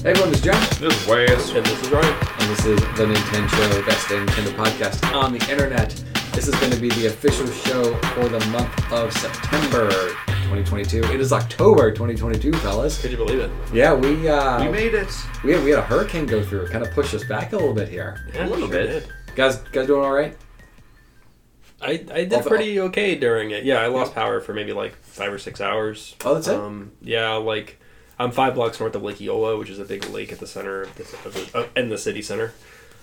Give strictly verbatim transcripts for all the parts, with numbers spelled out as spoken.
Hey everyone, this is John. This is Wes. And this is Ryan. And this is the Nintendo Best Day Nintendo podcast on the internet. This is going to be the official show for the month of September twenty twenty-two. It is October twenty twenty-two, fellas. Could you believe it? Yeah, we uh, We made it. we had, we had a hurricane go through. It kind of pushed us back a little bit here. Yeah, A little sure bit. did. Guys, guys doing all right? I, I did Off- pretty okay during it. Yeah, I lost power for maybe like five or six hours. Oh, that's it? Um, yeah, like I'm five blocks north of Lake Eola, which is a big lake at the center of the, of the uh, in the city center.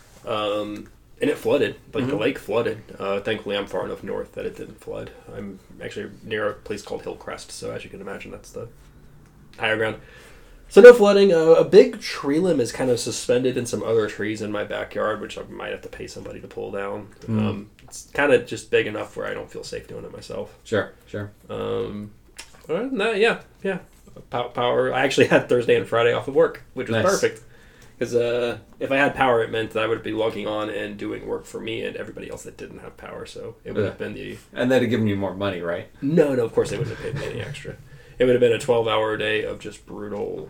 Um, and it flooded. Like Mm-hmm. the lake flooded. Uh, thankfully, I'm far enough north that it didn't flood. I'm actually near a place called Hillcrest, so as you can imagine, that's the higher ground. So no flooding. Uh, a big tree limb is kind of suspended in some other trees in my backyard, which I might have to pay somebody to pull down. Mm. Um, it's kind of just big enough where I don't feel safe doing it myself. Sure, sure. Um, other than that, yeah, yeah. Pow- Power. I actually had Thursday and Friday off of work, which was Nice. perfect. Because uh, if I had power, it meant that I would be logging on and doing work for me and everybody else that didn't have power. So it would Yeah. have been the And that'd have given you more money, right? no, no. Of course, they wouldn't have paid me any extra. It would have been a twelve-hour day of just brutal.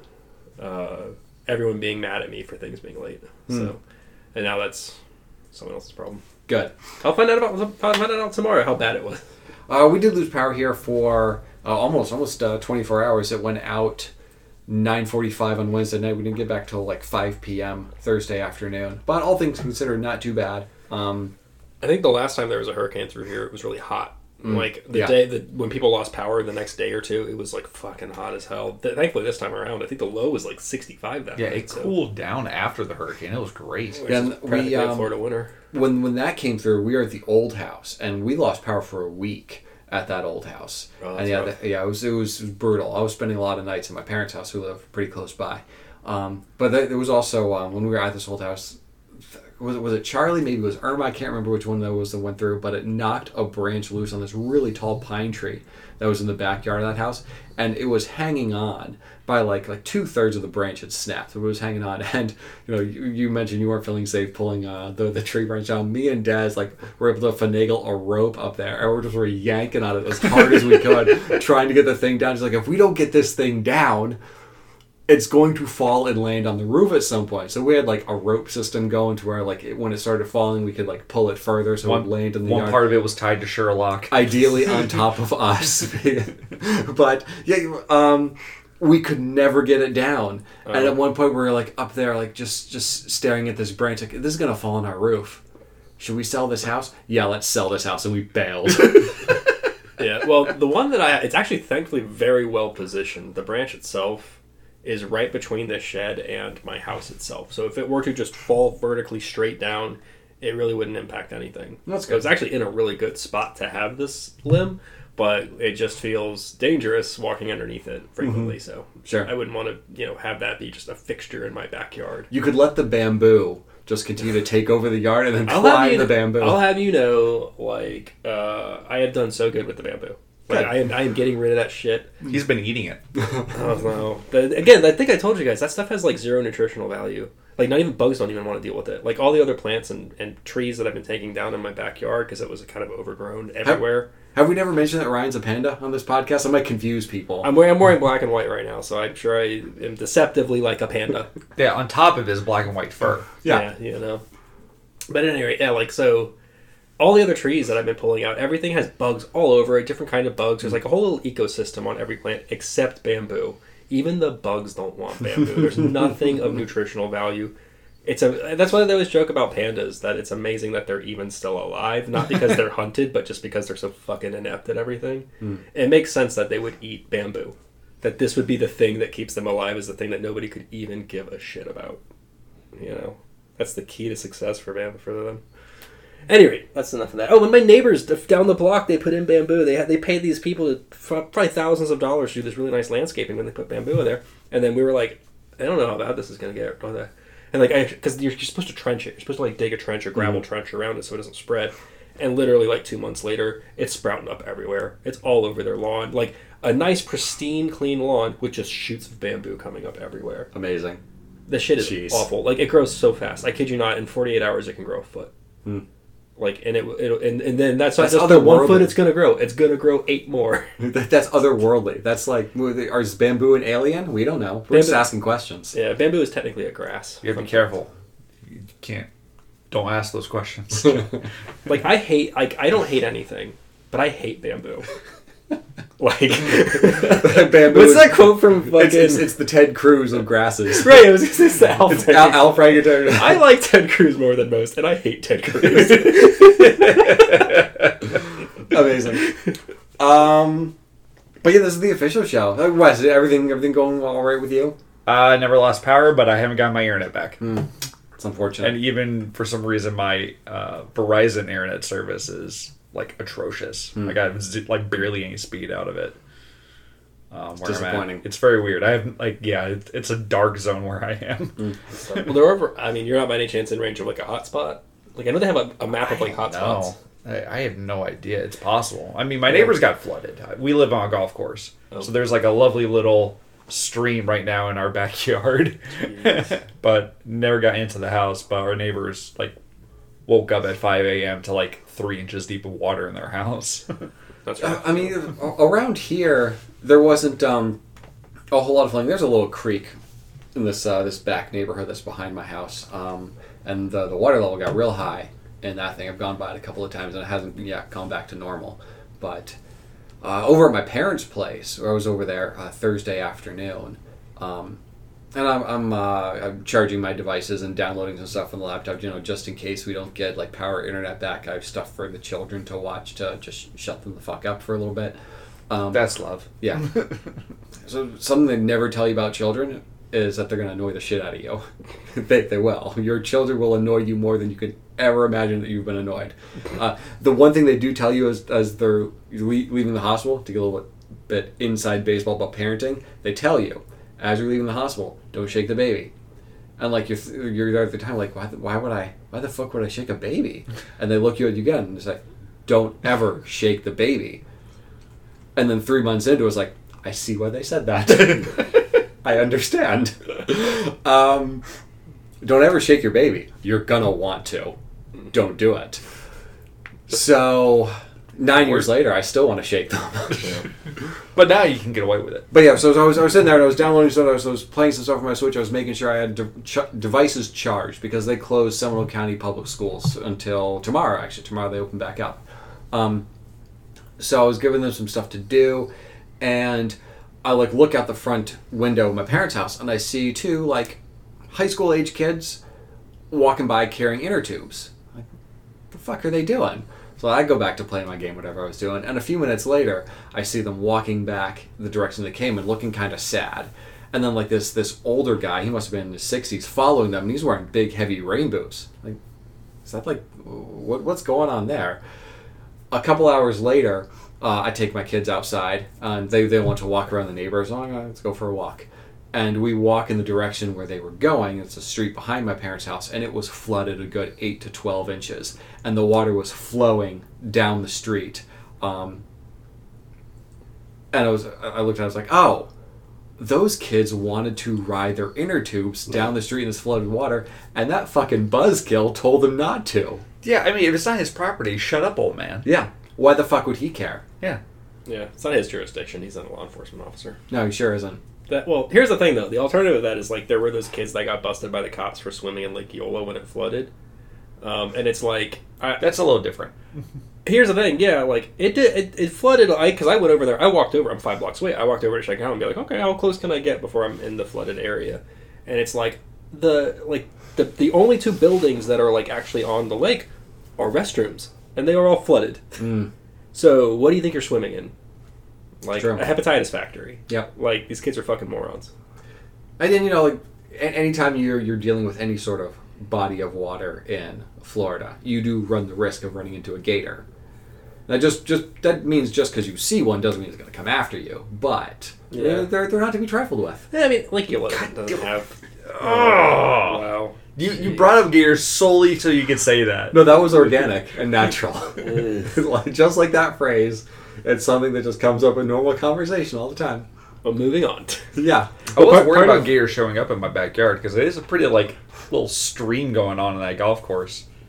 Uh, everyone being mad at me for things being late. Hmm. So, and now that's someone else's problem. Good. I'll find out about I'll find out tomorrow how bad it was. Uh, we did lose power here for uh, almost almost uh, twenty-four hours. It went out nine forty-five on Wednesday night. We didn't get back till like five p.m. Thursday afternoon. But all things considered, not too bad. Um, I think the last time there was a hurricane through here, it was really hot. Mm, Like the yeah. day that when people lost power, the next day or two, it was like fucking hot as hell. Th- Thankfully, this time around, I think the low was like sixty-five that Yeah, night. it so- cooled down after the hurricane. It was great. which Yeah, is and we, practically a um, Florida winter. when when that came through, we were at the old house, and we lost power for a week at that old house. Oh, and that's yeah, rough. the, yeah, it was, it was it was brutal. I was spending a lot of nights at my parents' house, who live pretty close by. Um, but there, there was also um, when we were at this old house. Was it, was it Charlie? Maybe it was Irma. I can't remember which one that was that went through, but it knocked a branch loose on this really tall pine tree that was in the backyard of that house, and it was hanging on by like like two thirds of the branch had snapped. It was hanging on, and you know you, you mentioned you weren't feeling safe pulling uh, the the tree branch down. Me and Daz like were able to finagle a rope up there, and we're just were yanking on it as hard as we could, trying to get the thing down. Just like if we don't get this thing down, it's going to fall and land on the roof at some point. So we had like a rope system going to where like it, when it started falling, we could like pull it further so it would land in the One yard. part of it was tied to Sherlock. Ideally on top of us. But yeah, um, we could never get it down. Oh. And at one point we were like up there like just, just staring at this branch like this is going to fall on our roof. Should we sell this house? Yeah, let's sell this house. And we bailed. Yeah, well, the one that I it's actually thankfully very well positioned. The branch itself is right between the shed and my house itself. So if it were to just fall vertically straight down, it really wouldn't impact anything. That's So it's actually in a really good spot to have this limb, but it just feels dangerous walking underneath it frequently. So Sure. I wouldn't want to, you know, have that be just a fixture in my backyard. You could let the bamboo just continue to take over the yard and then I'll have climb you the bamboo. I'll have you know, like, uh, I have done so good with the bamboo. Like, Good. I am, I am getting rid of that shit. He's been eating it. Oh no! The, again, I think I told you guys that stuff has like zero nutritional value. Like not even bugs don't even want to deal with it. Like all the other plants and, and trees that I've been taking down in my backyard because it was kind of overgrown everywhere. Have we never mentioned that Ryan's a panda on this podcast? I might confuse people. I'm wearing I'm wearing black and white right now, so I'm sure I am deceptively like a panda. Yeah, on top of his black and white fur. Yeah. yeah, you know. But at any rate, yeah, like so. All the other trees that I've been pulling out, everything has bugs all over it, different kind of bugs. There's like a whole little ecosystem on every plant except bamboo. Even the bugs don't want bamboo. There's nothing of nutritional value. It's a that's why they always joke about pandas, that it's amazing that they're even still alive, not because they're hunted, but just because they're so fucking inept at everything. Mm. It makes sense that they would eat bamboo. That this would be the thing that keeps them alive, is the thing that nobody could even give a shit about. You know, that's the key to success for bamboo for them. Anyway, that's enough of that. Oh, and my neighbors down the block, they put in bamboo. They had, they paid these people probably thousands of dollars to do this really nice landscaping when they put bamboo in there. And then we were like, I don't know how bad this is going to get. And like, because you're, you're supposed to trench it. You're supposed to like dig a trench or gravel mm-hmm. trench around it so it doesn't spread. And literally like two months later, it's sprouting up everywhere. It's all over their lawn. Like a nice, pristine, clean lawn with just shoots of bamboo coming up everywhere. Amazing. The shit is Jeez. awful. Like it grows so fast. I kid you not, in forty-eight hours it can grow a foot. Hmm. Like, and it, it and, and then that's not That's just the one otherworldly. foot it's gonna grow. It's gonna grow eight more. That- That's otherworldly. That's like, is bamboo an alien? We don't know. We're just Bamboo- asking questions. Yeah, bamboo is technically a grass. You have to be careful. You can't. Don't ask those questions. Like I hate, like I don't hate anything, but I hate bamboo. Like, Bamboo what's is- that quote from fucking? It's, it's, it's the Ted Cruz of grasses. right, it was just it's the Al. It's Al, Al Franken. I like Ted Cruz more than most, and I hate Ted Cruz. Amazing. Um, but yeah, this is the official show. Uh, Wes, is everything everything going all right with you? I never lost power, but I haven't got my internet back. It's unfortunate. And even for some reason, my uh, Verizon internet service is like atrocious. Hmm. I got z- like barely any speed out of it. Um, where I'm disappointing. at. It's very weird. I have like yeah, it, it's a dark zone where I am. Well, they're over. I mean, you're not by any chance in range of like a hotspot. Like I know they have a, a map of like hotspots. No, I, I have no idea. It's possible. I mean, my neighbors got flooded. We live on a golf course, Oh. so there's like a lovely little stream right now in our backyard, but never got into the house. But our neighbors like woke up at five a.m. to like three inches deep of water in their house. That's Uh, right. I mean, a- around here there wasn't um, a whole lot of flooding. There's a little creek in this uh, this back neighborhood that's behind my house, um, and the the water level got real high in that thing. I've gone by it a couple of times and it hasn't yet gone back to normal. But uh, over at my parents' place, where I was over there uh, Thursday afternoon, um, and I'm I'm, uh, I'm charging my devices and downloading some stuff from the laptop, you know, just in case we don't get like power internet back. I have stuff for the children to watch to just shut them the fuck up for a little bit. Um, That's love. yeah. So something they never tell you about children is that they're going to annoy the shit out of you. they, they will. Your children will annoy you more than you could ever imagine that you've been annoyed. Uh, the one thing they do tell you as, as they're le- leaving the hospital, to get a little bit, bit inside baseball about parenting, they tell you, as you're leaving the hospital, don't shake the baby. And like you're, you're there at the time, like, why, the- why would I, why the fuck would I shake a baby? And they look you at you again and say, don't ever shake the baby. And then three months into it, it's like, I see why they said that. I understand. Um, don't ever shake your baby. You're gonna want to. Don't do it. So, nine years later, I still want to shake them. But now you can get away with it. But yeah, so I was, I was sitting there and I was downloading stuff. I was, I was playing some stuff on my Switch. I was making sure I had de- ch- devices charged because they closed Seminole County Public Schools until tomorrow. Actually, tomorrow they open back up. Um, so I was giving them some stuff to do, and I like look out the front window of my parents' house, and I see two like high school age kids walking by carrying inner tubes. Like, what the fuck are they doing? So I go back to playing my game, whatever I was doing, and a few minutes later, I see them walking back the direction they came and looking kind of sad. And then like this this older guy, he must have been in his sixties, following them, and he's wearing big, heavy rain boots. Like, is that like what what's going on there? A couple hours later, uh, I take my kids outside, and they, they want to walk around the neighbors. Oh, let's go for a walk. And we walk in the direction where they were going. It's a street behind my parents' house, and it was flooded a good eight to twelve inches. And the water was flowing down the street. Um, and I was, I looked at it, I was like, oh, those kids wanted to ride their inner tubes down the street in this flooded water, and that fucking buzzkill told them not to. Yeah, I mean, if it's not his property, shut up, old man. Yeah. Why the fuck would he care? Yeah. Yeah, it's not his jurisdiction. He's not a law enforcement officer. No, he sure isn't. That well, here's the thing though. The alternative to that is like there were those kids that got busted by the cops for swimming in Lake Eola when it flooded, um, and it's like I, That's a little different. here's the thing. Yeah, like it did. It, it flooded. I because I went over there. I walked over. I'm five blocks away. I walked over to check out and be like, okay, how close can I get before I'm in the flooded area? And it's like the like the the only two buildings that are like actually on the lake are restrooms, and they are all flooded. Mm. So what do you think you're swimming in? Like True. a hepatitis factory. Yep. Like these kids are fucking morons. And then, you know, like, a- anytime you're, you're dealing with any sort of body of water in Florida, you do run the risk of running into a gator. That just, just that means just because you see one doesn't mean it's going to come after you. But Yeah. they're, they're, they're not to be trifled with. Yeah, I mean, Lake Eola doesn't have. Oh. Wow. You you brought up gators solely so you could say that. No, that was organic and natural. Like- just like that phrase. It's something that just comes up in normal conversation all the time. Well, moving on. Yeah. I was part- worried part about of- gators showing up in my backyard because it is a pretty like little stream going on in that golf course.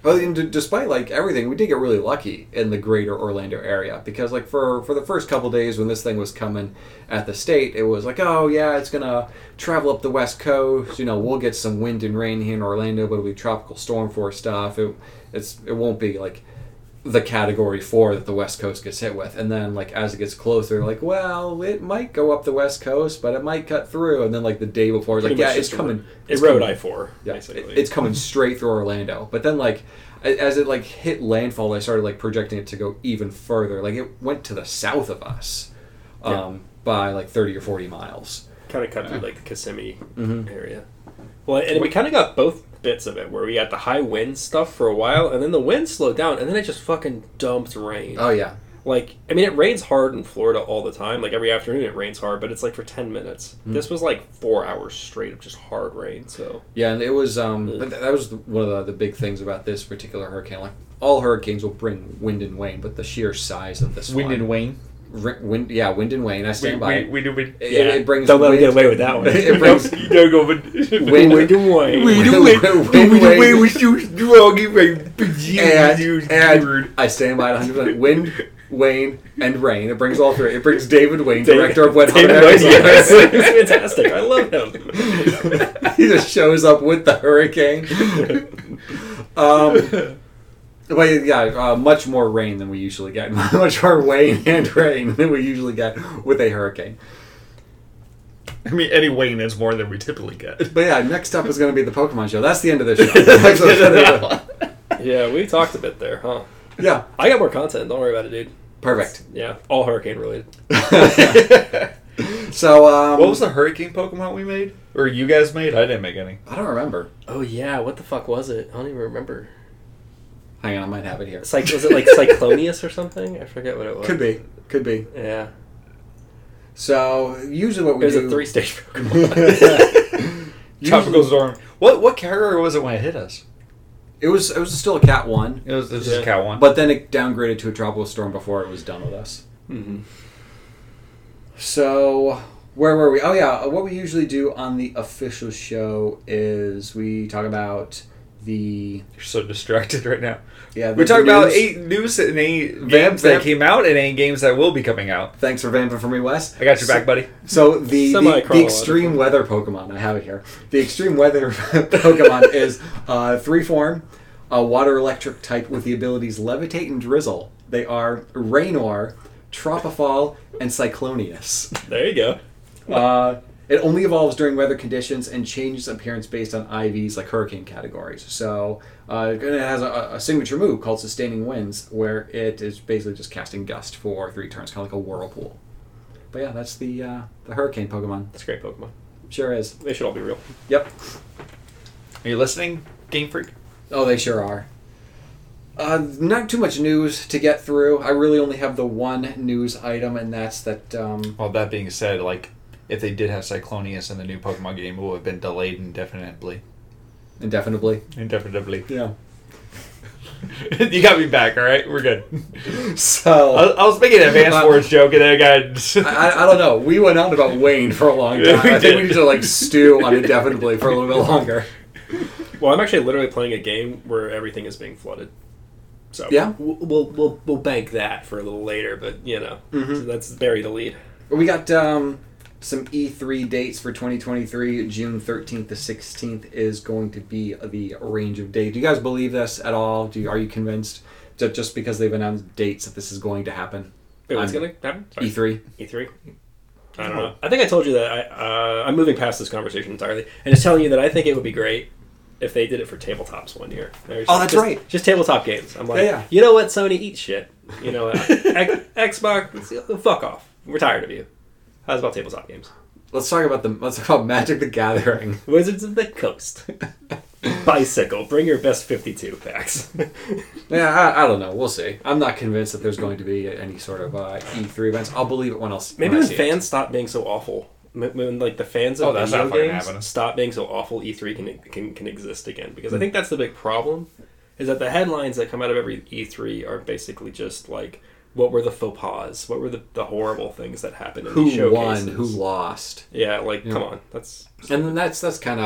Well, and d- despite like everything, we did get really lucky in the greater Orlando area because like for for the first couple days when this thing was coming at the state, it was like, oh yeah, it's gonna travel up the west coast. You know, we'll get some wind and rain here in Orlando, but it'll be tropical storm force stuff. It it's it won't be like the category four that the west coast gets hit with. And then like as it gets closer, like well, it might go up the west coast, but it might cut through. And then like the day before, it's like Pretty yeah, much it's just coming. It It's rode coming. I four, Yeah, basically. it- it's coming straight through Orlando. But then, like, a- as it like hit landfall, I started like projecting it to go even further. Like, it went to the south of us, um, Yeah. by like thirty or forty miles. kind of cut through like the Kissimmee Mhm. area. Well, and we kind of got both bits of it, where we got the high wind stuff for a while, and then the wind slowed down, and then it just fucking dumped rain. Oh yeah, Like, I mean, it rains hard in Florida all the time. Like, every afternoon it rains hard, but it's like for ten minutes. Mm. This was like four hours straight of just hard rain, so. yeah, and it was um Ugh. th- that was the- one of the, the big things about this particular hurricane. Like, all hurricanes will bring wind and rain, but the sheer size of this Wind one, and Wayne. Ri- wind, yeah, wind and rain. I stand by it. Wind and Wayne. It, Yeah. it brings Don't let 'em wind, get away with that one. It brings You don't go with wind, Wind and Wayne. Wind and Wayne. Wind and Wayne. was so strong. and, and I stand by it one hundred percent. Wind, Wayne, and rain. It brings all three. It brings David Wayne, David- director of Wet Hot David Wayne, yes. Episodes. He's fantastic. I love him. He just shows up with the hurricane. Um, but yeah, uh, much more rain than we usually get. Much more rain and rain than we usually get with a hurricane. I mean, any Wayne is more than we typically get. But yeah, next up is going to be the Pokemon show. That's the end of the show. Next up's gonna be Yeah, we talked a bit there, huh? the- yeah, I got more content. Don't worry about it, dude. perfect. Yeah, all hurricane related. So, um, What was the hurricane Pokemon we made? Or you guys made? I didn't make any. I don't remember. Oh yeah, what the fuck was it? I don't even remember. Hang on, I might have it here. Cyc- was it like Cyclonius or something? I forget what it was. Could be. Could be. Yeah. So, usually what we It was do... a three-stage Pokemon. Tropical Usually- Storm. What what carrier was it when it hit us? It was, it was still a Cat one, It was, it was Yeah. just Cat one. but then it downgraded to a Tropical Storm before it was done with us. mm-hmm. So, where were we? Oh, yeah. What we usually do on the official show is we talk about the... You're so distracted right now. Yeah, the, We're talking the about news. eight news and eight Vamp, games that vamp. came out and eight games that will be coming out. Thanks for vamping for me, Wes. I got your back, buddy. So, the, the, the Semi-chronological. extreme weather Pokemon, I have it here. The extreme weather Pokemon is uh, three form, a water electric type with the abilities Levitate and Drizzle. They are Raynor, Tropifall, and Cyclonius. There you go. Uh, it only evolves during weather conditions and changes appearance based on I Vs like hurricane categories. So uh, it has a, a signature move called Sustaining Winds, where it is basically just casting Gust for three turns, kind of like a whirlpool. But yeah, that's the uh, the hurricane Pokemon. That's a great Pokemon. Sure is. They should all be real. Yep. Are you listening, Game Freak? Oh, they sure are. Uh, not too much news to get through. I really only have the one news item, and that's that. Um, Well, that being said, like, if they did have Cyclonius in the new Pokemon game, it would have been delayed indefinitely. indefinitely. Indefinitely. Yeah. You got me back, alright? We're good. So. I, I was making an Advance Uh, Wars joke and then I got... I, I don't know. We went on about Wayne for a long time. Yeah, we I think did. we need to like stew on indefinitely for a little bit longer. Well, I'm actually literally playing a game where everything is being flooded. So Yeah? we'll we'll we'll, we'll bank that for a little later, but you know, Mhm. so that's bury the lead. We got um, some E three dates for twenty twenty-three. June thirteenth to sixteenth is going to be the range of dates. Do you guys believe this at all? Do you, are you convinced Ju- just because they've announced dates that this is going to happen? Wait, what's I'm- gonna happen? Sorry. E three. E three. I don't know. I think I told you that I uh, I'm moving past this conversation entirely, and just telling you that I think it would be great if they did it for tabletops one year. There's Oh, that's just, right. Just tabletop games. I'm like, Yeah, yeah. you know what, Sony, eat shit. You know, X- Xbox, fuck off. We're tired of you. How's about tabletop games? Let's talk about the. Let's talk about Magic the Gathering. Wizards of the Coast. Bicycle. Bring your best fifty-two packs. Yeah, I, I don't know. We'll see. I'm not convinced that there's going to be any sort of uh, E three events. I'll believe it when else. Maybe when I when see fans stop being so awful. When, when, like the fans of Oh, that's video not fucking games happening. stop being so awful, E three can can can exist again. Because I think that's the big problem, is that the headlines that come out of every E three are basically just like, what were the faux pas? What were the, the horrible things that happened in these Who won? showcases? Who lost? Yeah, like Yeah. come on, that's And then that's that's kind of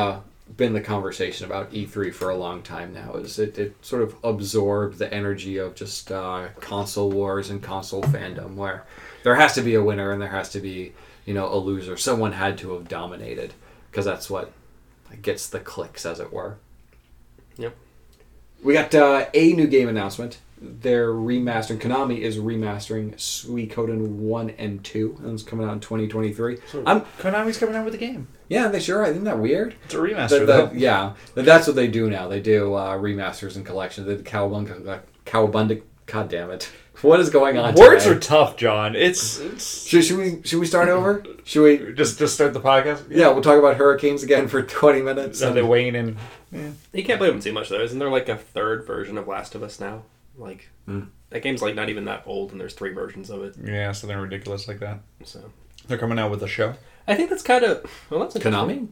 been the conversation about E three for a long time now. Is it, it sort of absorbed the energy of just uh, console wars and console fandom, where there has to be a winner and there has to be, you know, a loser. Someone had to have dominated, because that's what gets the clicks, as it were. Yep. We got uh, a new game announcement. They're remastering. Konami is remastering Suikoden one and two, and it's coming out in twenty twenty-three. So I'm Konami's coming out with a game. yeah, they sure are. Isn't that weird? It's a remaster, The- the- though. yeah, that's what they do now. They do uh, remasters and collections. They did Cowabunga. Cowabunga. God damn it! What is going on? Words today? are tough, John. It's, it's Should, should we should we start over? Should we? just just start the podcast. Yeah, we'll talk about hurricanes again for twenty minutes. So they wane and yeah. You can't blame them too much though. Isn't there like a third version of Last of Us now? Like Mm. that game's like not even that old, and there's three versions of it. yeah, so they're ridiculous like that. So They're coming out with a show. I think that's kind of well. That's Konami.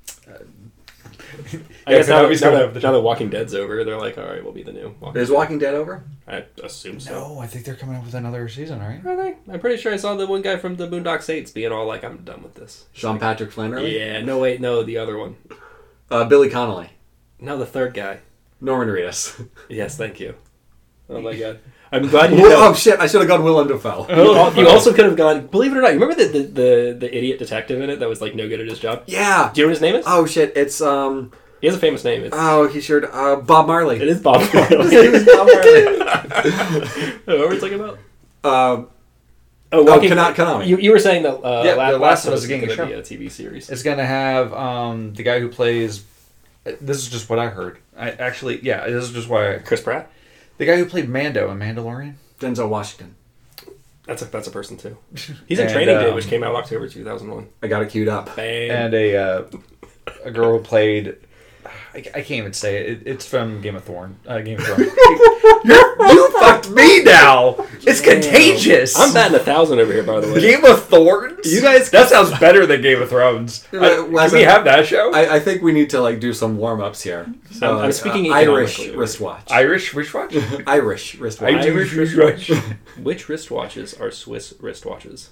I guess now, Konami's now, coming out that, with the now show. that Walking Dead's over, they're like, all right, we'll be the new. Walking Is Walking Dead over? I assume so. No, I think they're coming out with another season, right? Are they? I'm pretty sure I saw the one guy from the Boondock Saints being all like, "I'm done with this." Sean Patrick Flannery. Yeah. No, wait, no, the other one. Uh, Billy Connolly. No, the third guy. Norman Reedus. Yes, thank you. Oh my god. I'm glad you did Well, that. oh shit! I should have gone Willem Dafoe. You, al- you also could have gone. Believe it or not, you remember the, the the the idiot detective in it that was like no good at his job? Yeah. Do you know what his name is? Oh shit! It's um. He has a famous name. It's, Oh, he sure. Uh, Bob Marley. it is Bob. His name is Bob Marley. What were we talking about? Um. Oh, Walking- Kana- Konami. You, you were saying that uh, Yeah, La- The Last of Us is is getting going a to show. be a T V series. It's gonna have um, the guy who plays. This is just what I heard. I actually, yeah, this is just why. I, Chris Pratt. the guy who played Mando in Mandalorian. Denzel Washington. That's a that's a person too. He's in And, Training Day, um, which came out October two thousand one. I got it queued up. Bam. And a uh, a girl who played. I, I can't even say it. it. It's from Game of Thorn. Uh, Game of Thrones. You fucked me now. It's contagious. I'm batting a thousand over here, by the way. Game of Thorns. You guys- That sounds better than Game of Thrones. Yeah, I, Wes, can we I- have that show? I, I think we need to like do some warm ups here. So, I'm- I'm speaking uh, Irish economically. wristwatch. Irish wristwatch. Irish wristwatch. Irish wristwatch. Which wristwatches are Swiss wristwatches?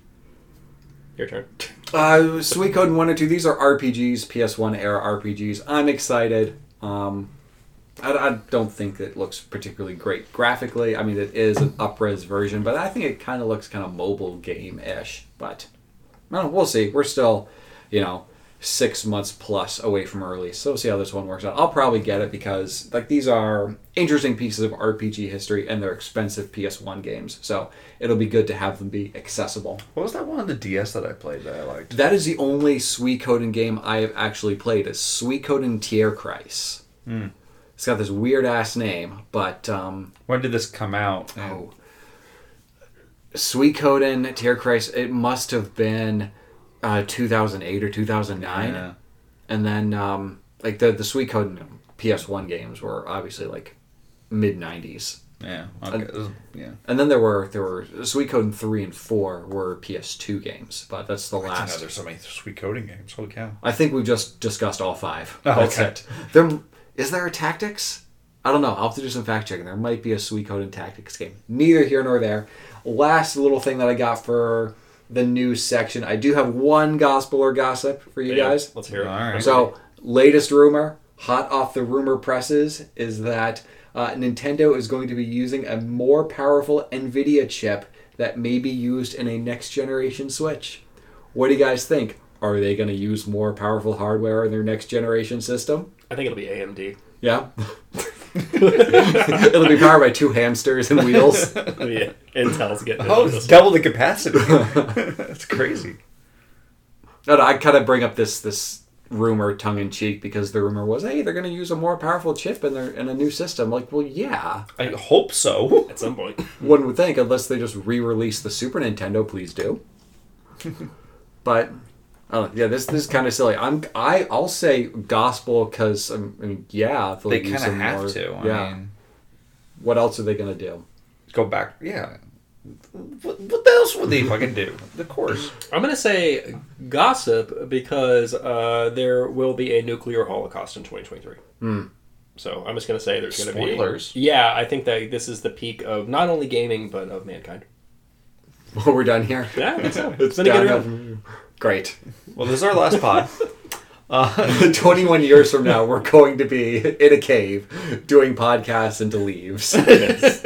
Your turn. Uh, Suikoden one and two. These are R P Gs, P S one era R P Gs. I'm excited. Um, I, I don't think it looks particularly great graphically. I mean, it is an up-res version, but I think it kind of looks kind of mobile game-ish. But well, we'll see. We're still, you know, six months plus away from release, so we'll see how this one works out. I'll probably get it because like these are interesting pieces of R P G history, and they're expensive P S one games, so it'll be good to have them be accessible. What was that one on the D S that I played that I liked? That is the only Suikoden game I have actually played. Is Suikoden Tierkreis. Hmm. It's got this weird ass name, but um, When did this come out? oh, Suikoden Tierkreis. It must have been uh, two thousand eight or two thousand nine, Yeah. and then um, like the the Suikoden P S one games were obviously like mid nineties. Yeah. Okay. Yeah. And then there were there were Suikoden three and four were P S two games, but that's the I didn't know last. there's so many sweet coding games. Holy cow. I think we've just discussed all five. Oh, That's okay. it. There, is there a tactics? I don't know. I'll have to do some fact checking. There might be a Suikoden tactics game. Neither here nor there. Last little thing that I got for the news section. I do have one gospel or gossip for you Yeah, guys. let's hear it. All right. So, latest rumor, hot off the rumor presses, is that uh, Nintendo is going to be using a more powerful NVIDIA chip that may be used in a next generation Switch. What do you guys think? Are they going to use more powerful hardware in their next generation system? I think it'll be A M D. Yeah. It'll be powered by two hamsters and wheels. Yeah, Intel's getting it Oh, on it's this. double the capacity. That's crazy. No, no, I kind of bring up this this rumor tongue in cheek because the rumor was, hey, they're going to use a more powerful chip in their in a new system. Like, well, yeah, I hope so. At some point. one would think, unless they just re-release the Super Nintendo, please do. But I don't know, yeah, this this is kind of silly. I'm I I'll say gospel because I mean, yeah, they'll They use kind of some have more- to. I yeah. mean, What else are they going to do? go back. Yeah. What, what else would they fucking do? Of course. I'm going to say gossip because uh, there will be a nuclear holocaust in twenty twenty-three. Hmm. So I'm just going to say there's going to be... Spoilers. Yeah, I think that this is the peak of not only gaming, but of mankind. Well, we're done here. Yeah, I think so. It's been a good downhill run. from- Great. Well, this is our last pod. Uh, twenty-one years from now, we're going to be in a cave doing podcasts into leaves. Yes.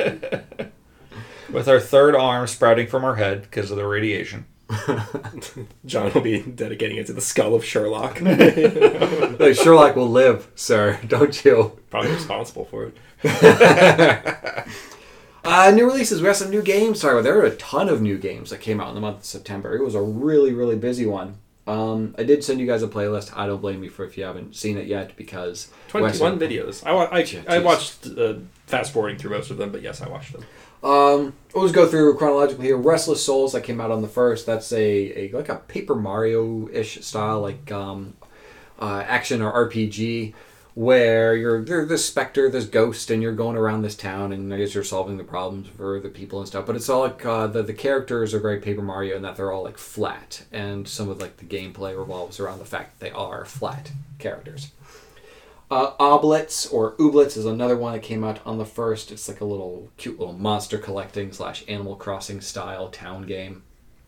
with our third arm sprouting from our head because of the radiation. John will be dedicating it to the skull of Sherlock. Like, Sherlock will live, sir. Don't you? Probably responsible for it. Uh, new releases. We have some new games. Sorry, there were a ton of new games that came out in the month of September. It was a really, really busy one. Um, I did send you guys a playlist. I don't blame you for if you haven't seen it yet because twenty-one Wes- videos. I, wa- I, Jeez. I watched uh, fast forwarding through most of them, but yes, I watched them. Um, we'll just go through chronologically here. Restless Souls that came out on the first. That's a, a like a Paper Mario ish style, like um, uh, action or R P G, where you're you're this specter, this ghost, and you're going around this town, and I guess you're solving the problems for the people and stuff. But it's all like uh, the the characters are very Paper Mario in that they're all like flat, and some of like the gameplay revolves around the fact that they are flat characters. Uh, Oblets or Ooblets is another one that came out on the first. It's like a little cute little monster collecting slash Animal Crossing style town game.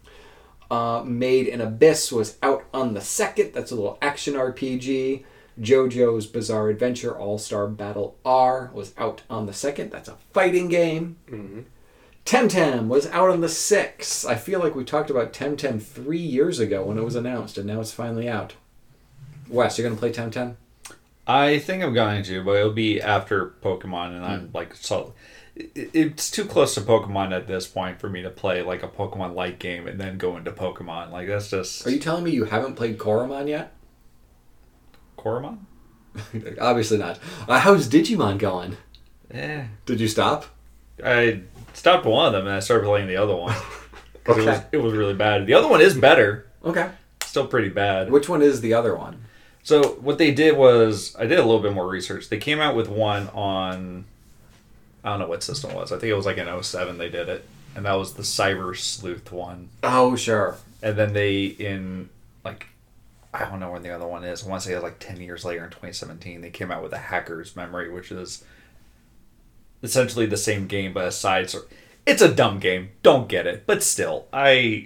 Uh, Made in Abyss was out on the second. That's a little action R P G. JoJo's Bizarre Adventure All-Star Battle R was out on the second. That's a fighting game. Mm-hmm. Temtem was out on the sixth. I feel like we talked about Temtem three years ago when it was announced, and now it's finally out. Wes, you're going to play Temtem? I think I'm going to, but it'll be after Pokemon, and I'm like, so it, it's too close to Pokemon at this point for me to play like a Pokemon light game and then go into Pokemon. Like that's just. Are you telling me you haven't played Koromon yet? Koromon? Obviously not. Uh, how's Digimon going? Eh. Did you stop? I stopped one of them and I started playing the other one. 'Cause Okay. It was, it was really bad. The other one is better. Okay. Still pretty bad. Which one is the other one? So what they did was, I did a little bit more research. They came out with one on, I don't know what system it was. I think it was like an oh seven they did it. And that was the Cyber Sleuth one. Oh, sure. And then they, in like, I don't know when the other one is. I want to say it was like ten years later in twenty seventeen, they came out with a Hacker's Memory, which is essentially the same game, but a side story. It's a dumb game. Don't get it. But still, I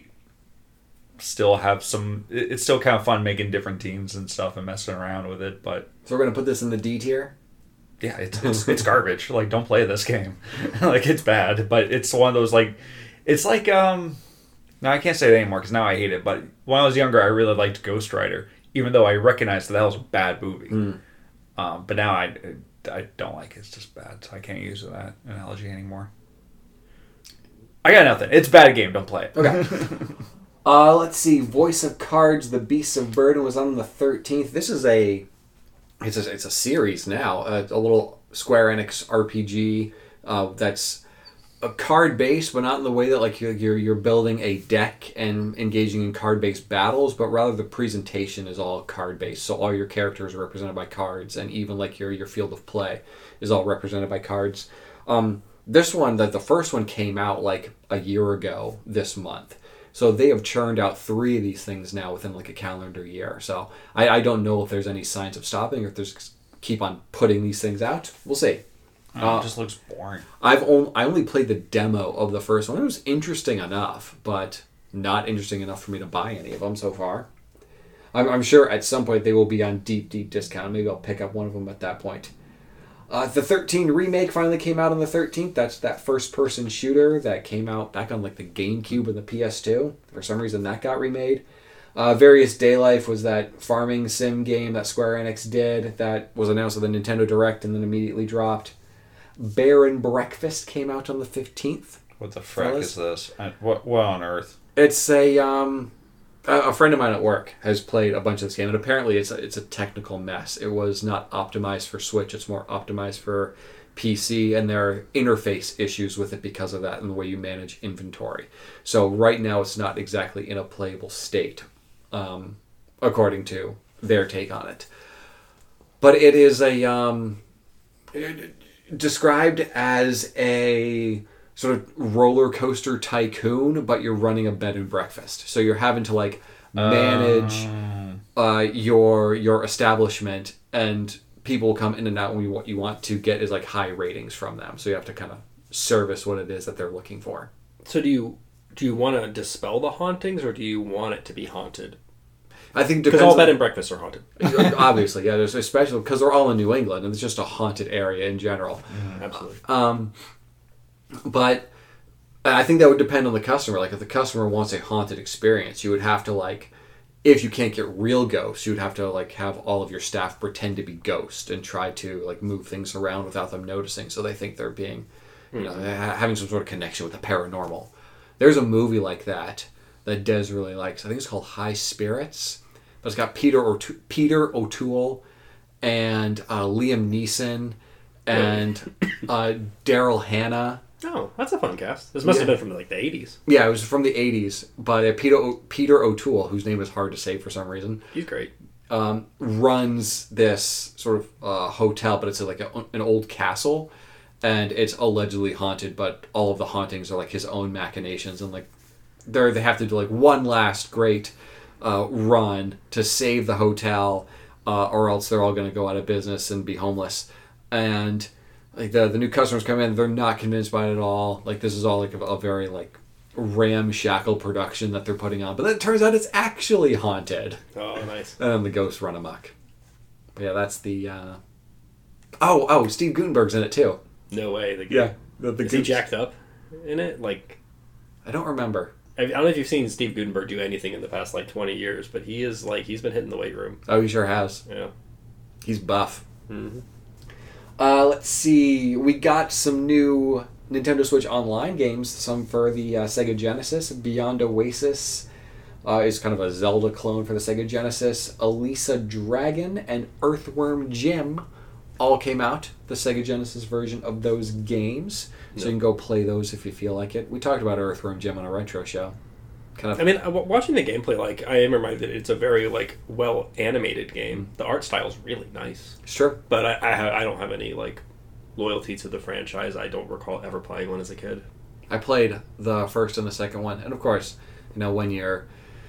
still have some... It's still kind of fun making different teams and stuff and messing around with it, but... So we're going to put this in the D tier? Yeah, it's, it's, it's garbage. Like, don't play this game. Like, it's bad, but it's one of those, like... It's like, um... No, I can't say it anymore because now I hate it, but when I was younger, I really liked Ghost Rider, even though I recognized that that was a bad movie. Mm. Um, but now I, I don't like it. It's just bad, so I can't use that analogy anymore. I got nothing. It's a bad game. Don't play it. Okay. uh, let's see. Voice of Cards, The Beasts of Burden was on the thirteenth. This is a... It's a, it's a series now. Uh, a little Square Enix R P G uh, that's... a card based, but not in the way that like you're, you're you're building a deck and engaging in card based battles, but rather the presentation is all card based. So all your characters are represented by cards, and even like your your field of play is all represented by cards. Um, this one, that the first one came out like a year ago this month, so they have churned out three of these things now within like a calendar year. So I, I don't know if there's any signs of stopping or if there's keep on putting these things out. We'll see. Oh, it just looks boring. I've only, I only played the demo of the first one. It was interesting enough, but not interesting enough for me to buy any of them so far. I'm, I'm sure at some point they will be on deep, deep discount. Maybe I'll pick up one of them at that point. Uh, the thirteen remake finally came out on the thirteenth. That's that first-person shooter that came out back on like the GameCube and the P S two. For some reason, that got remade. Uh, Various Daylife was that farming sim game that Square Enix did that was announced at the Nintendo Direct and then immediately dropped. Bear and Breakfast came out on the fifteenth. What the frick Fellas? is this? I, what, what on earth? It's a um, a, a friend of mine at work has played a bunch of this game, and apparently it's a, it's a technical mess. It was not optimized for Switch; it's more optimized for P C, and there are interface issues with it because of that and the way you manage inventory. So right now, it's not exactly in a playable state, um, according to their take on it. But it is a um. It, described as a sort of roller coaster tycoon, but you're running a bed and breakfast. So you're having to like manage uh, uh, your your establishment, and people come in and out, and what you want to get is like high ratings from them. So you have to kind of service what it is that they're looking for. So do you do you want to dispel the hauntings, or do you want it to be haunted? I think because depends all bed on- and breakfasts are haunted. obviously, yeah. There's especially because they're all in New England, and it's just a haunted area in general. Absolutely. Um, but I think that would depend on the customer. Like if the customer wants a haunted experience, you would have to like, if you can't get real ghosts, you would have to like have all of your staff pretend to be ghosts and try to like move things around without them noticing, so they think they're being, you know, ha- having some sort of connection with the paranormal. There's a movie like that that Des really likes. I think it's called High Spirits, but it's got Peter O'To- Peter O'Toole and uh, Liam Neeson and uh, Daryl Hannah. Oh, that's a fun cast. This must have Yeah. been from like the eighties. Yeah, it was from the eighties, but uh, Peter o- Peter O'Toole, whose name is hard to say for some reason, He's great. um, runs this sort of uh, hotel, but it's like a, an old castle, and it's allegedly haunted. But all of the hauntings are like his own machinations, and like they they have to do like one last great uh, run to save the hotel, uh, or else they're all going to go out of business and be homeless. And like the the new customers come in, they're not convinced by it at all. Like this is all like a, a very like ramshackle production that they're putting on, but then it turns out it's actually haunted. Oh, nice. And then the ghosts run amok. But yeah, that's the. Uh... Oh, oh, Steve Gutenberg's in it too. No way. The Yeah, the, the Is he Goots- jacked up in it? Like, I don't remember. I don't know if you've seen Steve Gutenberg do anything in the past like twenty years, but he is like he's been hitting the weight room. Oh, he sure has. Yeah. He's buff. Mm-hmm. Uh, let's see. We got some new Nintendo Switch Online games. Some for the uh, Sega Genesis. Beyond Oasis uh, is kind of a Zelda clone for the Sega Genesis. Elisa Dragon and Earthworm Jim all came out. The Sega Genesis version of those games. So you can go play those if you feel like it. We talked about Earthworm Jim on a retro show. Kind of. I mean, w- watching the gameplay, like I am reminded it's a very like well animated game. The art style is really nice, Sure. but I I, ha- I don't have any like loyalty to the franchise. I don't recall ever playing one as a kid. I played the first and the second one, and of course, you know, when you're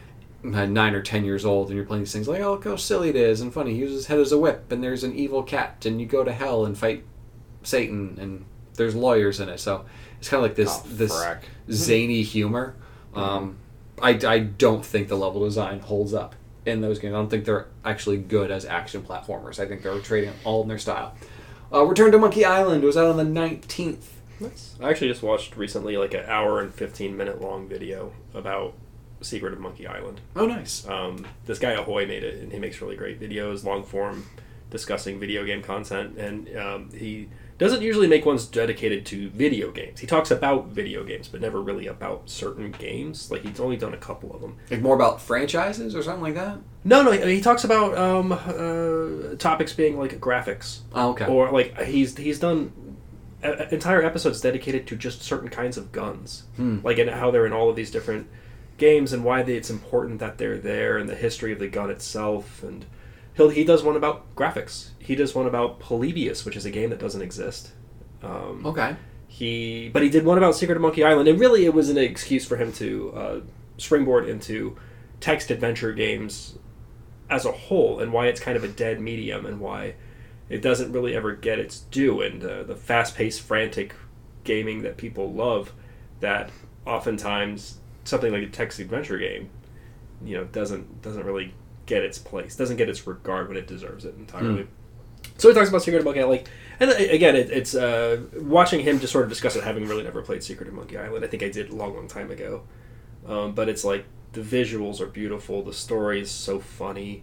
uh, nine or ten years old and you're playing these things, like, oh, look how silly it is and funny. He uses his head as a whip, and there's an evil cat, and you go to hell and fight Satan, and there's lawyers in it. So it's kind of like this Oh, this frack. zany humor. Um, I, I don't think the level design holds up in those games. I don't think they're actually good as action platformers. I think they're trading all in their style. Uh, Return to Monkey Island was out on the nineteenth. Nice. I actually just watched recently like an hour and fifteen minute long video about Secret of Monkey Island. Oh, nice. Um, this guy Ahoy made it, and he makes really great videos, long form, discussing video game content. And um, he doesn't usually make ones dedicated to video games. He talks about video games, but never really about certain games. Like he's only done a couple of them. Like more about franchises or something like that? No, no, he he talks about um, uh, topics being like graphics, Oh, okay. or like he's he's done a, a- entire episodes dedicated to just certain kinds of guns, Hmm. like and how they're in all of these different games and why they, it's important that they're there and the history of the gun itself. And he'll he does one about graphics. He does one about Polybius, which is a game that doesn't exist. Um, Okay. He, but he did one about Secret of Monkey Island, and really it was an excuse for him to uh, springboard into text adventure games as a whole, and why it's kind of a dead medium, and why it doesn't really ever get its due, and uh, the fast-paced, frantic gaming that people love, that oftentimes something like a text adventure game, you know, doesn't doesn't really get its place, doesn't get its regard when it deserves it entirely. Mm. So he talks about Secret of Monkey Island, like, and uh, again, it, it's uh, watching him just sort of discuss it, having really never played Secret of Monkey Island. I think I did a long, long time ago, um, but it's like the visuals are beautiful, the story is so funny,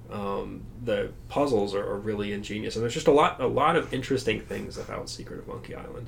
um, the puzzles are, are really ingenious, and there's just a lot, a lot of interesting things about Secret of Monkey Island.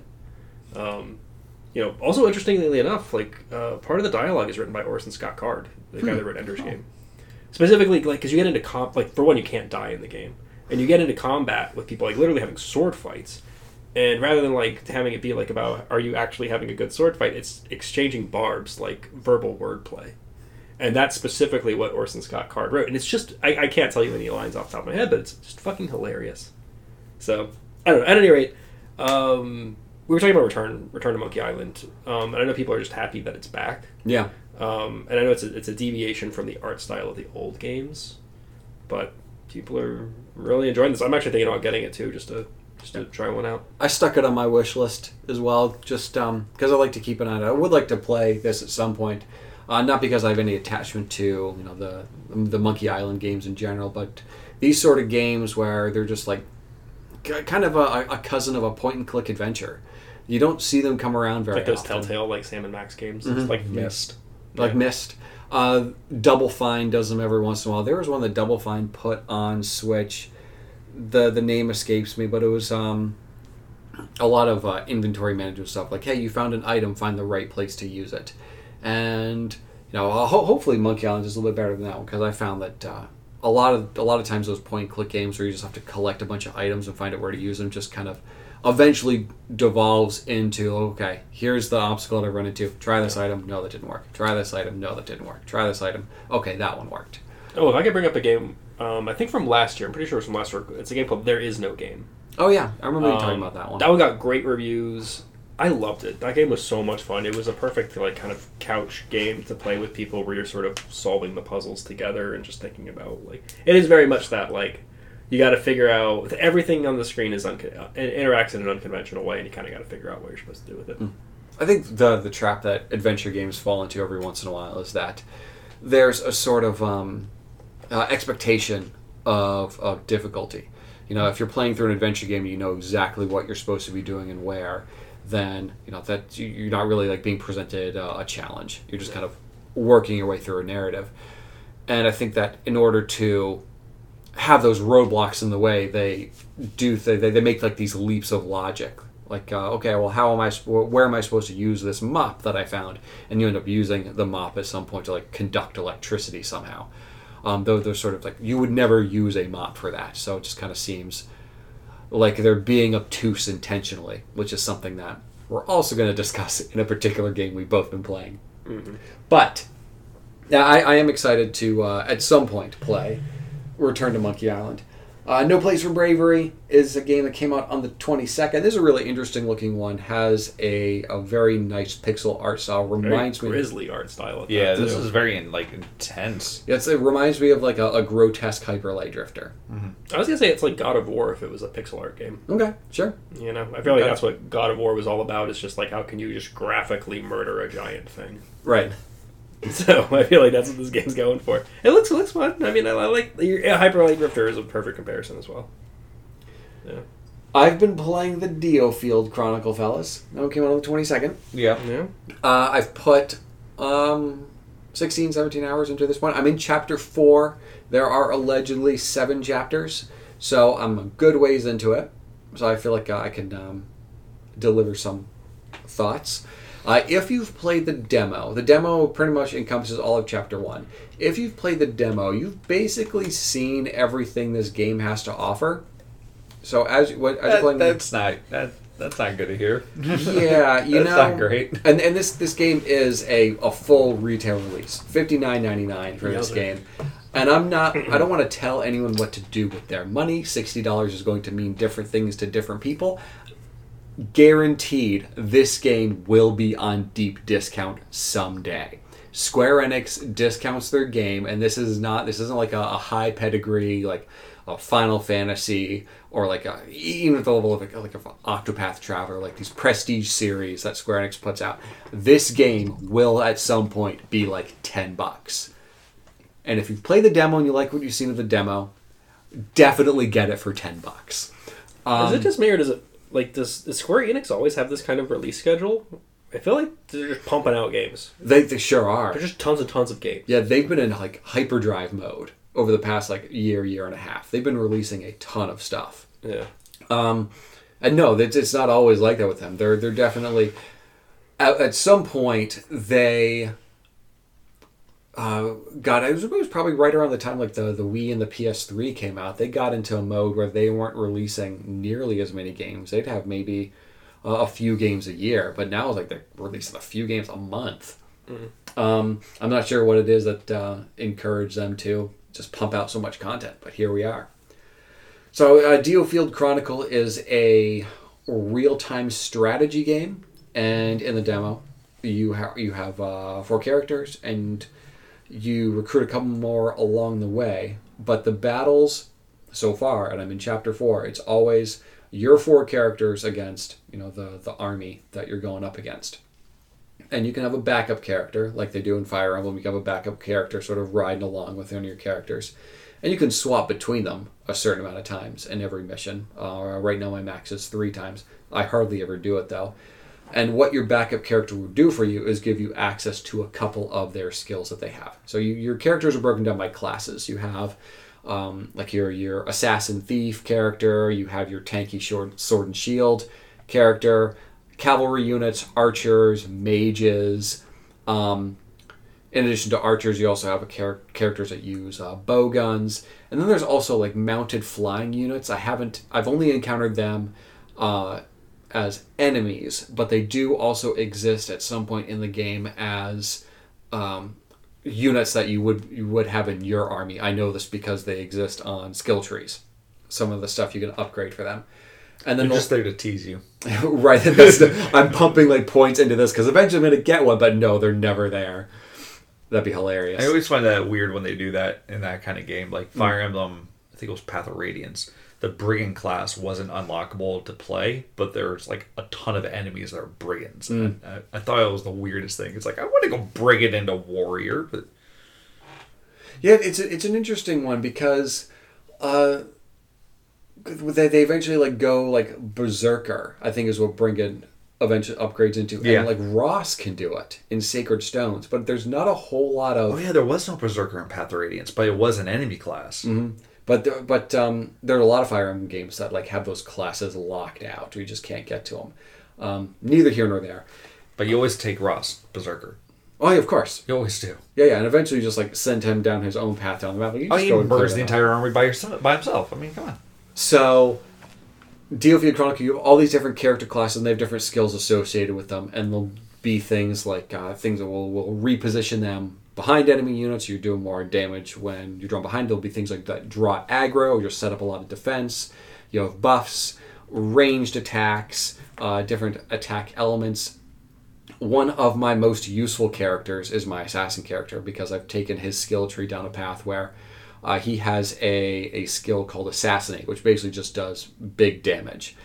Um, you know, also interestingly enough, like uh, part of the dialogue is written by Orson Scott Card, the guy Hmm. that wrote Ender's Game. Specifically, like, because you get into comp, like, for one, you can't die in the game. And you get into combat with people, like, literally having sword fights. And rather than, like, having it be, like, about, are you actually having a good sword fight, it's exchanging barbs, like, verbal wordplay. And that's specifically what Orson Scott Card wrote. And it's just, I, I can't tell you any lines off the top of my head, but it's just fucking hilarious. So, I don't know. At any rate, um, we were talking about Return Return to Monkey Island. Um, and I know people are just happy that it's back. Yeah. Um, and I know it's a, it's a deviation from the art style of the old games, but people are really enjoying this. I'm actually thinking about getting it too, just to just to try one out. I stuck it on my wish list as well, just um, because I like to keep an eye on it. I would like to play this at some point. Uh, not because I have any attachment to you know the the Monkey Island games in general, but these sort of games where they're just like kind of a, a cousin of a point and click adventure. You don't see them come around very Like those often. Telltale, like Sam and Max games. Mhm. It's like Myst. Like Yeah. Myst. Uh, Double Fine does them every once in a while. There was one that Double Fine put on Switch. The the name escapes me, but it was um, a lot of uh, inventory management stuff. Like, hey, you found an item, find the right place to use it. And you know, uh, ho- hopefully Monkey Island is a little bit better than that one, because I found that uh, a lot of a lot of times those point and click games where you just have to collect a bunch of items and find out where to use them just kind of eventually devolves into, okay, here's the obstacle that I run into. Try this item. No, that didn't work. Try this item. No, that didn't work. Try this item. Okay, that one worked. Oh, if I could bring up a game, um, I think from last year. I'm pretty sure it was from last year. It's a game called There Is No Game. Oh yeah, I remember you Um, talking about that one. That one got great reviews. I loved it. That game was so much fun. It was a perfect like kind of couch game to play with people where you're sort of solving the puzzles together and just thinking about like it is very much that like you got to figure out everything on the screen is unco- it interacts in an unconventional way, and you kind of got to figure out what you're supposed to do with it. Mm. I think the the trap that adventure games fall into every once in a while is that there's a sort of um, uh, expectation of of difficulty. You know, if you're playing through an adventure game, you know exactly what you're supposed to be doing and where. Then you know that you- you're not really like being presented uh, a challenge. You're just kind of working your way through a narrative. And I think that in order to have those roadblocks in the way, they do they they, they make like these leaps of logic. Like, uh, okay, well, how am I? sp- Where am I supposed to use this mop that I found? And you end up using the mop at some point to like conduct electricity somehow. Um, though they're sort of like you would never use a mop for that, so it just kind of seems like they're being obtuse intentionally, which is something that we're also going to discuss in a particular game we've both been playing. Mm-hmm. But yeah, I, I am excited to uh, at some point play Return to Monkey Island. Uh, No Place for Bravery is a game that came out on the twenty-second. This is a really interesting looking one. Has a, a very nice pixel art style. Reminds Very me. grisly art style. At Yeah, that, this too. is very like intense. It's, it reminds me of like a, a grotesque Hyper Light Drifter. I was gonna say it's like God of War if it was a pixel art game. Okay, sure. You know, I feel like Okay. that's what God of War was all about. Is just like how can you just graphically murder a giant thing. Right. So I feel like that's what this game's going for. It looks it looks fun. I mean, I, I like your yeah, Hyper Light Drifter is a perfect comparison as well. Yeah. I've been playing the Diofield Chronicle, fellas. That one came out on the twenty-second. Yeah. Yeah. Uh, I've put um, sixteen, seventeen hours into this one. I'm in chapter four. There are allegedly seven chapters, so I'm a good ways into it. So I feel like uh, I can um, deliver some thoughts. Uh, if you've played the demo, the demo pretty much encompasses all of chapter one. If you've played the demo, you've basically seen everything this game has to offer. So as, what, as you're That, playing, that's not that. That's not good to hear. yeah, you that's know, not great. And and this this game is a, a full retail release, fifty-nine ninety-nine for this Yowzer. game. And I'm not. I don't want to tell anyone what to do with their money. Sixty dollars is going to mean different things to different people. Guaranteed, this game will be on deep discount someday. Square Enix discounts their game, and this is not. This isn't like a, a high pedigree like a Final Fantasy or like a, even at the level of like, like a Octopath Traveler, like these prestige series that Square Enix puts out. This game will at some point be like ten bucks. And if you've played the demo and you like what you've seen of the demo, definitely get it for ten bucks. Um, Is it just me or does it like does, does Square Enix always have this kind of release schedule? I feel like they're just pumping out games. They, they sure are. There's just tons and tons of games. Yeah, they've been in like hyperdrive mode over the past like year, year and a half. They've been releasing a ton of stuff. Yeah. Um, and no, it's, it's not always like that with them. They're they're definitely at, at some point they uh, got. It was, it was probably right around the time like the the Wii and the P S three came out. They got into a mode where they weren't releasing nearly as many games. They'd have maybe uh, a few games a year, but now it's like they're releasing a few games a month. Mm-hmm. Um, I'm not sure what it is that uh, encouraged them to just pump out so much content, but here we are. So, uh, Diofield Chronicle is a real-time strategy game, and in the demo, you have you have uh, four characters, and you recruit a couple more along the way. But the battles so far, and I'm in chapter four, it's always your four characters against you know the the army that you're going up against. And you can have a backup character, like they do in Fire Emblem. You can have a backup character sort of riding along with one of your characters. And you can swap between them a certain amount of times in every mission. Uh, right now my max is three times. I hardly ever do it, though. And what your backup character will do for you is give you access to a couple of their skills that they have. So you, your characters are broken down by classes. You have um, like your, your assassin thief character. You have your tanky short, sword and shield character. Cavalry units, archers, mages. Um, in addition to archers, you also have a char- characters that use uh, bow guns. And then there's also like mounted flying units. I haven't, I've only encountered them uh, as enemies, but they do also exist at some point in the game as um, units that you would you would have in your army. I know this because they exist on skill trees. Some of the stuff you can upgrade for them. And then they're just there to tease you. Right. That's the, I'm pumping like points into this because eventually I'm going to get one, but no, they're never there. That'd be hilarious. I always find that weird when they do that in that kind of game. Like Fire mm. Emblem, I think it was Path of Radiance. The Brigand class wasn't unlockable to play, but there's like a ton of enemies that are Brigands. Mm. And I, I thought it was the weirdest thing. It's like, I want to go Brigand into Warrior. But... Yeah, it's a, it's an interesting one because... Uh, They they eventually like go like Berserker, I think is what Brigand eventually upgrades into. Yeah. And like Ross can do it in Sacred Stones, but there's not a whole lot of. Oh yeah, there was no Berserker in Path of Radiance, but it was an enemy class. Mm-hmm. But there, but um, there are a lot of Fire Emblem games that like have those classes locked out. We just can't get to them. Um, neither here nor there. But you always take Ross Berserker. Oh yeah, of course. You always do. Yeah, yeah, and eventually you just like send him down his own path down the map. You oh, just he go and murders the out. entire army by yourself, by himself. I mean, come on. So, Diofield Chronicle, you have all these different character classes, and they have different skills associated with them, and there'll be things like uh, things that will, will reposition them behind enemy units. You're doing more damage when you're drawn behind. There'll be things like that draw aggro. You'll set up a lot of defense. You have buffs, ranged attacks, uh, different attack elements. One of my most useful characters is my assassin character because I've taken his skill tree down a path where Uh, he has a, a skill called Assassinate, which basically just does big damage.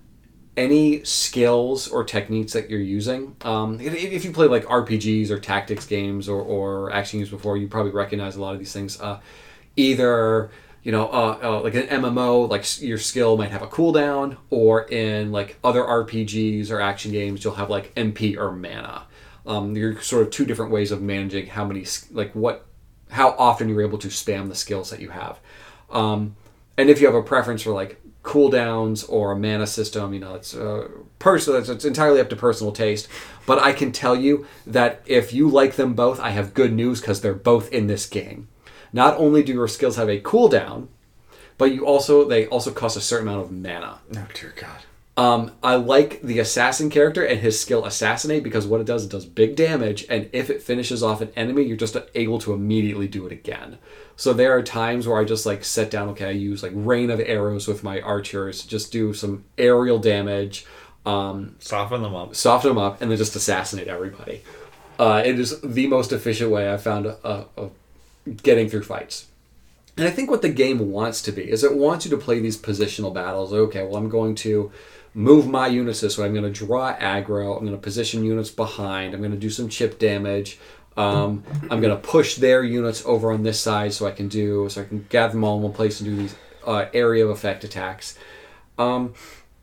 Any skills or techniques that you're using, um, if, if you play like R P Gs or tactics games or, or action games before, you probably recognize a lot of these things. Uh, either, you know, uh, uh, like an M M O, like your skill might have a cooldown, or in like other R P Gs or action games, you'll have like M P or mana. Um, you're sort of two different ways of managing how many, like what, how often you're able to spam the skills that you have. Um, and if you have a preference for like cooldowns or a mana system, you know, it's uh, personal, it's, it's entirely up to personal taste. But I can tell you that if you like them both, I have good news because they're both in this game. Not only do your skills have a cooldown, but you also they also cost a certain amount of mana. Oh dear God. Um, I like the assassin character and his skill Assassinate because what it does, it does big damage, and if it finishes off an enemy, you're just able to immediately do it again. So there are times where I just like set down, okay, I use like rain of arrows with my archers, just do some aerial damage, um, soften them up, soften them up, and then just assassinate everybody. Uh, it is the most efficient way I've found of, of getting through fights. And I think what the game wants to be is it wants you to play these positional battles. Okay, well, I'm going to move my units this way. I'm going to draw aggro. I'm going to position units behind. I'm going to do some chip damage. Um, I'm going to push their units over on this side so I can do so I can gather them all in one place and do these uh, area of effect attacks. Um,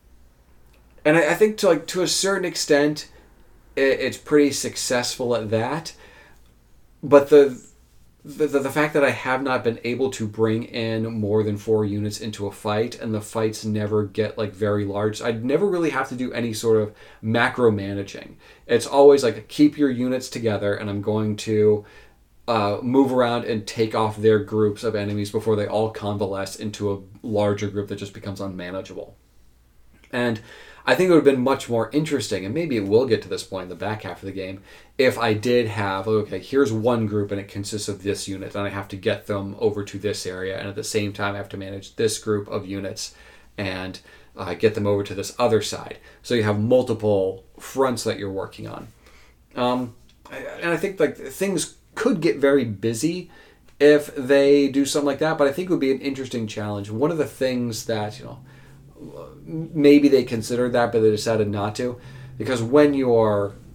and I, I think to like to a certain extent, it, it's pretty successful at that. But the The, the the fact that I have not been able to bring in more than four units into a fight, and the fights never get like very large. I never really have to do any sort of macro managing. It's always like keep your units together, and I'm going to uh, move around and take off their groups of enemies before they all convalesce into a larger group that just becomes unmanageable. And I think it would have been much more interesting, and maybe it will get to this point in the back half of the game, if I did have, okay, here's one group and it consists of this unit, and I have to get them over to this area, and at the same time I have to manage this group of units and uh, get them over to this other side. So you have multiple fronts that you're working on. Um, and I think like things could get very busy if they do something like that, but I think it would be an interesting challenge. One of the things that, you know, maybe they considered that, but they decided not to. Because when you're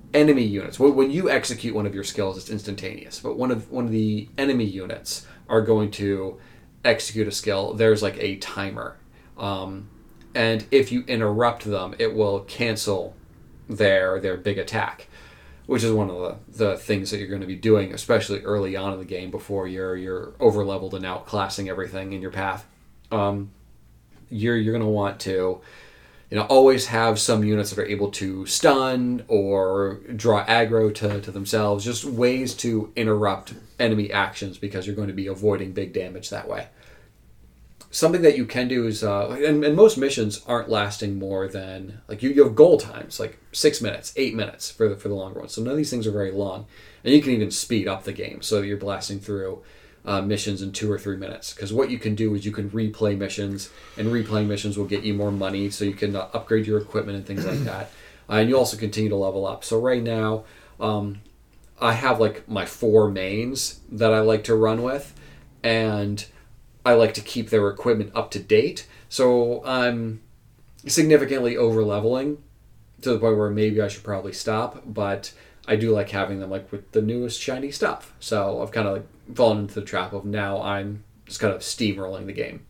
enemy units. When when you execute one of your skills, it's instantaneous. But one of one of the enemy units are going to execute a skill. There's like a timer, um, and if you interrupt them, it will cancel their their big attack, which is one of the, the things that you're going to be doing, especially early on in the game before you're you're over leveled and outclassing everything in your path. Um, you're you're going to want to, you know, always have some units that are able to stun or draw aggro to, to themselves, just ways to interrupt enemy actions because you're going to be avoiding big damage that way. Something that you can do is, uh, and, and most missions aren't lasting more than, like you, you have goal times, like six minutes, eight minutes for the, for the longer ones. So none of these things are very long. And you can even speed up the game so you're blasting through uh, missions in two or three minutes. Because what you can do is you can replay missions, and replaying missions will get you more money so you can uh, upgrade your equipment and things like that. Uh, and you also continue to level up. So right now, um, I have like my four mains that I like to run with, and I like to keep their equipment up to date. So I'm significantly over leveling to the point where maybe I should probably stop, but I do like having them like with the newest shiny stuff. So I've kind of like fallen into the trap of now I'm just kind of steamrolling the game.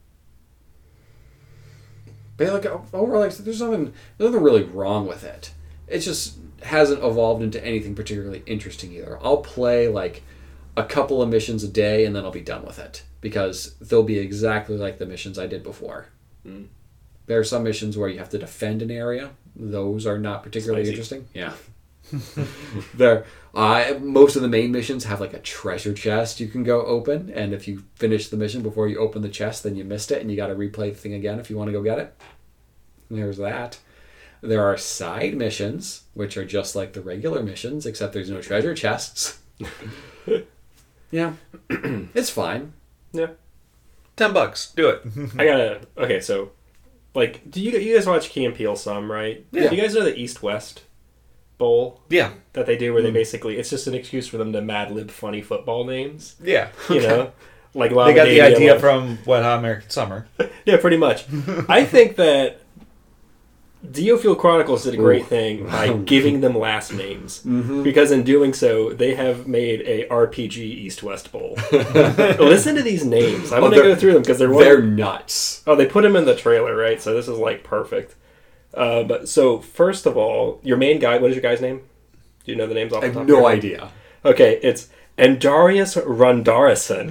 But like overall, like, there's nothing, there's nothing really wrong with it. It just hasn't evolved into anything particularly interesting either. I'll play like a couple of missions a day and then I'll be done with it because they'll be exactly like the missions I did before. Mm. There are some missions where you have to defend an area. Those are not particularly Spicy. Interesting. Yeah. there, uh, most of the main missions have like a treasure chest you can go open, and if you finish the mission before you open the chest, then you missed it and you got to replay the thing again if you want to go get it. And there's that. There are side missions, which are just like the regular missions, except there's no treasure chests. Yeah. It's fine. Yeah. Ten bucks. Do it. I gotta... Okay, so... Like, do you you guys watch Key and Peele some, right? Yeah. Do you guys know the East-West Bowl? Yeah. That they do where they Mm. basically... It's just an excuse for them to mad-lib funny football names. Yeah. You know? Like They got the Lavadavia, idea like- from Wet Hot American Summer. Yeah, pretty much. I think that Diofield Chronicles did a great Ooh. thing by giving them last names. Mm-hmm. Because in doing so, they have made a R P G East-West Bowl. Listen to these names. I'm Oh, going to they're- go through them because they're... one- They're nuts. Oh, they put him in the trailer, right? So this is like perfect. Uh, but so first of all, your main guy. What is your guy's name? Do you know the names off I the top? have of your no head? idea. Okay, it's Andarius Rondarison.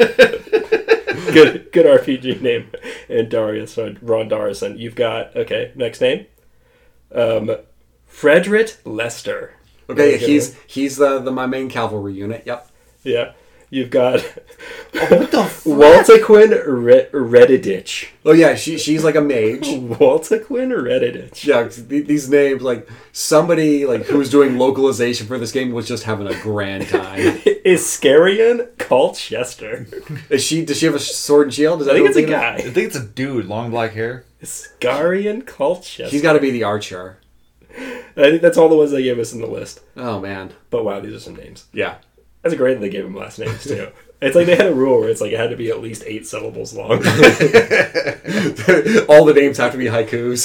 good, good R P G name, Andarius Rondarison. You've got okay. Next name, um, Frederick Lester. Okay, Very good he's one. he's the, the my main cavalry unit. Yep. Yeah. You've got What the fuck? Waltequin Re- Redditch. Oh yeah, she she's like a mage. Waltequin Redditch. Yeah, th- these names, like somebody like who was doing localization for this game was just having a grand time. Iscarian Colchester. Is she? Does she have a sword and shield? Is I that think it's what a I'm thinking guy. I think it's a dude, long black hair. Iscarian Colchester. of? He's got to be the archer. I think that's all the ones they gave us in the list. Oh man. But wow, these are some names. Yeah. That's great that they gave them last names too. It's like they had a rule where it's like it had to be at least eight syllables long. All the names have to be haikus.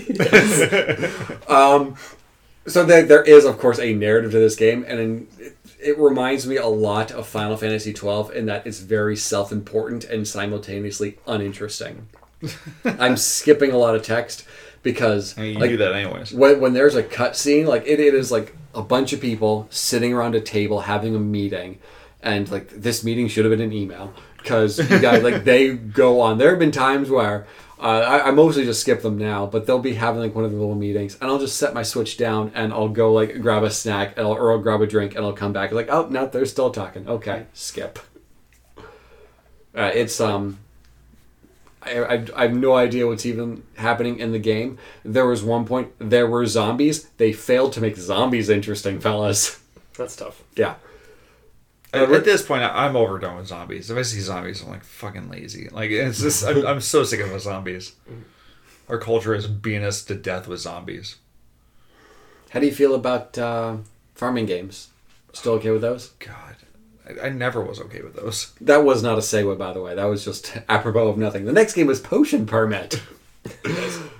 um, so there, there is, of course, a narrative to this game, and in, it, it reminds me a lot of Final Fantasy twelve in that it's very self-important and simultaneously uninteresting. I'm skipping a lot of text because I mean, you like, do that anyways. when, when there's a cutscene, like it, it is like a bunch of people sitting around a table having a meeting, and like this meeting should have been an email because you guys like they go on. There have been times where uh, I, I mostly just skip them now, but they'll be having like one of the little meetings, and I'll just set my Switch down and I'll go like grab a snack and I'll, or I'll grab a drink and I'll come back like, oh no, they're still talking. Okay, skip. Uh, it's um. I, I, I have no idea what's even happening in the game. There was one point, there were zombies. They failed to make zombies interesting, fellas. That's tough. Yeah. At, at this point, I- I'm overdone with zombies. If I see zombies, I'm like fucking lazy. Like it's just, I'm, I'm so sick of zombies. Our culture is beating us to death with zombies. How do you feel about uh, farming games? Still okay with those? God, I, I never was okay with those. That was not a segue, by the way. That was just apropos of nothing. The next game was Potion Permit.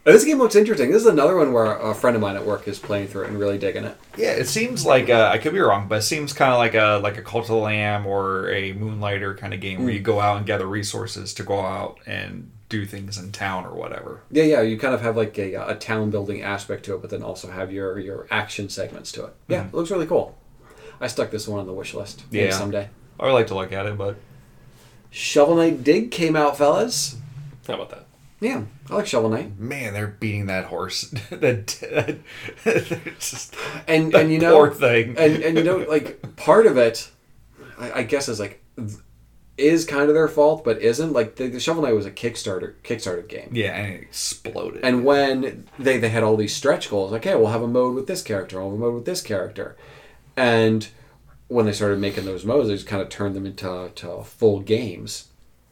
This game looks interesting. This is another one where a friend of mine at work is playing through it and really digging it. Yeah, it seems like uh, I could be wrong, but it seems kind of like a like a Cult of the Lamb or a Moonlighter kind of game where Mm. you go out and gather resources to go out and do things in town or whatever. Yeah, yeah. You kind of have like a, a town building aspect to it, but then also have your, your action segments to it. Yeah, Mhm. it looks really cool. I stuck this one on the wish list. Maybe Yeah. someday. I would like to look at it, but Shovel Knight Dig came out, fellas. How about that? Yeah, I like Shovel Knight. man, they're beating that horse. that, that it's just And that and you know, poor thing. and and you know, like part of it, I, I guess is like is kind of their fault, but isn't. Like the, the Shovel Knight was a Kickstarter Kickstarter game. yeah, and it exploded. And when they, they had all these stretch goals, like, hey, we'll have a mode with this character, we'll have a mode with this character. And when they started making those modes, they just kind of turned them into to full games.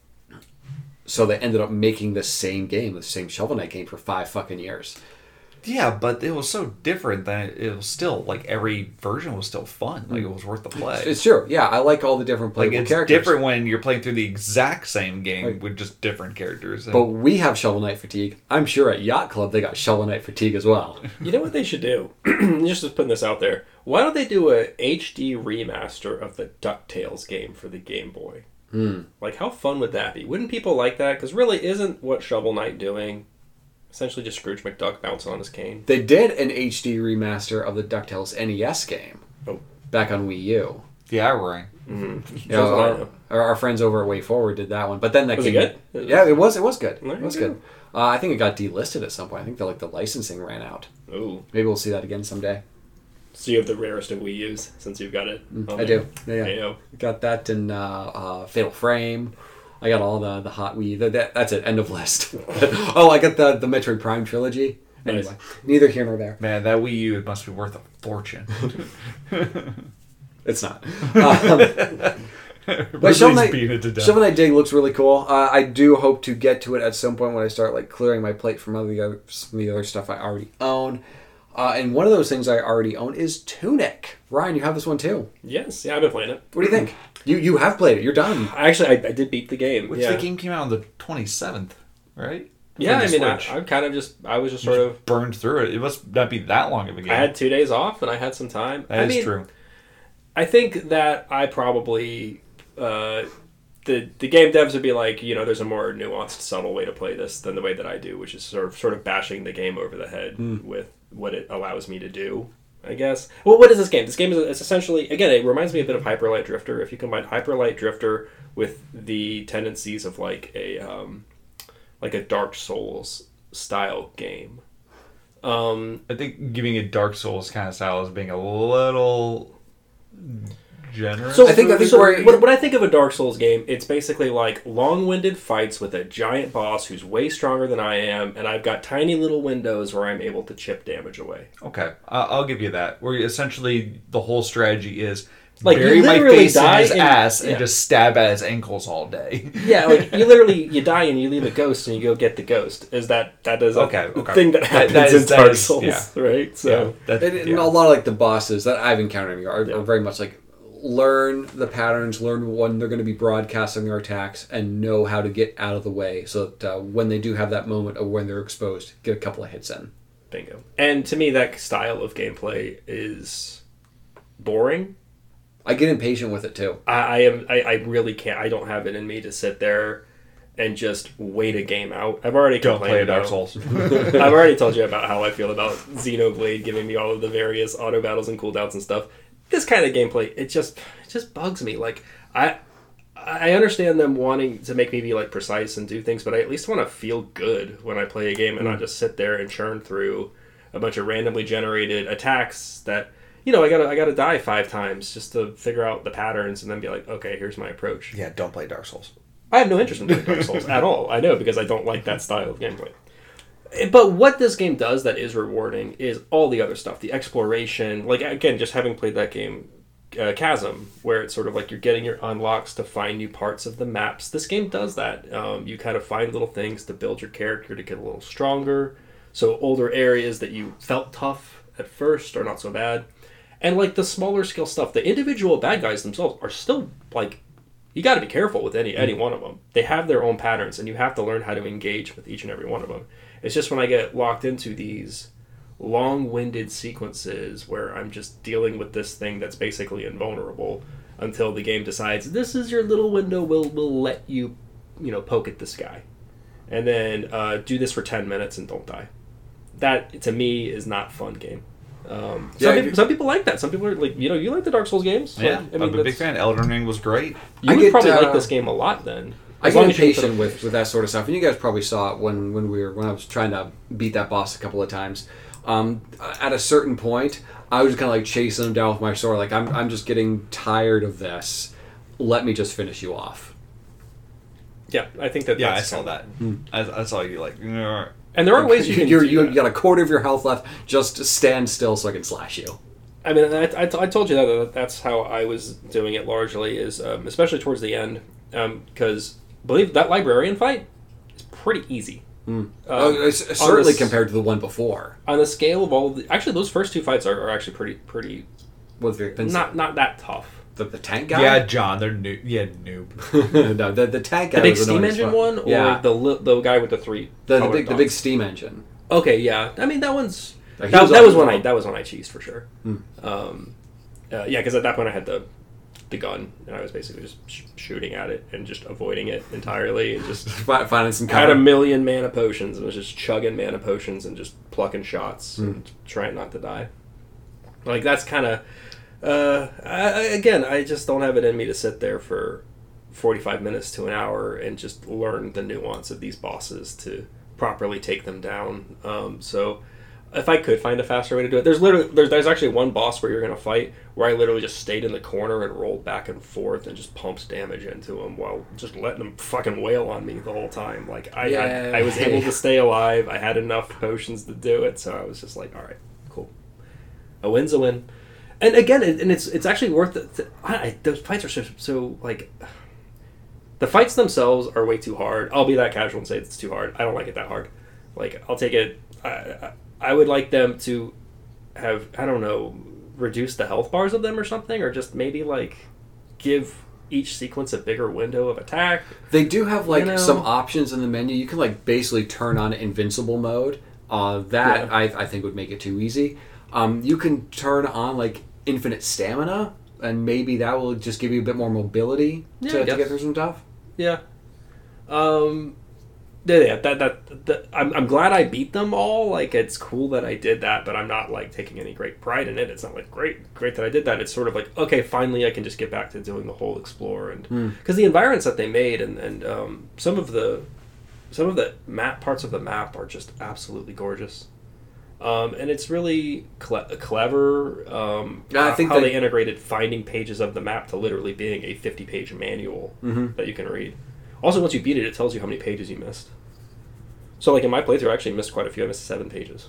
So they ended up making the same game, the same Shovel Knight game for five fucking years. yeah, but it was so different that it, it was still like every version was still fun. Like it was worth the play. It's true. Yeah, I like all the different Like playable it's characters. different when you're playing through the exact same game Like- with just different characters. But we have Shovel Knight fatigue. I'm sure at Yacht Club they got Shovel Knight fatigue as well. You know what they should do? Just just putting this out there. Why don't they do a H D remaster of the DuckTales game for the Game Boy? Hmm. Like, how fun would that be? Wouldn't people like that? Because really, isn't what Shovel Knight doing essentially just Scrooge McDuck bouncing on his cane? They did an H D remaster of the DuckTales N E S game Oh. back on Wii U. yeah, right. Mm-hmm. You know, our, our, our friends over at Way Forward did that one, but then that Was it game, good? Yeah, it was. It was good. There It was you go. good. Uh, I think it got delisted at some point. I think the like the licensing ran out. Ooh. Maybe we'll see that again someday. So you have the rarest of Wii U's since you've got it. on I there. do. Yeah, yeah. Heyo. Got that in uh, uh, Fatal Frame. I got all the the hot Wii. That, that, that's it. End of list. Oh, I got the the Metroid Prime trilogy. Anyway, Nice. neither here nor there. Man, that Wii U it must be worth a fortune. It's not. Um, But Shovel Knight, beating it to death. Shovel Knight Dig looks really cool. Uh, I do hope to get to it at some point when I start like clearing my plate from other the other, some of the other stuff I already own. Uh, and one of those things I already own is Tunic. Ryan, you have this one too. Yes, yeah, I've been playing it. What do you think? You you have played it. You're done. Actually, I, I did beat the game. Which yeah. the game came out on the twenty-seventh, right? Yeah, For I the mean, I, Switch. I kind of just, I was just You sort just of, burned through it. It must not be that long of a game. I had two days off and I had some time. That I is mean, true. I think that I probably, uh, the the game devs would be like, you know, there's a more nuanced, subtle way to play this than the way that I do, which is sort of sort of bashing the game over the head Mm. with what it allows me to do, I guess. Well, what is this game? This game is it's essentially, again, it reminds me a bit of Hyper Light Drifter. If you combine Hyper Light Drifter with the tendencies of like a um, like a Dark Souls style game. Um, I think giving it Dark Souls kind of style is being a little generous. So I think- I think so we're- when, when I think of a Dark Souls game, it's basically like long-winded fights with a giant boss who's way stronger than I am, and I've got tiny little windows where I'm able to chip damage away. Okay, I- I'll give you that. Where essentially the whole strategy is Like, bury you my literally face in die his and- ass and yeah. just stab at his ankles all day. Yeah, like you literally you die and you leave a ghost and you go get the ghost. Is that that is a Okay, okay. thing that That- happens that is- in that Dark is- Souls, yeah. right? So Yeah, that- And, and yeah. a lot of like the bosses that I've encountered are, Yeah. are very much like learn the patterns, learn when they're going to be broadcasting their attacks, and know how to get out of the way so that uh, when they do have that moment of when they're exposed, get a couple of hits in. bingo. And to me, that style of gameplay is boring. I get impatient with it too. I, I am. I, I really can't. I don't have it in me to sit there and just wait a game out. I've already Don't complained play a Dark about- Souls. I've already told you about how I feel about Xenoblade giving me all of the various auto battles and cooldowns and stuff. This kind of gameplay, it just it just bugs me. Like I I understand them wanting to make me be like precise and do things, but I at least want to feel good when I play a game and not just sit there and churn through a bunch of randomly generated attacks that you know I gotta I gotta die five times just to figure out the patterns and then be like, okay, here's my approach. Yeah, don't play Dark Souls. I have no interest in playing Dark Souls at all. I know because I don't like that style of gameplay. But what this game does that is rewarding is all the other stuff, the exploration. Like again, just having played that game, uh, Chasm, where it's sort of like you're getting your unlocks to find new parts of the maps. This game does that. Um, you kind of find little things to build your character to get a little stronger. So older areas that you felt tough at first are not so bad. And like the smaller scale stuff, the individual bad guys themselves are still like You got to be careful with any any one of them. They have their own patterns, and you have to learn how to engage with each and every one of them. It's just when I get locked into these long-winded sequences where I'm just dealing with this thing that's basically invulnerable until the game decides this is your little window. We'll we'll let you, you know, poke at this guy, and then uh, do this for ten minutes and don't die. That to me is not fun game. Um, Yeah, some, I people, get- some people like that. Some people are like, you know, you like the Dark Souls games. Yeah, Like, I'm a big that's- fan. Elden Ring was great. You I would get, probably uh, like this game a lot then. I As get long as you impatient put- with, with that sort of stuff, and you guys probably saw it when, when we were when I was trying to beat that boss a couple of times. Um, at a certain point, I was kind of like chasing him down with my sword, like I'm I'm just getting tired of this. Let me just finish you off. Yeah, I think that. Yeah, I that's saw that. I, I saw you like. "Nyeh." And there are ways you can. You're, do you that. you got a quarter of your health left. Just stand still so I can slash you. I mean, I, I, I told you that, that that's how I was doing it largely, is um, especially towards the end, because believe that librarian fight is pretty easy. Mm. Um, oh, it's, on certainly the- compared to the one before. On the scale of all, of the, actually, those first two fights are, are actually pretty pretty With Vic Vincent. not not that tough. the, the tank guy. Yeah, John, they're new. Yeah, noob. no, the the tank guy. The big was steam annoying as engine fuck. one, or Yeah, the li- the guy with the three. the, the colored big the dots? big steam engine. Okay, yeah. I mean, that one's Like, he that, was that on- was when I that was when I cheesed for sure. Hmm. Um, uh, yeah, because at that point I had the the gun and I was basically just sh- shooting at it and just avoiding it entirely and just Fi- Finding some had a cover. million mana potions and was just chugging mana potions and just plucking shots Hmm. and trying not to die. Like that's kind of uh, I, I, again I just don't have it in me to sit there for forty-five minutes to an hour and just learn the nuance of these bosses to properly take them down. Um, so if I could find a faster way to do it, there's literally there's, there's actually one boss where you're gonna fight where I literally just stayed in the corner and rolled back and forth and just pumped damage into him while just letting him fucking wail on me the whole time. Like I had, I was Yay. able to stay alive. I had enough potions to do it, so I was just like, all right, cool. A win's a win. And again, it, and it's it's actually worth it. To, I, I, those fights are so, so like. The fights themselves are way too hard. I'll be that casual and say it's too hard. I don't like it that hard. Like I'll take it. I, I, I would like them to have I don't know reduce the health bars of them or something, or just maybe like give each sequence a bigger window of attack. They do have like You know? some options in the menu. You can like basically turn on invincible mode. Uh, that Yeah. I, I think would make it too easy. Um, you can turn on like infinite stamina, and maybe that will just give you a bit more mobility Yeah, I to, to guess. get through some stuff. Yeah. Um. Yeah, yeah. That, that that I'm I'm glad I beat them all. Like it's cool that I did that, but I'm not like taking any great pride in it. It's not like great great that I did that. It's sort of like okay, finally I can just get back to doing the whole explore and because the environments that they made and and um, some of the some of the map parts of the map are just absolutely gorgeous. Um, and it's really cle- clever. Um, Yeah, I how- think how they- they integrated finding pages of the map to literally being a fifty-page manual Mhm. that you can read. Also, once you beat it, it tells you how many pages you missed. So, like in my playthrough, I actually missed quite a few. I missed seven pages.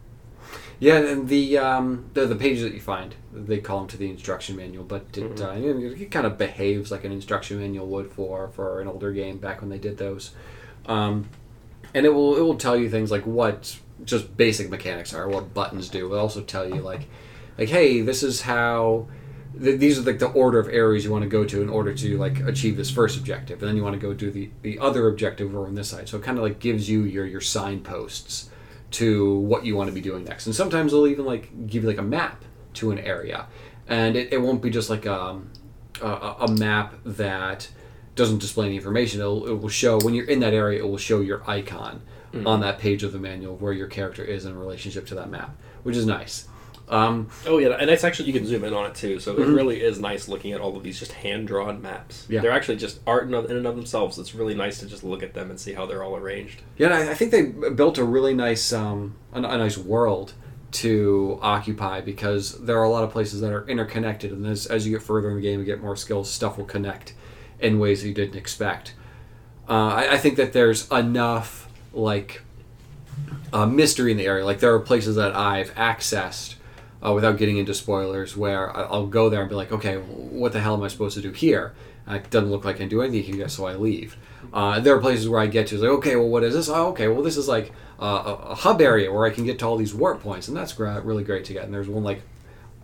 Yeah, and the um, the the pages that you find, they call them to the instruction manual, but it, Mhm. uh, you know, it kind of behaves like an instruction manual would for for an older game back when they did those. Um, and it will it will tell you things like what just basic mechanics are, what buttons do. It'll also tell you like like hey, this is how th- these are like the order of areas you want to go to in order to like achieve this first objective, and then you want to go do the the other objective over on this side. So it kind of like gives you your your signposts to what you want to be doing next. And sometimes they'll even like give you like a map to an area, and it, it won't be just like um, a, a map that doesn't display any information. It'll, it will show when you're in that area, it will show your icon Mhm. on that page of the manual where your character is in relationship to that map, which is nice. Um, Oh yeah, and it's actually you can zoom in on it too. So Mhm. it really is nice looking at all of these just hand drawn maps. Yeah. They're actually just art in, of, in and of themselves. It's really nice to just look at them and see how they're all arranged. Yeah, and I, I think they built a really nice, um, a, a nice world to occupy because there are a lot of places that are interconnected, and as, as you get further in the game and get more skills, stuff will connect in ways that you didn't expect. Uh, I, I think that there's enough like uh, mystery in the area. Like there are places that I've accessed uh, without getting into spoilers where I- I'll go there and be like, okay, what the hell am I supposed to do here? Uh, It doesn't look like I can do anything here, so I leave. Uh, there are places where I get to, it's like, okay, well, what is this? Oh, okay, well, this is like uh, a, a hub area where I can get to all these warp points, and that's gra- really great to get. And there's one like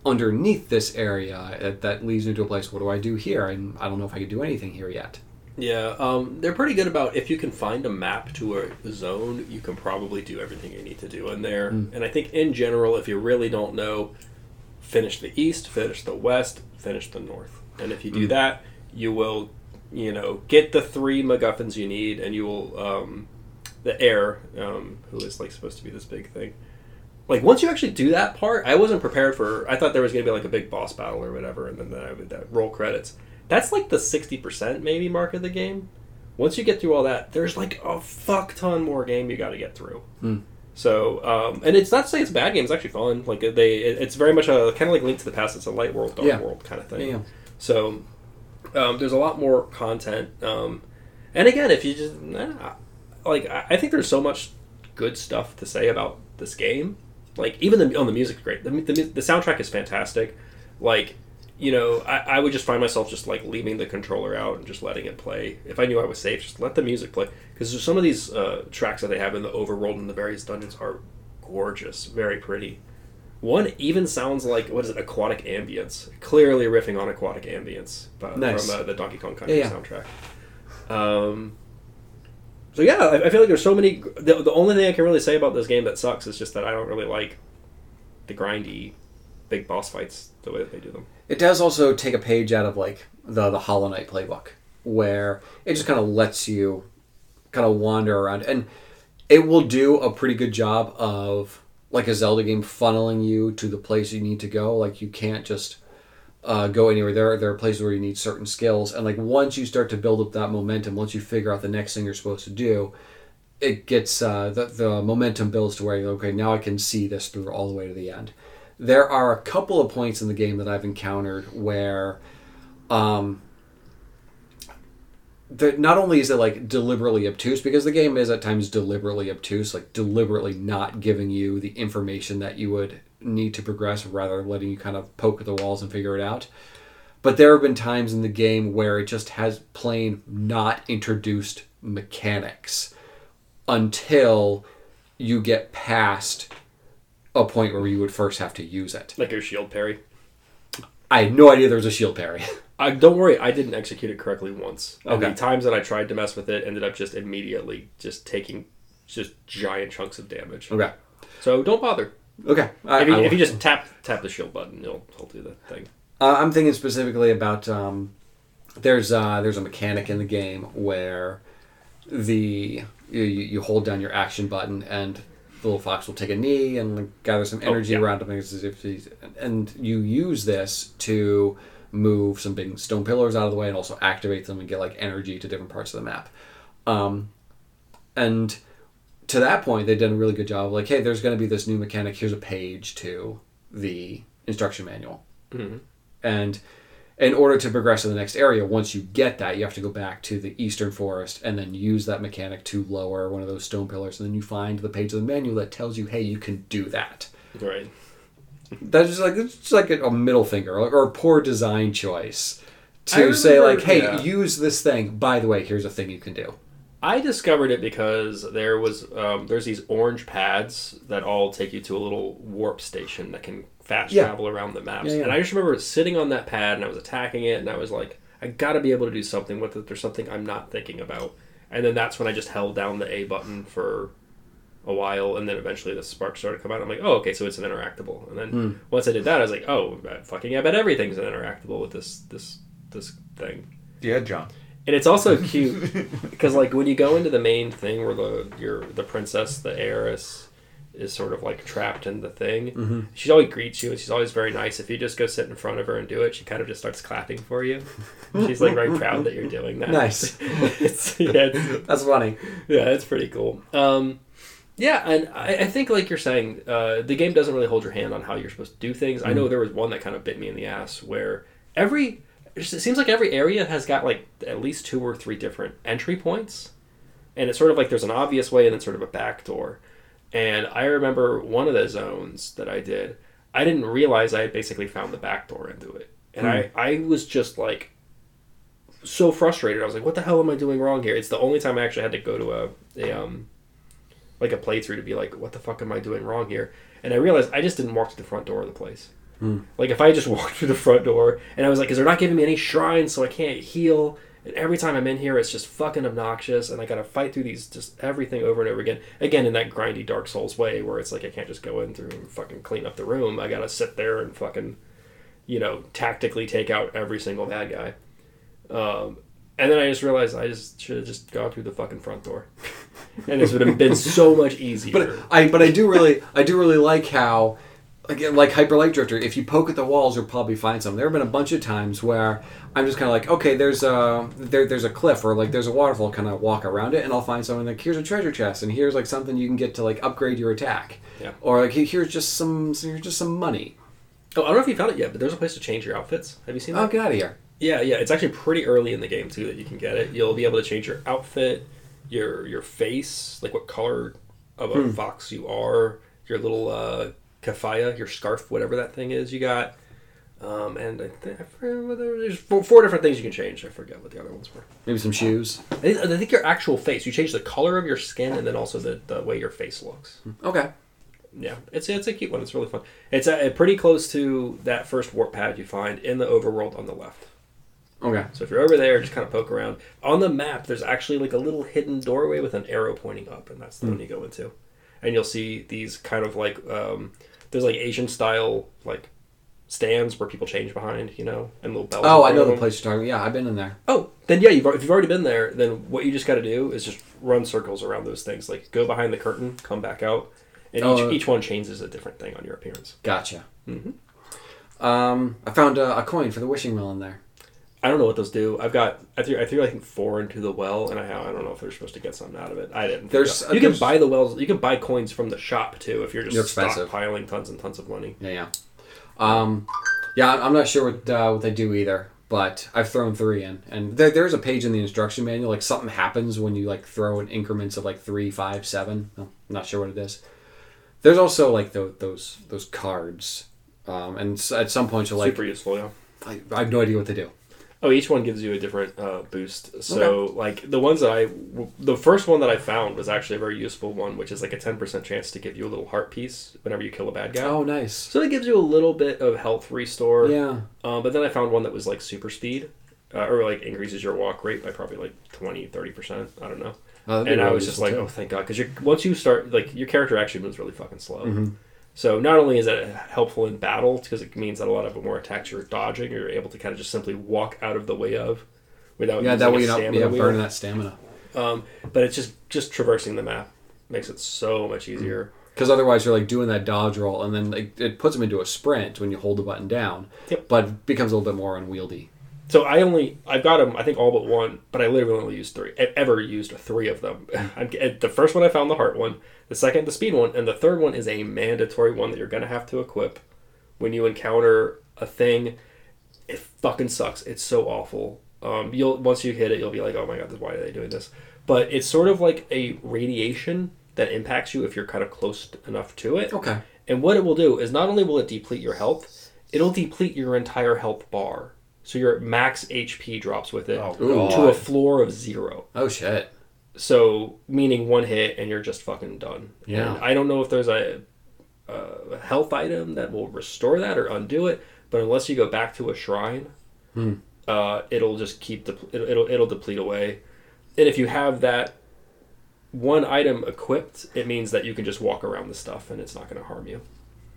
underneath this area uh, that leads me to a place. What do I do here? And I don't know if I can do anything here yet. Yeah, um, they're pretty good about if you can find a map to a zone, you can probably do everything you need to do in there. Mm. And I think in general, if you really don't know, finish the east, finish the west, finish the north. And if you do mm. that, you will, you know, get the three MacGuffins you need, and you will, um, the heir, um, who is like supposed to be this big thing. Like, once you actually do that part, I wasn't prepared for, I thought there was going to be like a big boss battle or whatever, and then I would uh, roll credits. That's like the sixty percent maybe mark of the game. Once you get through all that, there's like a fuck ton more game you got to get through. Hmm. So, um, and it's not to say it's a bad game. It's actually fun. Like they, it's very much a kind of like Link to the Past. It's a light world, dark yeah. world kind of thing. Yeah. So, um, there's a lot more content. Um, and again, if you just nah, like, I think there's so much good stuff to say about this game. Like even the on oh, the music's great. The, the the soundtrack is fantastic. Like. You know, I, I would just find myself just, like, leaving the controller out and just letting it play. If I knew I was safe, just let the music play. Because some of these uh, tracks that they have in the overworld and the various dungeons are gorgeous, very pretty. One even sounds like, what is it, aquatic ambience. Clearly riffing on aquatic ambience uh, nice. from uh, the Donkey Kong Country yeah, yeah. soundtrack. Um, so, yeah, I, I feel like there's so many... The, the only thing I can really say about this game that sucks is just that I don't really like the grindy big boss fights the way that they do them. It does also take a page out of like the the Hollow Knight playbook, where it just kind of lets you kind of wander around, and it will do a pretty good job of like a Zelda game funneling you to the place you need to go. Like you can't just uh, go anywhere. There there are places where you need certain skills, and like once you start to build up that momentum, once you figure out the next thing you're supposed to do, it gets uh, the the momentum builds to where you're, okay, now I can see this through all the way to the end. There are a couple of points in the game that I've encountered where um, that not only is it like deliberately obtuse, because the game is at times deliberately obtuse, like deliberately not giving you the information that you would need to progress, rather letting you kind of poke at the walls and figure it out. But there have been times in the game where it just has plain not introduced mechanics until you get past a point where you would first have to use it. Like your shield parry? I had no idea there was a shield parry. I, don't worry, I didn't execute it correctly once. And okay. the times that I tried to mess with it ended up just immediately just taking just giant chunks of damage. Okay. So don't bother. Okay. I, if, you, I if you just tap tap the shield button, it'll, it'll do the thing. Uh, I'm thinking specifically about... Um, there's, uh, there's a mechanic in the game where the you, you hold down your action button and... the little fox will take a knee and gather some energy oh, yeah. around him, as if he's, and you use this to move some big stone pillars out of the way and also activate them and get like energy to different parts of the map. Um, and to that point, they've done a really good job. Like, hey, there's going to be this new mechanic. Here's a page to the instruction manual, mm-hmm. and in order to progress to the next area, once you get that, you have to go back to the Eastern Forest and then use that mechanic to lower one of those stone pillars. And then you find the page of the manual that tells you, hey, you can do that. Right. That's just like, it's just like a middle finger or a poor design choice to remember, say, like, hey, yeah. use this thing. By the way, here's a thing you can do. I discovered it because there was um, there's these orange pads that all take you to a little warp station that can fast yeah. travel around the maps. Yeah, yeah. And I just remember sitting on that pad and I was attacking it and I was like, I gotta be able to do something with it. There's something I'm not thinking about. And then that's when I just held down the A button for a while, and then eventually the sparks started to come out. I'm like, oh, okay, so it's an interactable. And then mm. once I did that, I was like, oh, fucking, I bet everything's an interactable with this this this thing. Yeah, John. And it's also cute because, like, when you go into the main thing where the your the princess, the heiress, is sort of like trapped in the thing, mm-hmm. she always greets you and she's always very nice. If you just go sit in front of her and do it, she kind of just starts clapping for you. She's like very proud that you're doing that. Nice. it's, yeah, it's, That's funny. Yeah, it's pretty cool. Um, yeah, and I, I think, like you're saying, uh, the game doesn't really hold your hand on how you're supposed to do things. Mm-hmm. I know there was one that kind of bit me in the ass where every... It seems like every area has got like at least two or three different entry points. And it's sort of like there's an obvious way and then sort of a back door. And I remember one of the zones that I did, I didn't realize I had basically found the back door into it. And hmm. I, I was just like so frustrated. I was like, what the hell am I doing wrong here? It's the only time I actually had to go to a, a um like a playthrough to be like, what the fuck am I doing wrong here? And I realized I just didn't walk to the front door of the place. Hmm. Like if I just walked through the front door and I was like, because they're not giving me any shrines, so I can't heal. And every time I'm in here, it's just fucking obnoxious, and I gotta fight through these, just everything over and over again. Again, in that grindy Dark Souls way, where it's like I can't just go in through and fucking clean up the room. I gotta sit there and fucking, you know, tactically take out every single bad guy. Um, and then I just realized I just should have just gone through the fucking front door, and this would have been so much easier. But I, but I do really, I do really like how. Like, like Hyper Light Drifter, if you poke at the walls, you'll probably find some. There have been a bunch of times where I'm just kind of like, okay, there's a there, there's a cliff or like there's a waterfall. Kind of walk around it, and I'll find something like here's a treasure chest, and here's like something you can get to like upgrade your attack. Yeah. Or like here's just some here's just some money. Oh, I don't know if you found it yet, but there's a place to change your outfits. Have you seen that? Oh, get out of here! Yeah, yeah. It's actually pretty early in the game too that you can get it. You'll be able to change your outfit, your your face, like what color of a Hmm. fox you are, your little. Uh, Kafaya, your scarf, whatever that thing is you got. Um, and I think I forget whether there's four, four different things you can change. I forget what the other ones were. Maybe some shoes. I think, I think your actual face. You change the color of your skin and then also the, the way your face looks. Okay. Yeah, it's it's a cute one. It's really fun. It's a, pretty close to that first warp pad you find in the overworld on the left. Okay. So if you're over there, just kind of poke around. On the map, there's actually like a little hidden doorway with an arrow pointing up, and that's the mm. one you go into. And you'll see these kind of like... Um, there's like Asian style like stands where people change behind, you know, and little bells. Oh, I know the place you're talking about. Yeah, I've been in there. Oh, then yeah, you've, if you've already been there, then what you just got to do is just run circles around those things. Like go behind the curtain, come back out, and oh, each, each one changes a different thing on your appearance. Gotcha. Mm-hmm. Um, I found a, a coin for the wishing well in there. I don't know what those do. I've got I threw I threw I think four into the well, and I I don't know if they're supposed to get something out of it. I didn't. There's you uh, can there's, buy the wells. You can buy coins from the shop too if you're just You're expensive. stockpiling tons and tons of money. Yeah, yeah, um, yeah. I'm not sure what uh, what they do either, but I've thrown three in, and there, there's a page in the instruction manual like something happens when you like throw in increments of like three, five, seven. I'm not sure what it is. There's also like the, those those cards, um, and at some point you're like super useful. Yeah, I, I have no idea what they do. Oh, each one gives you a different uh, boost. So, Okay. like, the ones that I... The first one that I found was actually a very useful one, which is like a ten percent chance to give you a little heart piece whenever you kill a bad guy. Oh, nice. So it gives you a little bit of health restore. Yeah. Um, but then I found one that was like super speed, uh, or like increases your walk rate by probably like twenty, thirty percent. I don't know. Oh, that'd be and I really was just useful, like, too. oh, thank God. Because once you start... Like, your character actually moves really fucking slow. Mm-hmm. So not only is it helpful in battle, because it means that a lot of more attacks you're dodging, you're able to kind of just simply walk out of the way of, without Yeah, using that a way you're not stamina yeah, wheel. burning that stamina. Um, but it's just just traversing the map makes it so much easier. Because otherwise you're like doing that dodge roll, and then like, it puts them into a sprint when you hold the button down. Yep. But it becomes a little bit more unwieldy. So I only I've got them I think all but one, but I literally only used three. I've ever used three of them. I'm, the first one I found the heart one, the second the speed one, and the third one is a mandatory one that you're gonna have to equip when you encounter a thing. It fucking sucks. It's so awful. Um, you'll once you hit it, you'll be like, oh my God, why are they doing this? But it's sort of like a radiation that impacts you if you're kind of close enough to it. Okay. And what it will do is not only will it deplete your health, it'll deplete your entire health bar. So your max H P drops with it Oh, to God. a floor of zero. Oh, shit. So, meaning one hit and you're just fucking done. Yeah. And I don't know if there's a, a health item that will restore that or undo it, but unless you go back to a shrine, Hmm. uh, it'll just keep, de- it'll, it'll, it'll deplete away. And if you have that one item equipped, it means that you can just walk around the stuff and it's not going to harm you.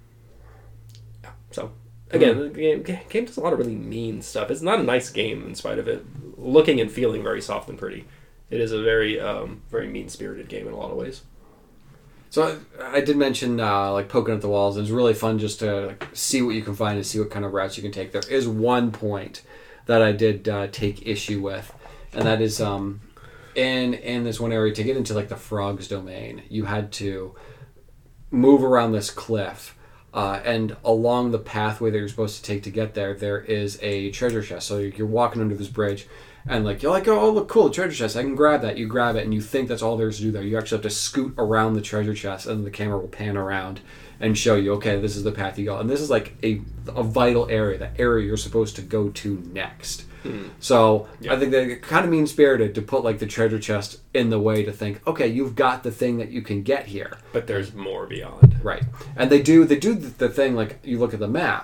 Yeah. So, again, the game, game does a lot of really mean stuff. It's not a nice game in spite of it looking and feeling very soft and pretty. It is a very, um, very mean-spirited game in a lot of ways. So I, I did mention uh, like poking at the walls. It was really fun just to like, see what you can find and see what kind of routes you can take. There is one point that I did uh, take issue with, and that is um, in in this one area to get into like the frogs domain, you had to move around this cliff. Uh, and along the pathway that you're supposed to take to get there, there is a treasure chest. So you're walking under this bridge, and like you're like, oh, look, cool, treasure chest. I can grab that. You grab it, and you think that's all there is to do there. You actually have to scoot around the treasure chest, and the camera will pan around and show you, okay, this is the path you go. And this is like a a vital area, the area you're supposed to go to next. Mm. So Yeah. I think they're kind of mean-spirited to put like the treasure chest in the way to think, okay, you've got the thing that you can get here. But there's more beyond. Right. And they do they do the thing, like, you look at the map,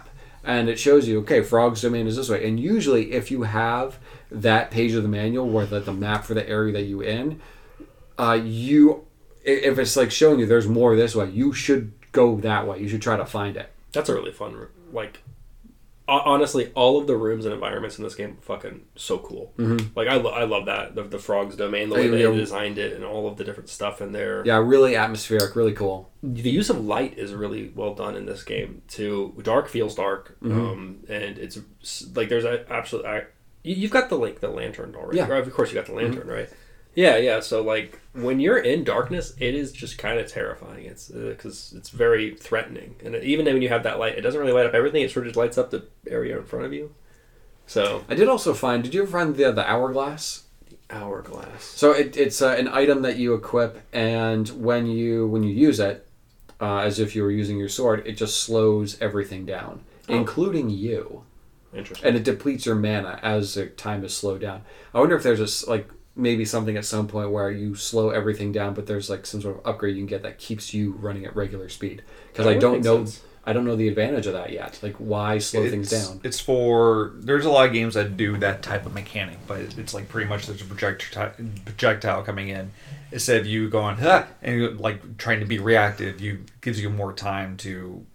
and it shows you, okay, Frog's Domain is this way. And usually, if you have that page of the manual where the, the map for the area that you in, uh, you if it's like showing you there's more this way, you should go that way. You should try to find it. That's a really fun, like, honestly, all of the rooms and environments in this game are fucking so cool. Mm-hmm. Like, I, lo- I love that, the, the Frog's Domain, the way they yeah. designed it, and all of the different stuff in there. Yeah, really atmospheric, really cool. The use of light is really well done in this game, too. Dark feels dark, mm-hmm. um, and it's, like, there's a absolute... I, you've got the, like, the lantern already. Yeah. Of course you got the lantern, mm-hmm. right? Yeah, yeah. So, like, when you're in darkness, it is just kind of terrifying. It's because uh, it's very threatening, and it, even when you have that light, it doesn't really light up everything. It sort of just lights up the area in front of you. So I did also find. Did you ever find the the hourglass? The hourglass. So it, it's uh, an item that you equip, and when you when you use it, uh, as if you were using your sword, it just slows everything down, oh. including you. Interesting. And it depletes your mana as the time is slowed down. I wonder if there's a like. Maybe something at some point where you slow everything down, but there's like some sort of upgrade you can get that keeps you running at regular speed. Because I don't know, sense. I don't know the advantage of that yet. Like, why slow it's, things down? It's for there's a lot of games that do that type of mechanic, but it's like pretty much there's a projectile projectile coming in instead of you going huh, and you're like trying to be reactive. You gives you more time to.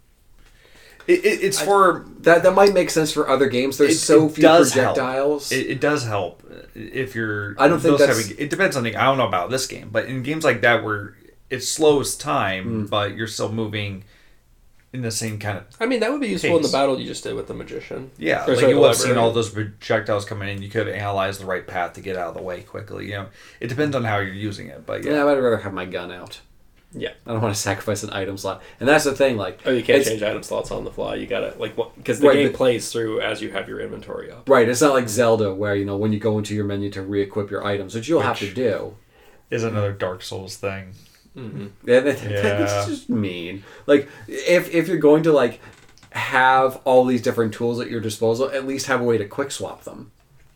It, it, it's for I, that. That might make sense for other games. There's it, so it few projectiles. It, it does help if you're. I don't think that's. Heavy, it depends on the. I don't know about this game, but in games like that where it slows time, mm. but you're still moving in the same kind of. I mean, that would be useful pace. In the battle you just did with the magician. Yeah, There's like you would have seen all those projectiles coming in. You could have analyzed the right path to get out of the way quickly. You know, it depends on how you're using it, but yeah. Yeah, I'd rather have my gun out. Yeah, I don't want to sacrifice an item slot, and that's the thing. Like, oh, you can't change item slots on the fly. You gotta like because the right, game but, plays through as you have your inventory up. Right. It's not like Zelda where you know when you go into your menu to re-equip your items, which you'll which have to do. Is another Dark Souls thing. Mm-hmm. Yeah, that, yeah, that's just mean. Like, if if you're going to like have all these different tools at your disposal, at least have a way to quick swap them.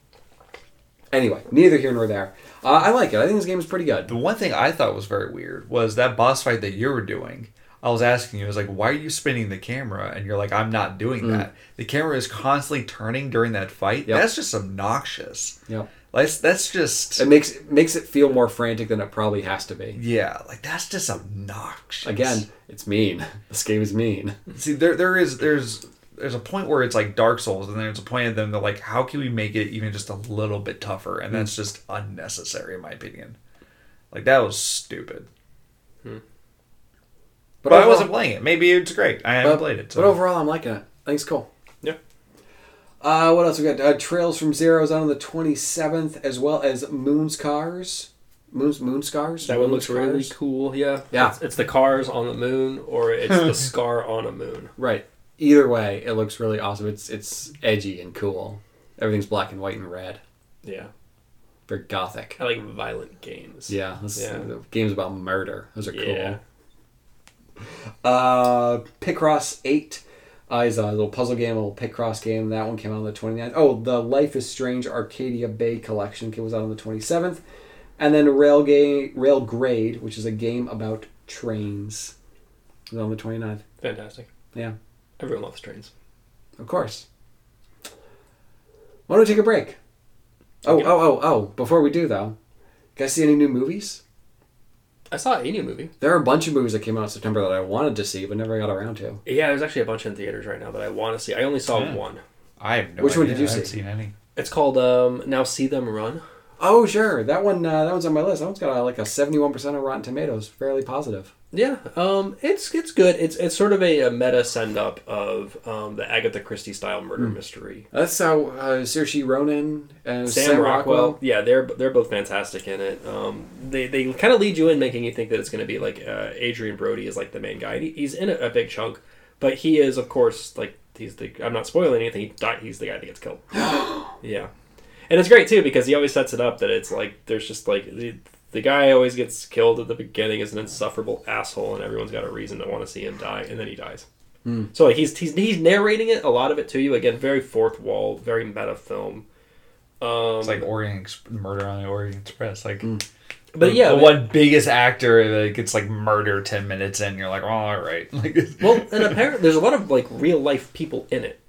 Anyway, neither here nor there. Uh, I like it. I think this game is pretty good. The one thing I thought was very weird was that boss fight that you were doing. I was asking you, I was like, why are you spinning the camera? And you're like, I'm not doing mm. that. The camera is constantly turning during that fight. Yep. That's just obnoxious. Yep. Like, that's just... It makes, it makes it feel more frantic than it probably has to be. Yeah, like, that's just obnoxious. Again, it's mean. This game is mean. See, there there is... There's... There's a point where it's like Dark Souls, and there's a point of them that like, how can we make it even just a little bit tougher? And that's just unnecessary, in my opinion. Like, that was stupid. Hmm. But, but overall, I wasn't playing it. Maybe it's great. I haven't but, played it. So. But overall, I'm liking it. I think it's cool. Yeah. Uh, what else we got? Uh, Trails from Zero is out on the twenty-seventh, as well as Moonscars. Moons, Moonscars? That Moon one looks Scars? really cool, yeah. Yeah. It's, it's the cars on the moon, or it's the scar on a moon. Right. Either way, it looks really awesome. It's it's edgy and cool. Everything's black and white and red. Yeah. Very gothic. I like violent games. Yeah. yeah. Games about murder. Those are yeah. cool. Uh, Picross eight uh, is a little puzzle game, a little Picross game. That one came out on the twenty-ninth. Oh, the Life is Strange Arcadia Bay Collection was out on the twenty-seventh. And then Railga- Railgrade, which is a game about trains, was on the twenty-ninth. Fantastic. Yeah. Everyone loves trains. Of course. Why don't we take a break? Oh, okay. oh, oh, oh. Before we do, though, guys see any new movies? I saw a new movie. There are a bunch of movies that came out in September that I wanted to see, but never got around to. Yeah, there's actually a bunch in theaters right now that I want to see. I only saw yeah. one. I have no Which idea. one did you I haven't see? seen any. It's called um, Now See Them Run. Oh, sure. That one uh, that one's on my list. That one's got uh, like a seventy-one percent on Rotten Tomatoes. Fairly positive. Yeah, um, it's it's good. It's it's sort of a, a meta send up of um, the Agatha Christie style murder mm. mystery. That's how uh, Saoirse Ronan and Sam, Sam Rockwell. Rockwell. Yeah, they're they're both fantastic in it. Um, they they kind of lead you in, making you think that it's going to be like uh, Adrian Brody is like the main guy. He, he's in a, a big chunk, but he is of course like he's the. I'm not spoiling anything. He die, he's the guy that gets killed. Yeah, and it's great too because he always sets it up that it's like there's just like. The, The guy always gets killed at the beginning as an insufferable asshole, and everyone's got a reason to want to see him die, and then he dies. Mm. So like he's he's he's narrating it, a lot of it to you. Again, very fourth wall, very meta film. Um, it's like Orient Ex- Murder on the Orient Express, like. Mm. But the, yeah, the but, one biggest actor that gets like murder ten minutes in, you're like, oh, all right. Like, well, and apparently there's a lot of like real life people in it.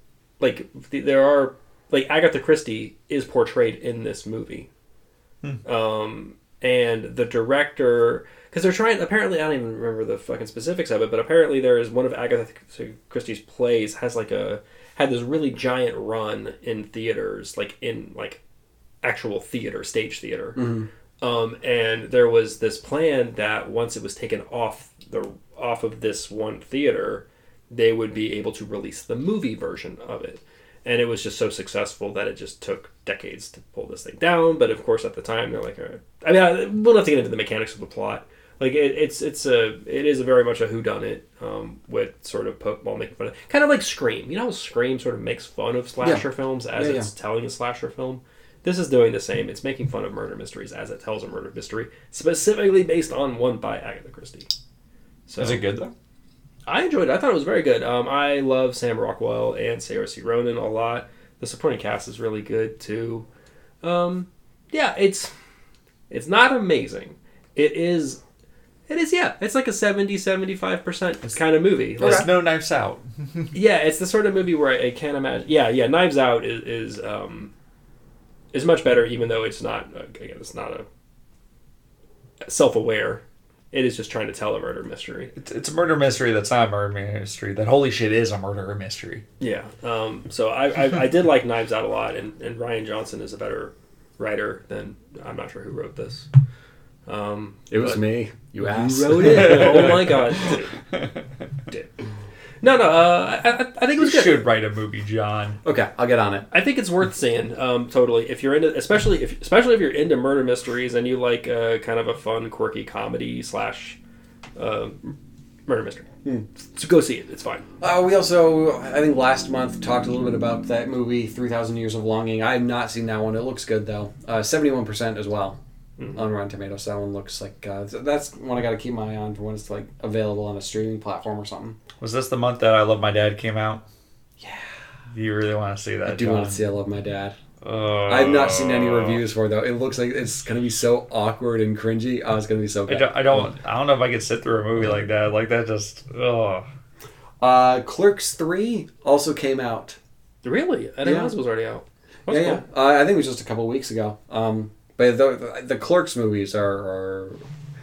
like there are like Agatha Christie is portrayed in this movie, hmm. um, and the director because they're trying. Apparently, I don't even remember the fucking specifics of it, but apparently there is one of Agatha Christie's plays has like a had this really giant run in theaters, like in like actual theater, stage theater. Mm-hmm. Um, and there was this plan that once it was taken off the off of this one theater, they would be able to release the movie version of it. And it was just so successful that it just took decades to pull this thing down. But of course, at the time, they're like, all right. I mean, I, we'll have to get into the mechanics of the plot. Like it, it's it's a it is a very much a whodunit um, with sort of while making fun of kind of like Scream. You know how Scream sort of makes fun of slasher yeah. films as yeah, it's yeah. telling a slasher film. This is doing the same. It's making fun of murder mysteries as it tells a murder mystery, specifically based on one by Agatha Christie. So, is it good though? I enjoyed it. I thought it was very good. Um, I love Sam Rockwell and Saoirse Ronan a lot. The supporting cast is really good too. Um, yeah, it's it's not amazing. It is. It is, yeah. It's like a seventy, seventy-five percent kind of movie. There's Like, no Knives Out. yeah, it's the sort of movie where I, I can't imagine. Yeah, yeah. Knives Out is is, um, is much better, even though it's not. Uh, again, it's not a self-aware. It is just trying to tell a murder mystery. It's, it's a murder mystery that's not a murder mystery. That holy shit is a murder mystery. Yeah. Um, so I, I I did like Knives Out a lot, and, and Rian Johnson is a better writer than I'm not sure who wrote this. Um, it was me. You asked. You wrote it. Oh my god. Dude. Dude. No, no. Uh, I, I, I think it was you good. should write a movie, John. Okay, I'll get on it. I think it's worth seeing. Um, totally. If you're into, especially if, especially if you're into murder mysteries and you like uh, kind of a fun, quirky comedy slash uh, murder mystery, hmm. so go see it. It's fine. Uh, we also, I think last month, talked a little bit about that movie, three thousand Years of Longing. I have not seen that one. It looks good though. Uh, seventy-one percent as well. Mm-hmm. On Rotten Tomatoes, that one looks like uh, that's one I got to keep my eye on for when it's like available on a streaming platform or something. Was this the month that I Love My Dad came out? Yeah. Do you really want to see that? I do John? want to see I Love My Dad. Uh, I've not seen any reviews for it though. It looks like it's gonna be so awkward and cringy. Oh, it's gonna be so bad. I don't. I don't, I don't know if I could sit through a movie like that. Like that, just oh. Uh, Clerks three also came out. Really? I didn't yeah. know it was already out. That's yeah, cool. yeah. Uh, I think it was just a couple of weeks ago. Um. But the, the Clerks movies are, are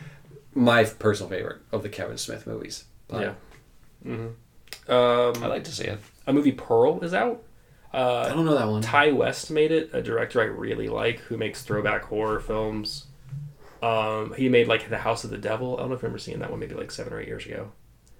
my personal favorite of the Kevin Smith movies. But, yeah. Mm-hmm. Um, I'd like to see it. A movie Pearl is out. Uh, I don't know that one. Ty West made it, a director I really like who makes throwback horror films. Um, he made like The House of the Devil. I don't know if I remember seeing that one maybe like seven or eight years ago.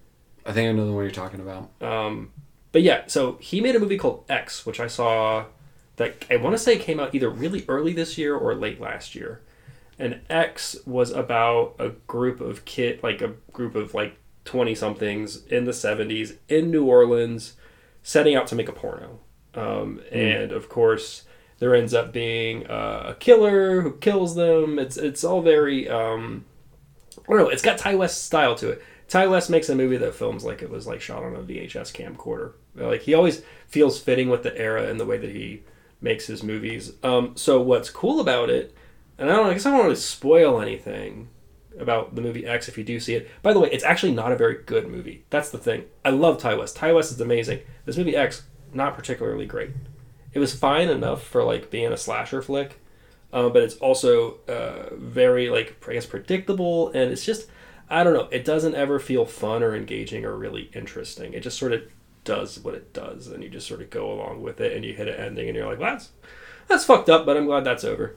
I think I know the one you're talking about. Um, but yeah, so he made a movie called X, which I saw... that I want to say came out either really early this year or late last year. And X was about a group of kid, like a group of like twenty-somethings in the seventies in New Orleans setting out to make a porno. Um, mm. And of course, there ends up being uh, a killer who kills them. It's it's all very, um, I don't know, it's got Ty West style to it. Ty West makes a movie that films like it was like shot on a V H S camcorder. Like he always feels fitting with the era and the way that he makes his movies. Um, so what's cool about it, and I don't I guess I don't want to spoil anything about the movie X if you do see it. By the way, it's actually not a very good movie. That's the thing. I love Ty West. Ty West is amazing. This movie X, not particularly great. It was fine enough for like being a slasher flick, uh, but it's also uh, very like I guess predictable, and it's just I don't know. It doesn't ever feel fun or engaging or really interesting. It just sort of does what it does, and you just sort of go along with it, and you hit an ending, and you're like, well, that's that's fucked up, but I'm glad that's over,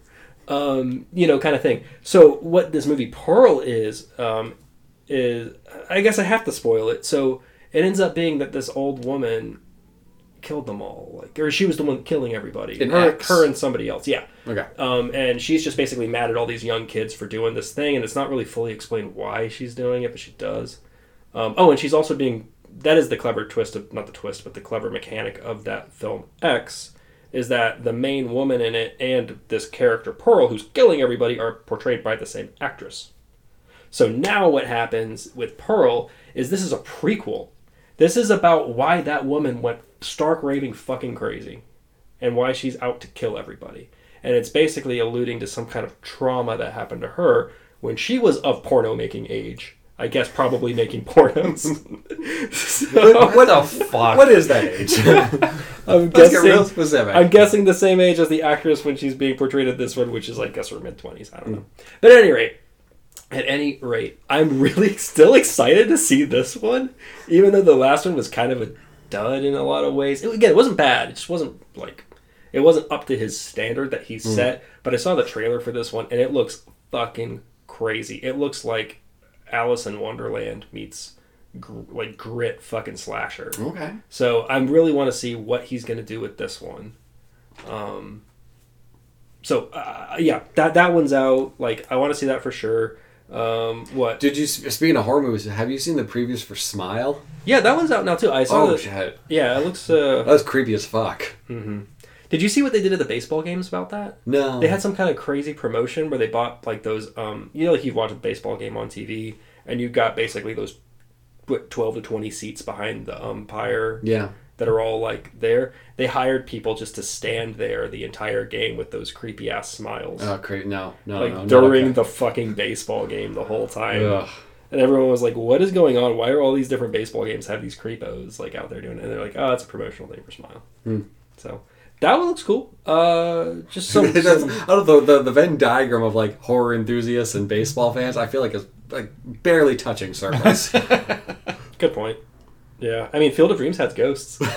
um, you know, kind of thing. So what this movie Pearl is, um, is I guess I have to spoil it. So it ends up being that this old woman killed them all, like, or she was the one killing everybody. In her, X? her and somebody else, yeah. Okay. Um, and she's just basically mad at all these young kids for doing this thing, and it's not really fully explained why she's doing it, but she does. Um, oh, and she's also being that is the clever twist of, not the twist, but the clever mechanic of that film X, is that the main woman in it and this character Pearl, who's killing everybody, are portrayed by the same actress. So now what happens with Pearl is this is a prequel. This is about why that woman went stark raving fucking crazy and why she's out to kill everybody. And it's basically alluding to some kind of trauma that happened to her when she was of porno making age. I guess probably making pornos. So, what the fuck? What is that age? I'm Let's get guessing. real specific. I'm guessing the same age as the actress when she's being portrayed at this one, which is, I guess, her mid twenties. I don't know. But at any rate, at any rate, I'm really still excited to see this one, even though the last one was kind of a dud in a lot of ways. It, again, it wasn't bad. It just wasn't like it wasn't up to his standard that he set. But I saw the trailer for this one, and it looks fucking crazy. It looks like Alice in Wonderland meets gr- like grit fucking slasher. Okay. So I really want to see what he's going to do with this one. Um. So uh, yeah, that that one's out. Like I want to see that for sure. Um. What? Did you speaking of horror movies? Have you seen the previews for Smile? Yeah, that one's out now too. I saw. Oh the, shit! Yeah, it looks. Uh, That was creepy as fuck. mm-hmm. Did you see what they did at the baseball games about that? No. They had some kind of crazy promotion where they bought like those. Um. You know, like you'd watch a baseball game on T V, and you got basically those, what, twelve to twenty seats behind the umpire. Yeah. That are all like there. They hired people just to stand there the entire game with those creepy ass smiles. Oh, great! No, no, like no. no, during okay. the fucking baseball game the whole time. Ugh. And everyone was like, what is going on? Why are all these different baseball games have these creepos like out there doing it? And they're like, oh, it's a promotional thing for Smile. Hmm. So that one looks cool. Uh, just some, That's- some I don't know the the Venn diagram of like horror enthusiasts and baseball fans. I feel like it's like barely touching surface. good point. Yeah, I mean, Field of Dreams has ghosts. so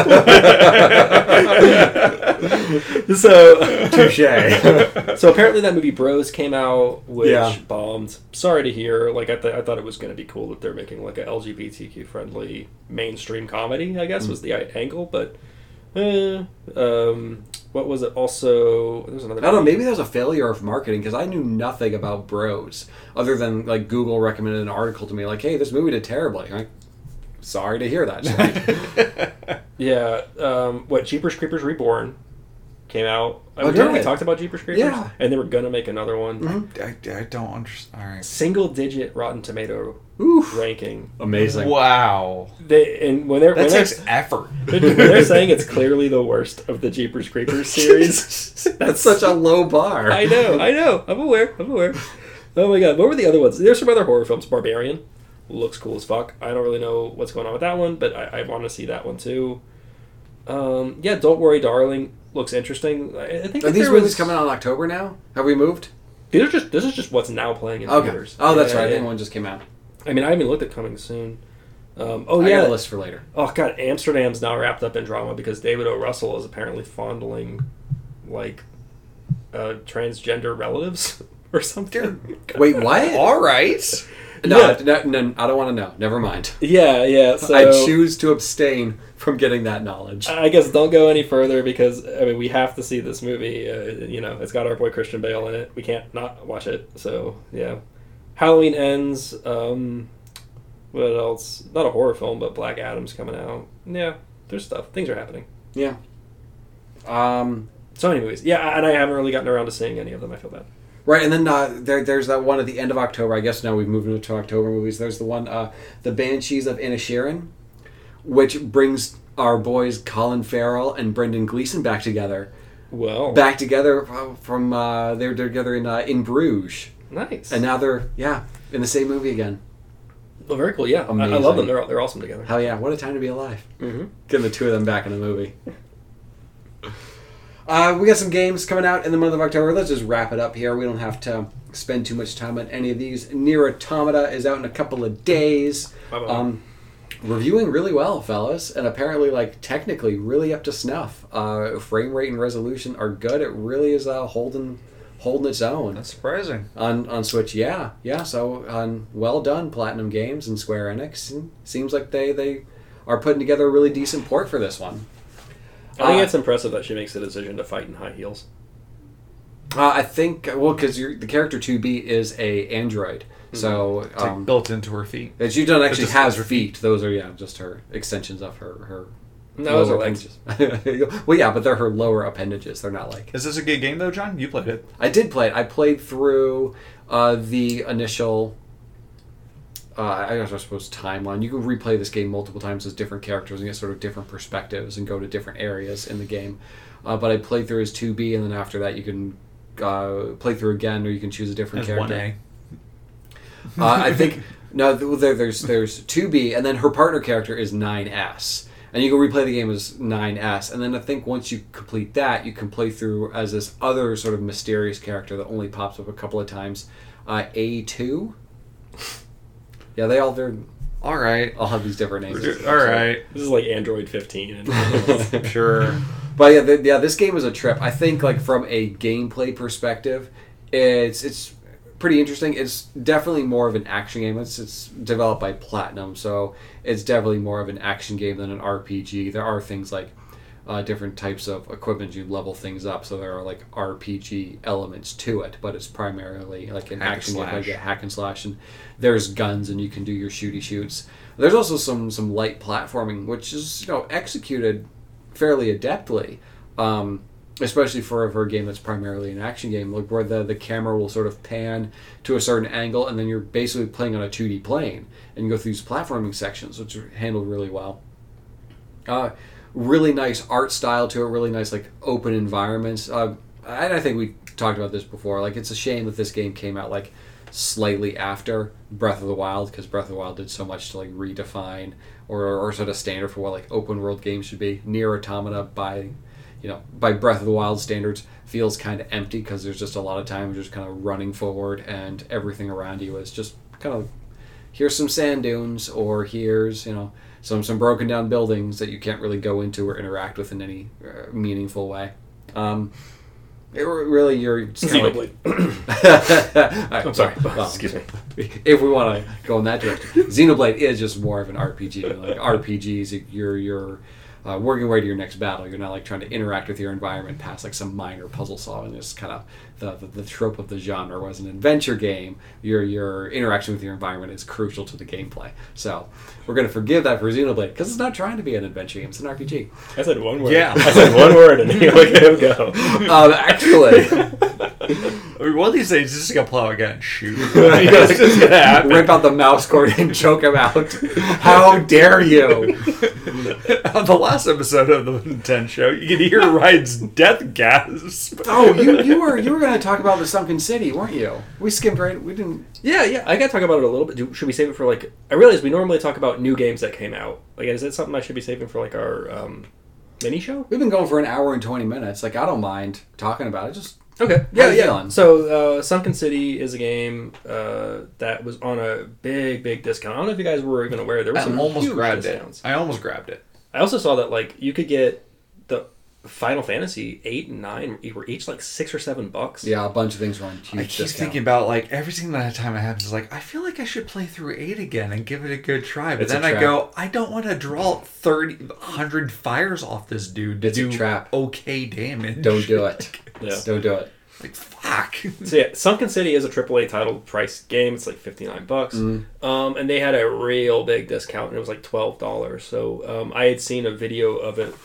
Touche. So apparently that movie Bros came out, which Yeah. bombed. Sorry to hear. Like I, th- I thought it was going to be cool that they're making like a L G B T Q friendly mainstream comedy. I guess was the angle, but eh, um, what was it? Also, there's another. I don't know. movie. Maybe that was a failure of marketing because I knew nothing about Bros other than like Google recommended an article to me like, "Hey, this movie did terribly." I'm like, sorry to hear that. Shane. Yeah. Um, what Jeepers Creepers Reborn came out. I Oh, remember we did it? talked about Jeepers Creepers, Yeah. and they were gonna make another one. Mhm. I, I don't understand. All right. Single digit Rotten Tomato Oof. ranking. Amazing. Wow. They and when they're That when they're, takes effort. when they're saying it's clearly the worst of the Jeepers Creepers series. That's such a low bar. I know, I know. I'm aware. I'm aware. Oh my god, what were the other ones? There's some other horror films. Barbarian looks cool as fuck. I don't really know what's going on with that one, but I, I want to see that one too. Um, yeah, Don't Worry, Darling looks interesting. I, I think Are that these there movies was, coming out in October now? Have we moved? These are just this is just what's now playing in Okay. theaters. Oh, that's Yeah, right. I yeah. think one just came out. I mean, I haven't looked at coming soon. Um, oh I yeah, got a list for later. oh god, Amsterdam's now wrapped up in drama because David O. Russell is apparently fondling like uh, transgender relatives or something. Wait, what? All right. No, Yeah. no, no, I don't want to know. Never mind. Yeah, yeah. So I choose to abstain from getting that knowledge. I guess don't go any further because I mean we have to see this movie. Uh, you know, it's got our boy Christian Bale in it. We can't not watch it. So yeah, Halloween Ends. Um, what else? Not a horror film, but Black Adam's coming out. Yeah, there's stuff. Things are happening. Yeah. Um. So many movies. Yeah, and I haven't really gotten around to seeing any of them. I feel bad. Right, and then uh, there, there's that one at the end of October. I guess now we've moved into October movies. There's the one, uh, The Banshees of Inisherin, which brings our boys Colin Farrell and Brendan Gleeson back together. Well, Back together from uh, they're they're together in uh, in Bruges, nice. and now they're yeah in the same movie again. well, very cool. Yeah, I, I Amazing. love them. They're they're awesome together. Hell yeah! What a time to be alive. Mm-hmm. Getting the two of them back in a movie. Uh, we got some games coming out in the month of October. Let's just wrap it up here. We don't have to spend too much time on any of these. Nier Automata is out in a couple of days. Bye-bye. Um, reviewing really well, fellas, and apparently, like, technically really up to snuff. Uh, frame rate and resolution are good. It really is uh, holding holding its own That's surprising. on on Switch. Yeah, yeah. So, um, well done, Platinum Games and Square Enix. Seems like they they are putting together a really decent port for this one. I think Uh, it's impressive that she makes the decision to fight in high heels. Uh, I think well because the character two B is a android, so It's like um, built into her feet. that she doesn't actually just- have feet. Those are yeah, just her extensions of her her. No, those are lower legs. appendages. Well, yeah, but they're her lower appendages. They're not like. Is this a good game though, John? You played it. I did play it. I played through uh, the initial. Uh, I guess I suppose timeline. You can replay this game multiple times as different characters and get sort of different perspectives and go to different areas in the game. Uh, but I played through as two B, and then after that you can uh, play through again, or you can choose a different As character. one A. uh, I think No, there, there's there's two B, and then her partner character is nine S. And you can replay the game as nine S. And then I think once you complete that, you can play through as this other sort of mysterious character that only pops up a couple of times. Uh, A two? Yeah, they all, they're... All right. All have these different names. All right. This is like Android fifteen. And Sure. But yeah, the, yeah, this game is a trip. I think, like, from a gameplay perspective, it's it's pretty interesting. It's definitely more of an action game. It's it's developed by Platinum, so it's definitely more of an action game than an R P G. There are things like uh, different types of equipment. You level things up, so there are like R P G elements to it, but it's primarily like an Hack and action game, like slash. a hack and slash. And there's guns, and you can do your shooty shoots. There's also some some light platforming, which is, you know, executed fairly adeptly. Um, especially for, for a game that's primarily an action game, like where the, the camera will sort of pan to a certain angle, and then you're basically playing on a two D plane, and you go through these platforming sections, which are handled really well. Uh, really nice art style to it, really nice like open environments. Uh, and I think we talked about this before. Like, it's a shame that this game came out like slightly after Breath of the Wild, because Breath of the Wild did so much to like redefine or, or sort of standard for what like open world games should be. Nier Automata, by you know, by Breath of the Wild standards, feels kind of empty because there's just a lot of time just kind of running forward, and everything around you is just kind of, here's some sand dunes, or here's, you know, some some broken down buildings that you can't really go into or interact with in any uh, meaningful way. Um, it really, you're Xenoblade. Like, I'm sorry. Well, Excuse me. if we want to go in that direction, Xenoblade is just more of an R P G. Like R P Gs, you're you're uh, working your way to your next battle. You're not like trying to interact with your environment past like some minor puzzle solving. It's kind of the, the the trope of the genre. Was an adventure game, your your interaction with your environment is crucial to the gameplay. So we're going to forgive that for Xenoblade because it's not trying to be an adventure game. It's an R P G. I said one word. Yeah. I said one word, and you look at him go. Um, actually. I mean, one of these days, just gonna pull out again and shoot. It's just gonna happen. Rip out the mouse cord and choke him out. How dare you? On the last episode of the Nintendo show, you could hear Ryan's death gasp. Oh, you you were you were going to talk about the Sunken City, weren't you? We skimmed right. We didn't. Yeah, yeah. I gotta talk about it a little bit. Do, should we save it for like? I realize we normally talk about new games that came out. Like, is that something I should be saving for like our um, mini show? We've been going for an hour and twenty minutes. Like, I don't mind talking about it. Just Okay. How Yeah, you yeah. feeling? So, uh, Sunken City is a game uh, that was on a big, big discount. I don't know if you guys were even aware. There was I some almost huge grabbed discounts. it. I almost grabbed it. I also saw that like you could get the Final Fantasy eight and nine were each like six or seven bucks. yeah, a bunch of things were on huge I keep discount. thinking about like every single time it happens, like I feel like I should play through eight again and give it a good try. But It's then a I trap. go, I don't want to draw thirty, one hundred fires off this dude to It's a do trap. okay damage. Don't do it. Yeah. Don't do it. Like fuck. So yeah, Sunken City is a triple A title price game. It's like fifty nine bucks, Mm. um, and they had a real big discount, and it was like twelve dollars. So um, I had seen a video of it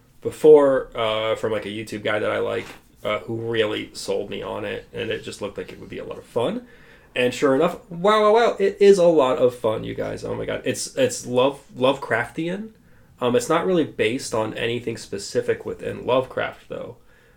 before uh, from like a YouTube guy that I like, uh, who really sold me on it, and it just looked like it would be a lot of fun. And sure enough, wow, wow, wow! It is a lot of fun, you guys. Oh my god, it's it's love Lovecraftian. Um, it's not really based on anything specific within Lovecraft, though.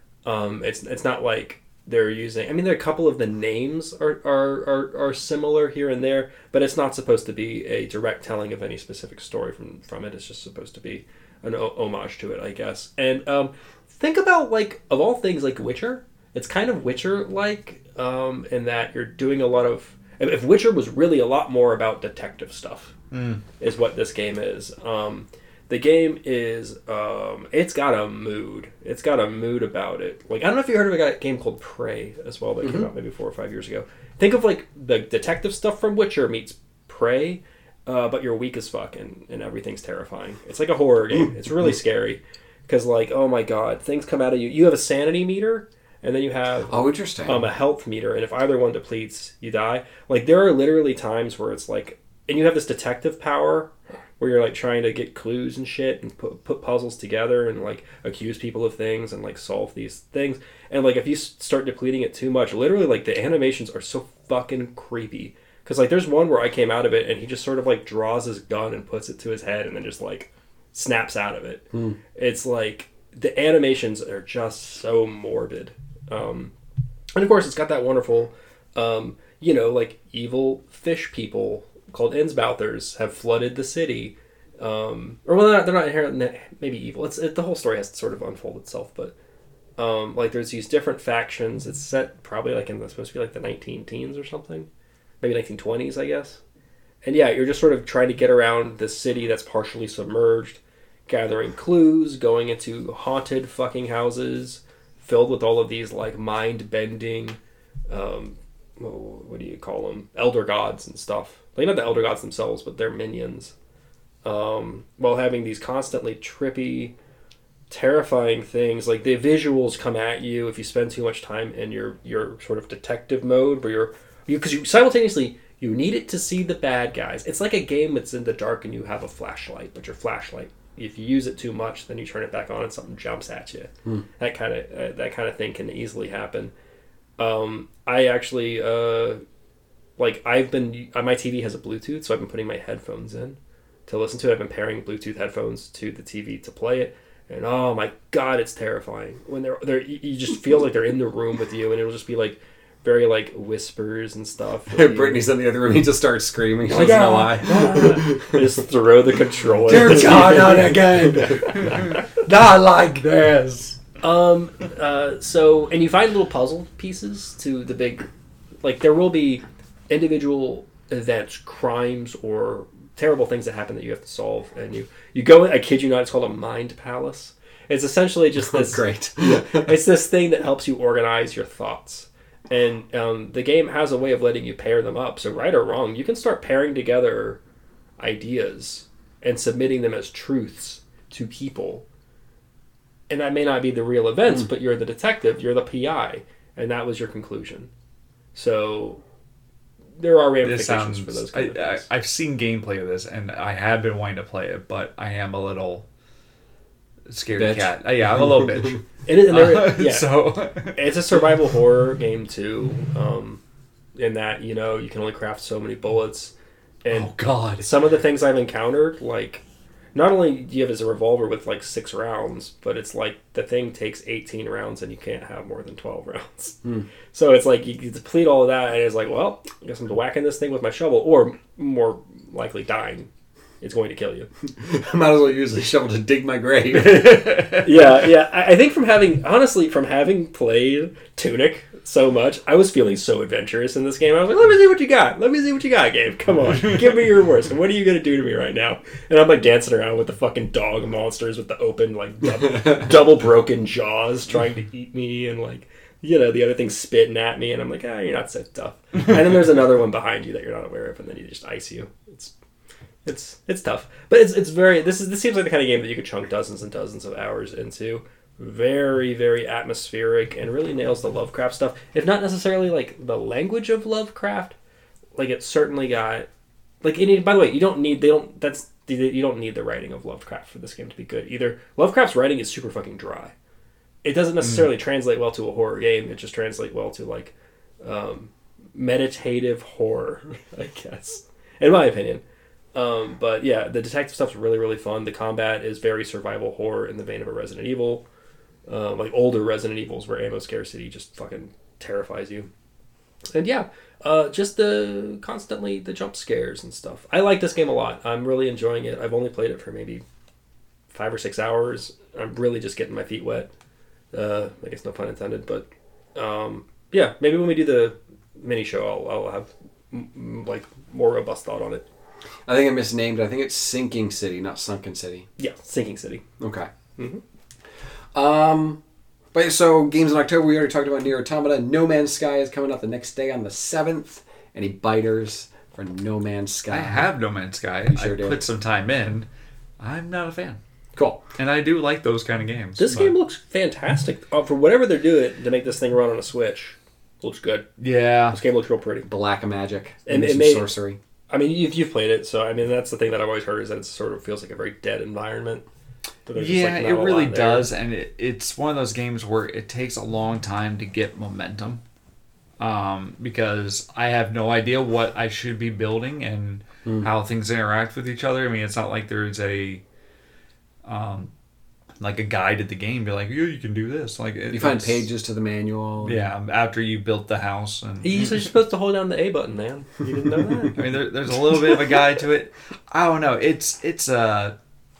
Um, it's it's not like they're using. I mean, there are a couple of the names are, are, are, are similar here and there, but it's not supposed to be a direct telling of any specific story from, from it. It's just supposed to be an o- homage to it, I guess. And um, think about, like, of all things, like Witcher. It's kind of Witcher-like um, in that you're doing a lot of... If Witcher was really a lot more about detective stuff, Mm. is what this game is. Um, the game is, um, it's got a mood. It's got a mood about it. Like, I don't know if you heard of a game called Prey as well that Mm-hmm. came out maybe four or five years ago. Think of, like, the detective stuff from Witcher meets Prey, uh, but you're weak as fuck and, and everything's terrifying. It's like a horror game. It's really scary. Because, like, oh my god, things come out of you. You have a sanity meter, and then you have Oh, interesting. um, a health meter, and if either one depletes, you die. Like, there are literally times where it's like, and you have this detective power where you're like trying to get clues and shit and put put puzzles together and like accuse people of things and like solve these things. And like if you s- start depleting it too much, literally like the animations are so fucking creepy. Because like there's one where I came out of it and he just sort of like draws his gun and puts it to his head and then just like snaps out of it. Hmm. It's like the animations are just so morbid. Um, and of course it's got that wonderful, um, you know, like evil fish people called Innsmouthers have flooded the city. Um, or well, they're not, they're not inherently maybe evil. It's it, the whole story has to sort of unfold itself, but um, like there's these different factions. It's set probably like in the supposed to be like the nineteen teens or something, maybe nineteen twenties, I guess. And yeah, you're just sort of trying to get around this city that's partially submerged, gathering clues, going into haunted fucking houses filled with all of these like mind bending, um, what do you call them? Elder gods and stuff. Like not the elder gods themselves, but their minions. Um, while having these constantly trippy, terrifying things, like the visuals come at you if you spend too much time in your, your sort of detective mode, where you're, you because you simultaneously you need it to see the bad guys. It's like a game that's in the dark and you have a flashlight, but your flashlight, if you use it too much, then you turn it back on and something jumps at you. Hmm. That kind of uh, that kind of thing can easily happen. Um, I actually uh, like I've been my T V has a Bluetooth, so I've been putting my headphones in to listen to it. I've been pairing Bluetooth headphones to the T V to play it, and oh my god, it's terrifying when they're they're you just feel like they're in the room with you, and it'll just be like very like whispers and stuff. Brittany's in the other room. He just starts screaming. She doesn't know why. Just throw the controller. Dear God, not again. Not like this. Um. Uh. So, and you find little puzzle pieces to the big, like there will be individual events, crimes, or terrible things that happen that you have to solve, and you you go. I kid you not. It's called a mind palace. It's essentially just this. Oh, great. It's this thing that helps you organize your thoughts. And um, the game has a way of letting you pair them up. So right or wrong, you can start pairing together ideas and submitting them as truths to people. And that may not be the real events, mm. but you're the detective, you're the P I, and that was your conclusion. So there are ramifications sounds, for those kind I, of things. I, I've seen gameplay of this, and I have been wanting to play it, but I am a little scaredy bitch. cat. Uh, yeah, I'm a little bitch. And, it, and there, uh, yeah. So It's a survival horror game too, um, in that, you know, you can only craft so many bullets. And oh god, some of the things I've encountered, like, not only do you have as a revolver with like six rounds, but it's like the thing takes eighteen rounds and you can't have more than twelve rounds. Hmm. So it's like you, you deplete all of that, and it's like, well, I guess I'm whacking this thing with my shovel, or more likely dying. It's going to kill you. I might as well use the shovel to dig my grave. yeah, yeah. I, I think from having, honestly, from having played Tunic so much, I was feeling so adventurous in this game. I was like, let me see what you got. Let me see what you got, Gabe. Come on. Give me your worst. What are you going to do to me right now? And I'm like dancing around with the fucking dog monsters with the open, like, double, double broken jaws trying to eat me, and like, you know, the other thing spitting at me, and I'm like, ah, you're not so tough. And then there's another one behind you that you're not aware of, and then you just ice you. It's It's it's tough, but it's it's very. This is this seems like the kind of game that you could chunk dozens and dozens of hours into. Very very atmospheric and really nails the Lovecraft stuff. If not necessarily like the language of Lovecraft, like it's certainly got like. It, by the way, you don't need they don't that's you don't need the writing of Lovecraft for this game to be good either. Lovecraft's writing is super fucking dry. It doesn't necessarily mm. translate well to a horror game. It just translates well to like um, meditative horror, I guess, in my opinion. Um, but yeah, the detective stuff's really, really fun. The combat is very survival horror in the vein of a Resident Evil. Um, like older Resident Evils where ammo scarcity just fucking terrifies you. And yeah, uh, just the constantly the jump scares and stuff. I like this game a lot. I'm really enjoying it. I've only played it for maybe five or six hours. I'm really just getting my feet wet. Uh, I guess no pun intended, but um, yeah, maybe when we do the mini show, I'll, I'll have m- like more robust thought on it. I think I misnamed it. I think it's Sinking City, not Sunken City. Yeah, Sinking City. Okay. Mm-hmm. Um, but so games in October, we already talked about Nier Automata. No Man's Sky is coming out the next day on the seventh. Any biters for No Man's Sky? I have No Man's Sky. You sure I do. put some time in. I'm not a fan. Cool. And I do like those kind of games. This but... game looks fantastic. Uh, for whatever they're doing to make this thing run on a Switch, looks good. Yeah. This game looks real pretty. Black magic. And, and it some made, sorcery. I mean, you've, you've played it, so I mean, that's the thing that I've always heard is that it sort of feels like a very dead environment. Yeah, like it really does, and it, it's one of those games where it takes a long time to get momentum. Um, because I have no idea what I should be building and mm. how things interact with each other. I mean, it's not like there's a um, like a guide to the game, be like, yeah, you can do this. Like it, You find it's- pages to the manual. Yeah, after you built the house, and You're supposed to hold down the A button, man. You didn't know that? I mean, there, there's a little bit of a guide to it. I don't know. It's it's uh,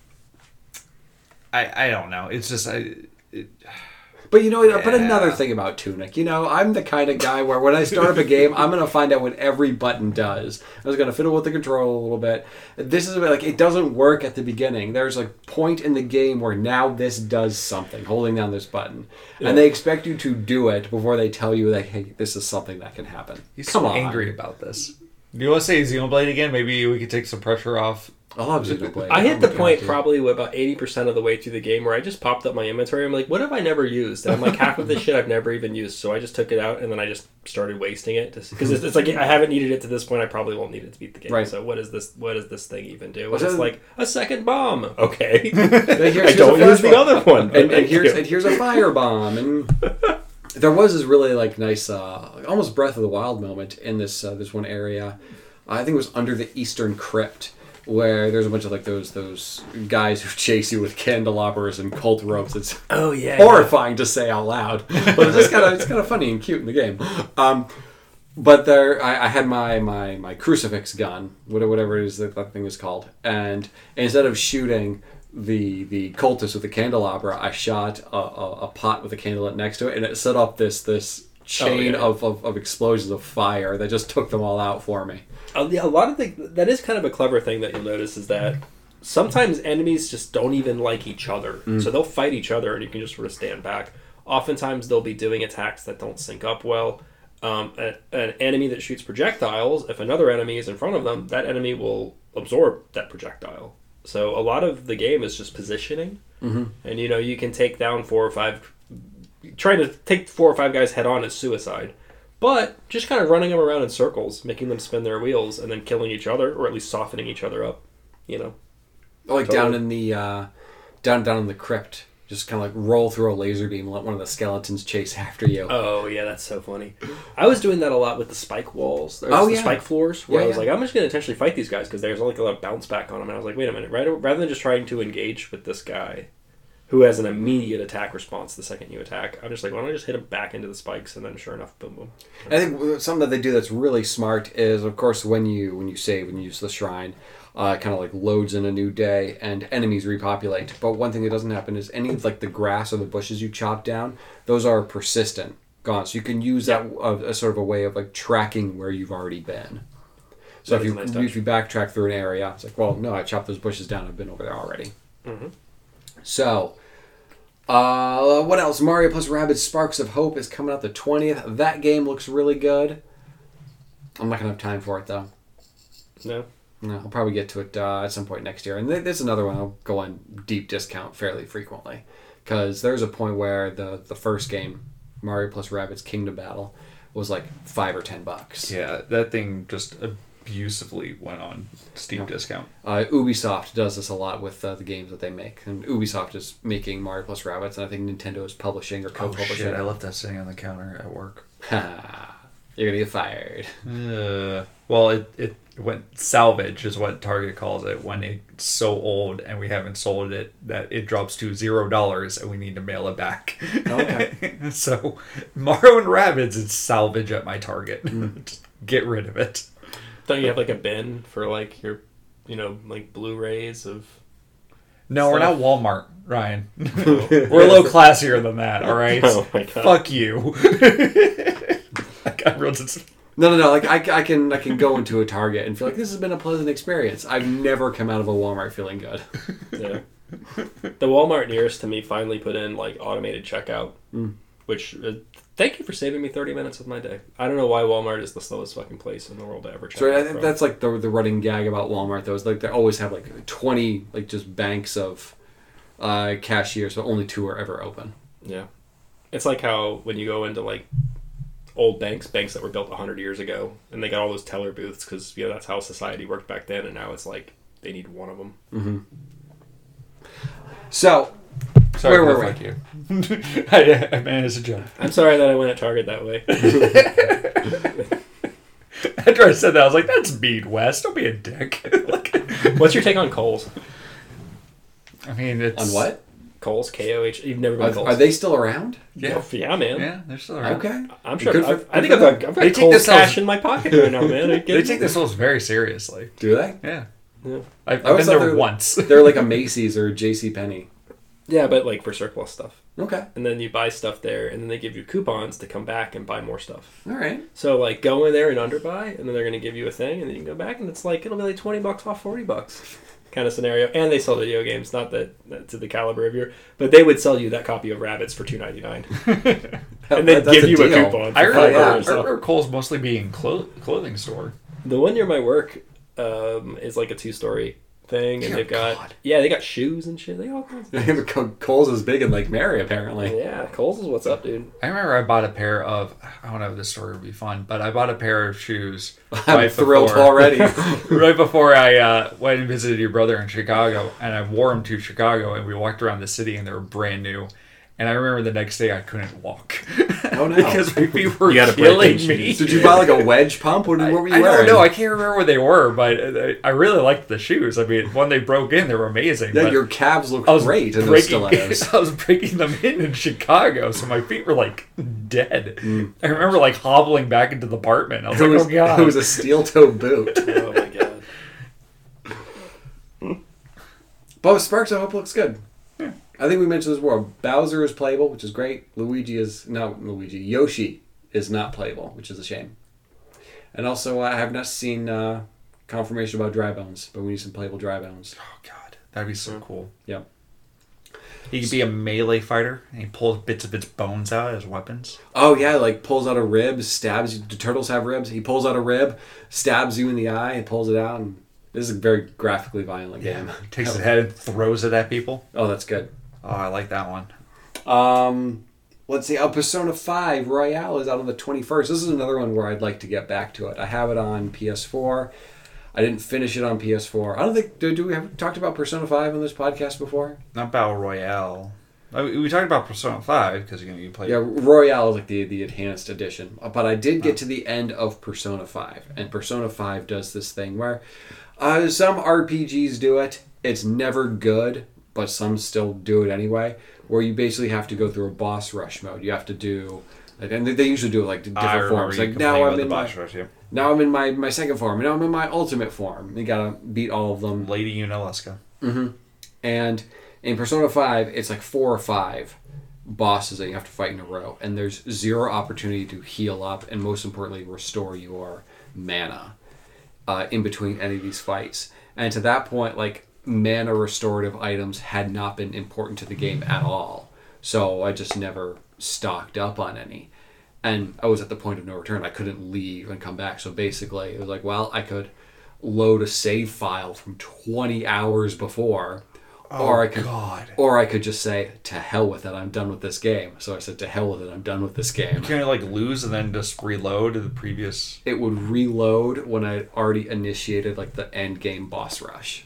I I don't know. It's just I. It, But you know, but Yeah. another thing about Tunic, you know, I'm the kind of guy where when I start up a game, I'm gonna find out what every button does. I was gonna fiddle with the control a little bit. This is like it doesn't work at the beginning. There's a point in the game where now this does something, holding down this button, Yeah. and they expect you to do it before they tell you that hey, this is something that can happen. he's Come so on, angry about this. Do you want to say Xenoblade again? Maybe we could take some pressure off. I love Xenoblade. I Oh hit my the God, point dude. probably about eighty percent of the way through the game where I just popped up my inventory. I'm like, what have I never used? And I'm like, half of this shit I've never even used. So I just took it out and then I just started wasting it. Because it's, it's like, I haven't needed it to this point. I probably won't need it to beat the game. Right. So what is this What does this thing even do? Well, And it's so- like, a second bomb. Okay. But here's- I don't here's a use the flashbang. other one. and, and Thank here's you. and here's a firebomb, and there was this really like nice, uh, almost Breath of the Wild moment in this uh, this one area. I think it was under the Eastern Crypt, where there's a bunch of like those those guys who chase you with candelabras and cult ropes. It's Oh, yeah. horrifying to say out loud, but it's just kind of it's kind of funny and cute in the game. Um, but there, I, I had my, my, my crucifix gun, whatever whatever it is that that thing is called, and instead of shooting the the cultist with the candelabra, I shot a, a, a pot with a candle next to it, and it set up this this chain yeah. of, of, of explosions of fire that just took them all out for me. Uh, yeah, a lot of the that is kind of a clever thing that you'll notice is that sometimes enemies just don't even like each other, so they'll fight each other, and you can just sort of stand back. Oftentimes, they'll be doing attacks that don't sync up well. Um, a, an enemy that shoots projectiles, if another enemy is in front of them, that enemy will absorb that projectile. So a lot of the game is just positioning, Mm-hmm. and you know you can take down four or five. Trying to take four or five guys head on is suicide. But just kind of running them around in circles, making them spin their wheels, and then killing each other, or at least softening each other up, you know. Like Totally. down in the uh, down down in the crypt, just kind of like roll through a laser beam and let one of the skeletons chase after you. Oh yeah, that's so funny. I was doing that a lot with the spike walls. There's Oh, the yeah. spike floors, where Yeah, I was yeah. like, I'm just going to intentionally fight these guys because there's like a lot of bounce back on them. And I was like, wait a minute, right? Rather than just trying to engage with this guy, who has an immediate attack response the second you attack, I'm just like, why don't I just hit him back into the spikes, and then sure enough, boom, boom. I think something that they do that's really smart is, of course, when you when you save and you use the shrine, uh, it kind of like loads in a new day and enemies repopulate. But one thing that doesn't happen is any of like the grass or the bushes you chop down, those are persistent gone. So you can use that uh, as sort of a way of like tracking where you've already been. So That if is you a nice touch. if you backtrack through an area, it's like, well, no, I chopped those bushes down. I've been over there already. Mm-hmm. So, uh, what else? Mario plus Rabbids Sparks of Hope is coming out the twentieth. That game looks really good. I'm not going to have time for it, though. No? No, I'll probably get to it uh, at some point next year. And th- there's another one I'll go on deep discount fairly frequently. Because there's a point where the, the first game, Mario plus Rabbids Kingdom Battle, was like five or ten bucks. Yeah, that thing just abusively went on steep Yeah. discount. Uh, Ubisoft does this a lot with uh, the games that they make. And Ubisoft is making Mario plus Rabbids, and I think Nintendo is publishing or Oh co-publishing. shit! I left that sitting on the counter at work. Ha. You're going to get fired. Uh, well, it, it went salvage is what Target calls it when it's so old and we haven't sold it that it drops to zero dollars and we need to mail it back. Okay. So Mario and Rabbids is salvage at my Target. Mm. Just get rid of it. Don't you have like a bin for like your, you know, like Blu-rays of... No, we're not Stuff. Walmart, Ryan. We're a little classier than that, all right? Oh my God. Fuck you. I got real dis- No, no, no. Like I, I can, I can go into a Target and feel like this has been a pleasant experience. I've never come out of a Walmart feeling good. Yeah. The Walmart nearest to me finally put in like automated checkout, Mm. which uh, thank you for saving me thirty minutes of my day. I don't know why Walmart is the slowest fucking place in the world to ever check So I out think from. that's like the the running gag about Walmart. Though is like they always have like twenty like just banks of uh, cashiers, but only two are ever open. Yeah. It's like how when you go into like old banks, banks that were built one hundred years ago, and they got all those teller booths because, you know, that's how society worked back then, and now it's like they need one of them. Mm-hmm. So Sorry, Where no, were we? fuck you. I, I managed to jump. I'm sorry that I went at Target that way. After I said that, I was like, that's mean, Wes. Don't be a dick. Like, What's your take on Kohl's? I mean, it's... on what? Kohl's, K O H. You've never been Are, to Kohl's? are they still around? Yeah. Yeah, man. Yeah, they're still around. Okay. I'm sure. Good for- I've, I good think for I've got, them. I've They got take Kohl's themselves- cash in my pocket right now, man. Are you They kidding take me? themselves very seriously. Do they? Yeah. Yeah. I've, I I've always been thought there they were- once. They're like a Macy's or a J C Penney. Yeah, but like for surplus stuff. Okay. And then you buy stuff there, and then they give you coupons to come back and buy more stuff. All right. So like go in there and underbuy, and then they're gonna give you a thing, and then you can go back, and it's like it'll be like twenty bucks off forty bucks, kind of scenario. And they sell video games, not that, that to the caliber of your, but they would sell you that copy of Rabbids for two ninety nine, and then That's give a you a deal. coupon. For I five remember, yeah. I dollars. remember Kohl's mostly being clo- clothing store. The one near my work um, is like a two story thing, and Dear they've got God. yeah, they got shoes and shit. They got all kinds of things. Kohl's is big in Lake Mary, apparently. Yeah, Kohl's is what's up, dude. I remember I bought a pair of, I don't know if this story would be fun, but I bought a pair of shoes. I'm right thrilled before- already. right before I uh, went and visited your brother in Chicago, and I wore them to Chicago, and we walked around the city, and they were brand new. And I remember the next day I couldn't walk. Oh, no. Because my feet were You gotta break killing those me. shoes. Did you buy like a wedge pump? What, what were you I wearing? don't know. I can't remember what they were, but I- I really liked the shoes. I mean, when they broke in, they were amazing. Yeah, but your calves look I was great in those breaking, stilettos. I was breaking them in in Chicago, so my feet were like dead. Mm. I remember like hobbling back into the apartment. I was It like, was, oh god. it was a steel toe boot. Oh my god. But with Sparks, I hope it looks good. I think we mentioned this before. Bowser is playable, which is great. Luigi is not Luigi. Yoshi is not playable, which is a shame. And also, I have not seen uh, confirmation about Dry Bones, but we need some playable Dry Bones. Oh god, that'd be so cool. Yep. He could be a melee fighter, and he pulls bits of its bones out as weapons. Oh yeah, like pulls out a rib, stabs you. Do turtles have ribs? He pulls out a rib, stabs you in the eye, and pulls it out. And this is a very graphically violent game. Takes his head and throws it at people. Oh, that's good. Oh, I like that one. Um, let's see. Oh, Persona five Royale is out on the twenty-first. This is another one where I'd like to get back to it. I have it on P S four. I didn't finish it on P S four. I don't think... Do, do we have talked about Persona five on this podcast before? Not Battle Royale. I mean, we talked about Persona five because you know you play. Yeah, Royale is like the, the enhanced edition. But I did get to the end of Persona five. And Persona five does this thing where uh, some R P Gs do it. It's never good, but some still do it anyway. Where you basically have to go through a boss rush mode. You have to do... Like, and they- they usually do it like different I remember forms. you Like now complaining I'm about in the my... boss rush, yeah. Now I'm in my, my second form. Now I'm in my ultimate form. You gotta beat all of them. Lady Unaleska. Mm-hmm. And in Persona five, it's like four or five bosses that you have to fight in a row. And there's zero opportunity to heal up and most importantly, restore your mana uh, in between any of these fights. And to that point, like, mana restorative items had not been important to the game at all. So I just never stocked up on any. And I was at the point of no return. I couldn't leave and come back. So basically, it was like, well, I could load a save file from twenty hours before, Oh, or I could, God. or I could just say, to hell with it. I'm done with this game. So I said, to hell with it. I'm done with this game. Can you like lose and then just reload to the previous? It would reload when I already initiated like the end game boss rush.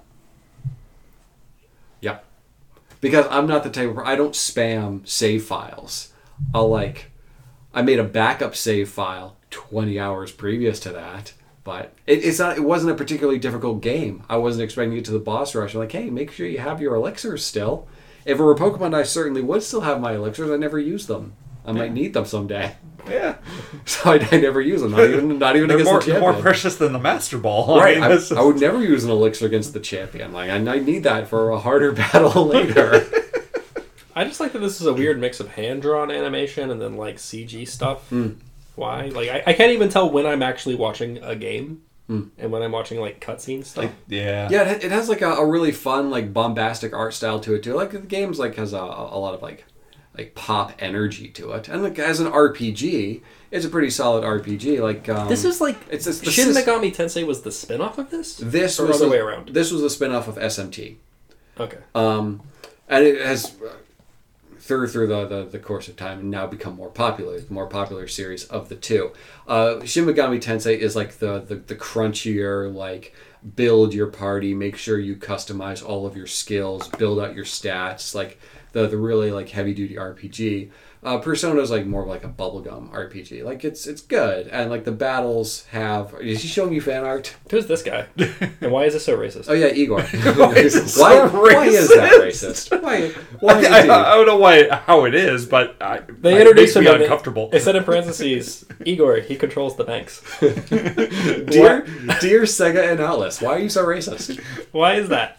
Yep. Because I'm not the type of... I don't spam save files. I'll like... I made a backup save file twenty hours previous to that, but it, it's not. It wasn't a particularly difficult game. I wasn't expecting to get to the boss rush. I'm like, hey, make sure you have your elixirs still. If it were Pokemon, I certainly would still have my elixirs. I never used them. I might need them someday. Yeah. So I, I never use them. Not even not even They're against more, the they're champion. more precious than the Master Ball. Right. mean, I, this is- I would never use an elixir against the champion. Like I, I need that for a harder battle later. I just like that this is a weird mix of hand-drawn animation and then, like, C G stuff. Mm. Why? Like, I, I can't even tell when I'm actually watching a game Mm. and when I'm watching, like, cutscene stuff. like, yeah. Yeah, it, it has like a, a really fun, like bombastic art style to it too. Like the game's like has a, a lot of like like pop energy to it, and like as an R P G, it's a pretty solid R P G. Like um, this is like... it's, it's the Shin sys- Megami Tensei was the spin-off of this? This or was other the way around? This was a spin-off of S M T, Okay. um, and it has uh, through through the, the the course of time now become more popular. The more popular series of the two. Uh, Shin Megami Tensei is like the, the the crunchier, like build your party, make sure you customize all of your skills, build out your stats, like the the really like heavy duty R P G. Uh, Persona's like more of like a bubblegum R P G. Like it's it's good, and like the battles have. Is he showing you fan art? Who's this guy? And why is this so racist? Oh yeah, Igor. Why is it so why, why is that racist? Why? Why? I, I, I don't know why how it is, but I, They it introduced makes him. me and uncomfortable. It said in parentheses, Igor. He controls the banks. Dear, dear Sega and Atlas, why are you so racist? Why is that?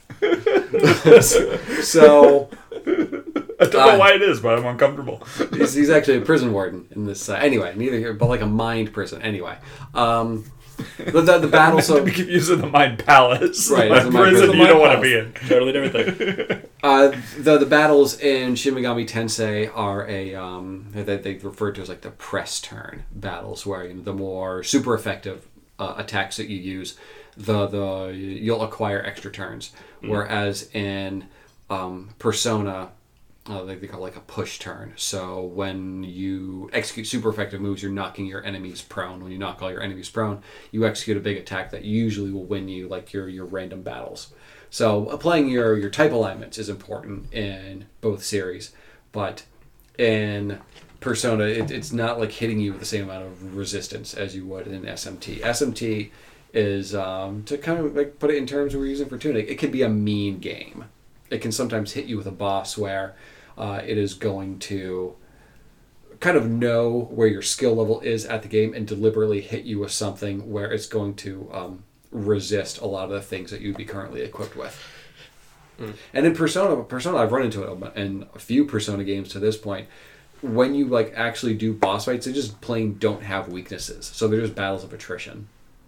So I don't know uh, why it is, but I'm uncomfortable. he's, he's actually a prison warden in this. Uh, anyway, neither here, but like a mind prison. Anyway, um, the the, the battle. To So be confused with the Mind Palace. Right, Like it's a Mind prison Prison. you don't want to Mind be in. Totally different thing. uh, the the battles in Shin Megami Tensei are a um, they, they refer to as like the press turn battles, where you know, the more super effective uh, attacks that you use, the the you'll acquire extra turns. Mm. Whereas in um, Persona, uh, they, they call it like a push turn. So when you execute super effective moves, you're knocking your enemies prone. When you knock all your enemies prone, you execute a big attack that usually will win you like your your random battles. So uh, playing your your type alignments is important in both series, but in Persona, it, it's not like hitting you with the same amount of resistance as you would in S M T. S M T is um, to kind of like put it in terms we're using for tuning. It can be a mean game. It can sometimes hit you with a boss where uh, it is going to kind of know where your skill level is at the game and deliberately hit you with something where it's going to um, resist a lot of the things that you'd be currently equipped with. Mm. And in Persona, Persona, I've run into it in a few Persona games to this point. When you like actually do boss fights, they just plain don't have weaknesses. So they're just battles of attrition.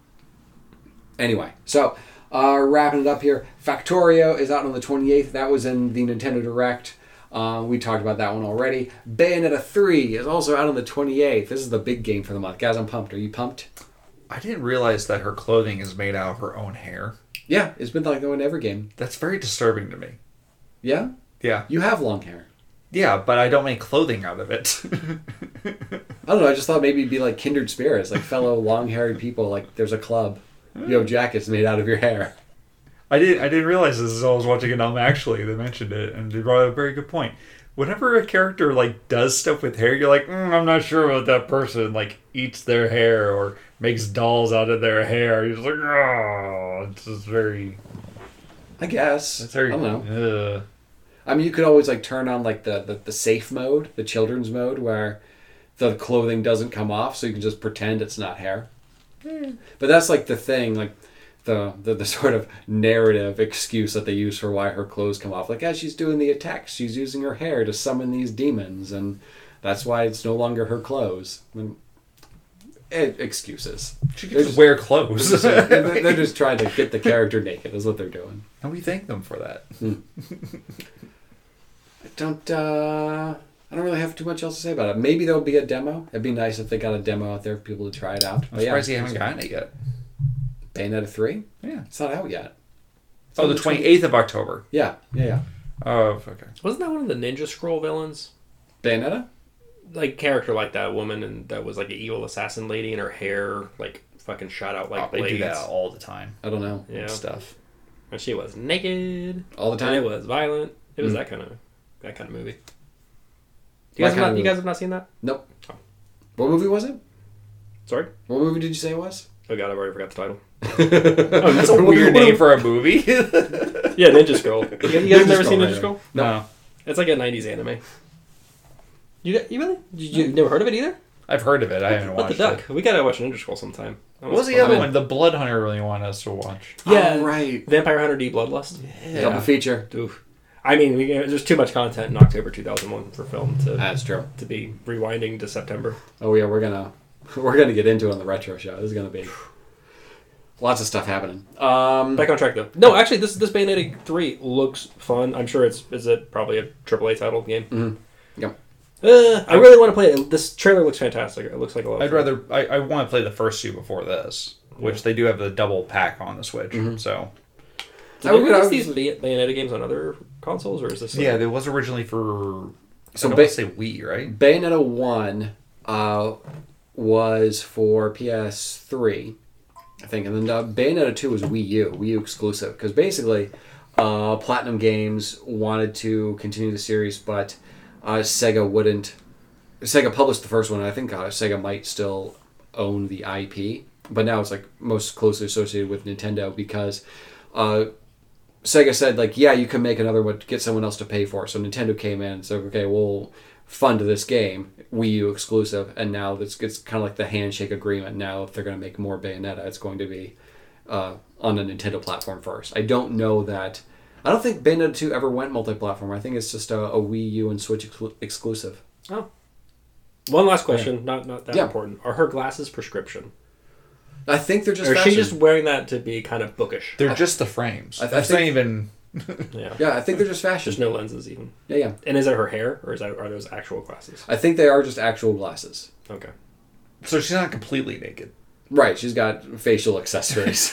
Anyway, so uh, wrapping it up here, Factorio is out on the twenty-eighth. That was in the Nintendo Direct. Uh, we talked about that one already. Bayonetta three is also out on the twenty-eighth. This is the big game for the month. Guys, I'm pumped. Are you pumped? I didn't realize that her clothing is made out of her own hair. Yeah, it's been like going every game. That's very disturbing to me. Yeah? Yeah. You have long hair. Yeah, but I don't make clothing out of it. I don't know. I just thought maybe it'd be like kindred spirits, like fellow long-haired people. Like there's a club. You have jackets made out of your hair. I didn't. I didn't realize this as I was watching it on Actually. They mentioned it, and they brought up a very good point. Whenever a character like does stuff with hair, you're like, mm, I'm not sure about that person. Like eats their hair or makes dolls out of their hair. You're just like, oh, it's just very. I guess. It's very. I don't know. Uh, I mean, you could always like turn on like the, the, the safe mode, the children's mode, where the clothing doesn't come off, so you can just pretend it's not hair. Mm. But that's like the thing, like the, the the sort of narrative excuse that they use for why her clothes come off. Like, as she's doing the attacks, she's using her hair to summon these demons, and that's why it's no longer her clothes. I mean, it, excuses. She can just wear clothes. They're, just, they're just trying to get the character naked, is what they're doing. And we thank them for that. Mm. I don't, uh... I don't really have too much else to say about it. Maybe there'll be a demo. It'd be nice if they got a demo out there for people to try it out. I'm surprised you haven't gotten it yet. Bayonetta three? Yeah. It's not out yet. It's oh, the twenty-eighth of October. Yeah, yeah, yeah. Oh, okay. Wasn't that one of the Ninja Scroll villains? Bayonetta? Like, character like that woman, and that was like an evil assassin lady, and her hair, like, fucking shot out like oh, they blades. do that all the time. I don't know. Yeah. Stuff. And she was naked. All the time? And it was violent. It was Mm. that kind of that kind of movie. You What guys, have kind not, of you movie? guys have not seen that? Nope. Oh. What movie was it? Sorry? What movie did you say it was? Oh god, I already forgot the title. Oh, that's a weird name for a movie. Yeah, Ninja Scroll. You guys, you guys Ninja never Scroll, seen right, Ninja right. Scroll? No. It's like a nineties anime. You you really? You, you've never heard of it either? I've heard of it. I haven't What the watched duck? it. We gotta watch Ninja Scroll sometime. That What was the fun. other one? The Blood Hunter really wanted us to watch. Yeah, Oh, right. Vampire Hunter D Bloodlust. Double feature. Oof. I mean, we, there's too much content in October two thousand one for film to That's true. to be rewinding to September. Oh yeah, we're gonna we're gonna get into it on the retro show. This is gonna be lots of stuff happening. Um, Back on track though. No, actually, this this Bayonetta three looks fun. I'm sure it's is it probably a triple A title game. Mm-hmm. Yep. Uh, I really want to play it. This trailer looks fantastic. It looks like a lot. I'd of fun. rather. I, I want to play the first two before this, which they do have the double pack on the Switch. Mhm. So Did I they would- release I these was- Bay- Bayonetta games on other consoles, or is this? yeah, it was originally for. So I don't ba- want to say Wii, right? Bayonetta one uh, was for P S three, I think, and then uh, Bayonetta two was Wii U, Wii U exclusive, because basically uh, Platinum Games wanted to continue the series, but uh, Sega wouldn't Sega published the first one, and I think uh, Sega might still own the I P, but now it's like most closely associated with Nintendo because uh, Sega said like, yeah, you can make another one, get someone else to pay for it. So Nintendo came in and said, okay, we'll fund this game, Wii U exclusive, and now it's, it's kind of like the handshake agreement. Now if they're going to make more Bayonetta, it's going to be uh, on a Nintendo platform first. I don't know that... I don't think Bayonetta two ever went multi-platform. I think it's just a, a Wii U and Switch exclu- exclusive. Oh. One last question, yeah. not not that yeah. important. Are her glasses prescription? I think they're just Or is fashion. she just wearing that to be kind of bookish? They're I, just the frames. I, I That's think, not even... yeah. yeah, I think they're just fashion. There's no lenses even. Yeah, yeah. And is that her hair, or is that are those actual glasses? I think they are just actual glasses. Okay. So she's not completely naked. Right, she's got facial accessories.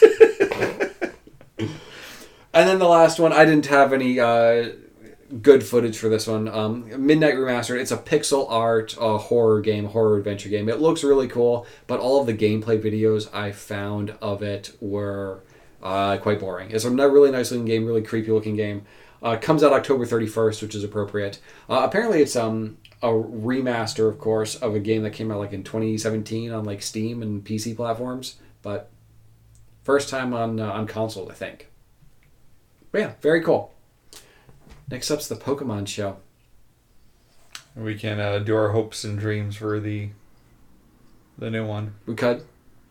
And then the last one, I didn't have any uh, good footage for this one. Um, Midnight Remastered. It's a pixel art uh, horror game, horror adventure game. It looks really cool, but all of the gameplay videos I found of it were uh, quite boring. It's a really nice looking game, really creepy looking game. Uh, comes out October thirty-first, which is appropriate. Uh, apparently, it's um a remaster, of course, of a game that came out like in twenty seventeen on like Steam and P C platforms, but first time on uh, on console, I think. But yeah, very cool. Next up's the Pokemon show. We can uh, do our hopes and dreams for the the new one. We could.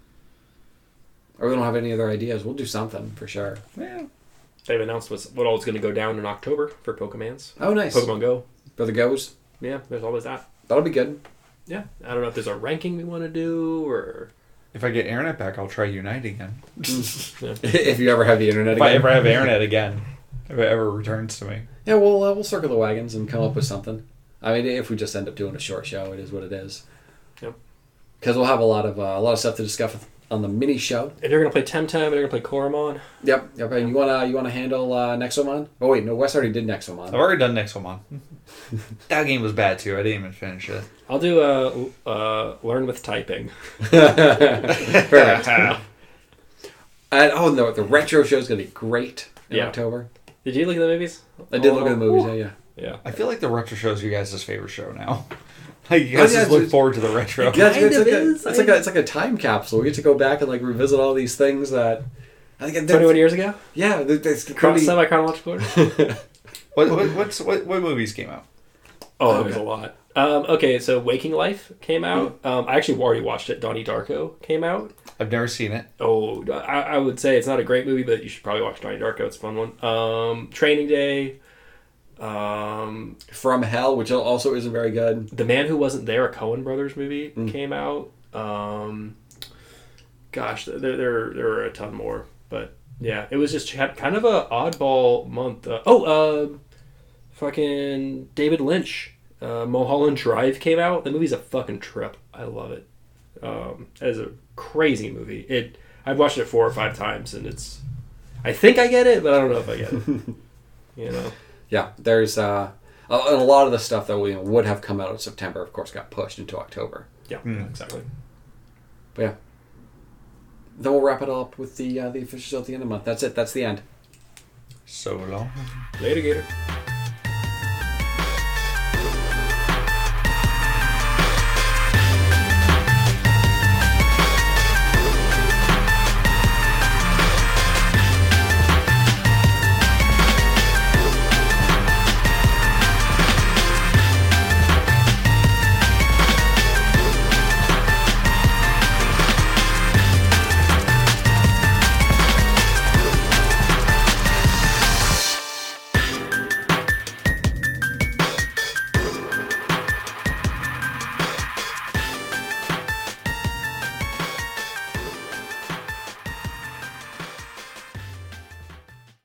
Or we don't have any other ideas. We'll do something for sure. Yeah. They've announced what's, what all is going to go down in October for Pokemans. Oh, nice. Pokemon Go. For the goes. Yeah, there's always that. That'll be good. Yeah. I don't know if there's a ranking we want to do or... If I get internet back, I'll try Unite again. yeah. If you ever have the internet If again. I ever have internet again. If it ever returns to me. Yeah, we'll, uh, we'll circle the wagons and come up with something. I mean, if we just end up doing a short show, it is what it is. Yep. Because we'll have a lot of uh, a lot of stuff to discuss on the mini show. And they're going to play Temtem, and they're going to play Koromon. Yep. Yep. And you wanna you wanna handle uh, Nexomon? Oh wait, no. Wes already did Nexomon. I've already done Nexomon. That game was bad too. I didn't even finish it. I'll do uh, uh, Learn with Typing. Perfect. And oh no, the retro show is gonna be great in Yeah. October. Did you look at the movies? I did Oh, look at the movies. ooh. Yeah, yeah. Yeah. I feel like the retro show is you guys' favorite show now. Like you guys Oh, yeah, just look it's- forward to the retro. Yeah, it's, Kind it's of like is, a, it's I- like a it's like a time capsule. We get to go back and like revisit all these things that I think. twenty-one years ago? Yeah, that's Chron- pretty. Semi-chronological order? What what what's, what what movies came out? Oh, Okay. there's a lot. Um, okay, so Waking Life came out. Um, I actually already watched it. Donnie Darko came out. I've never seen it. Oh, I, I would say it's not a great movie, but you should probably watch Donnie Darko. It's a fun one. Um, Training Day. Um, From Hell, which also isn't very good. The Man Who Wasn't There, a Coen Brothers movie, Mm. came out. Um, gosh, there, there there are a ton more, but yeah, it was just had kind of a oddball month. Uh, oh, uh, fucking David Lynch, uh, Mulholland Drive came out. The movie's a fucking trip. I love it. Um, it is a crazy movie. It I've watched it four or five times, and it's. I think I get it, but I don't know if I get it. You know. Yeah, there's uh, a, and a lot of the stuff that we would have come out in September, of course, got pushed into October. Yeah, Mm. exactly. But yeah, then we'll wrap it all up with the uh, the officials at the end of the month. That's it. That's the end. So long. Later, Gator.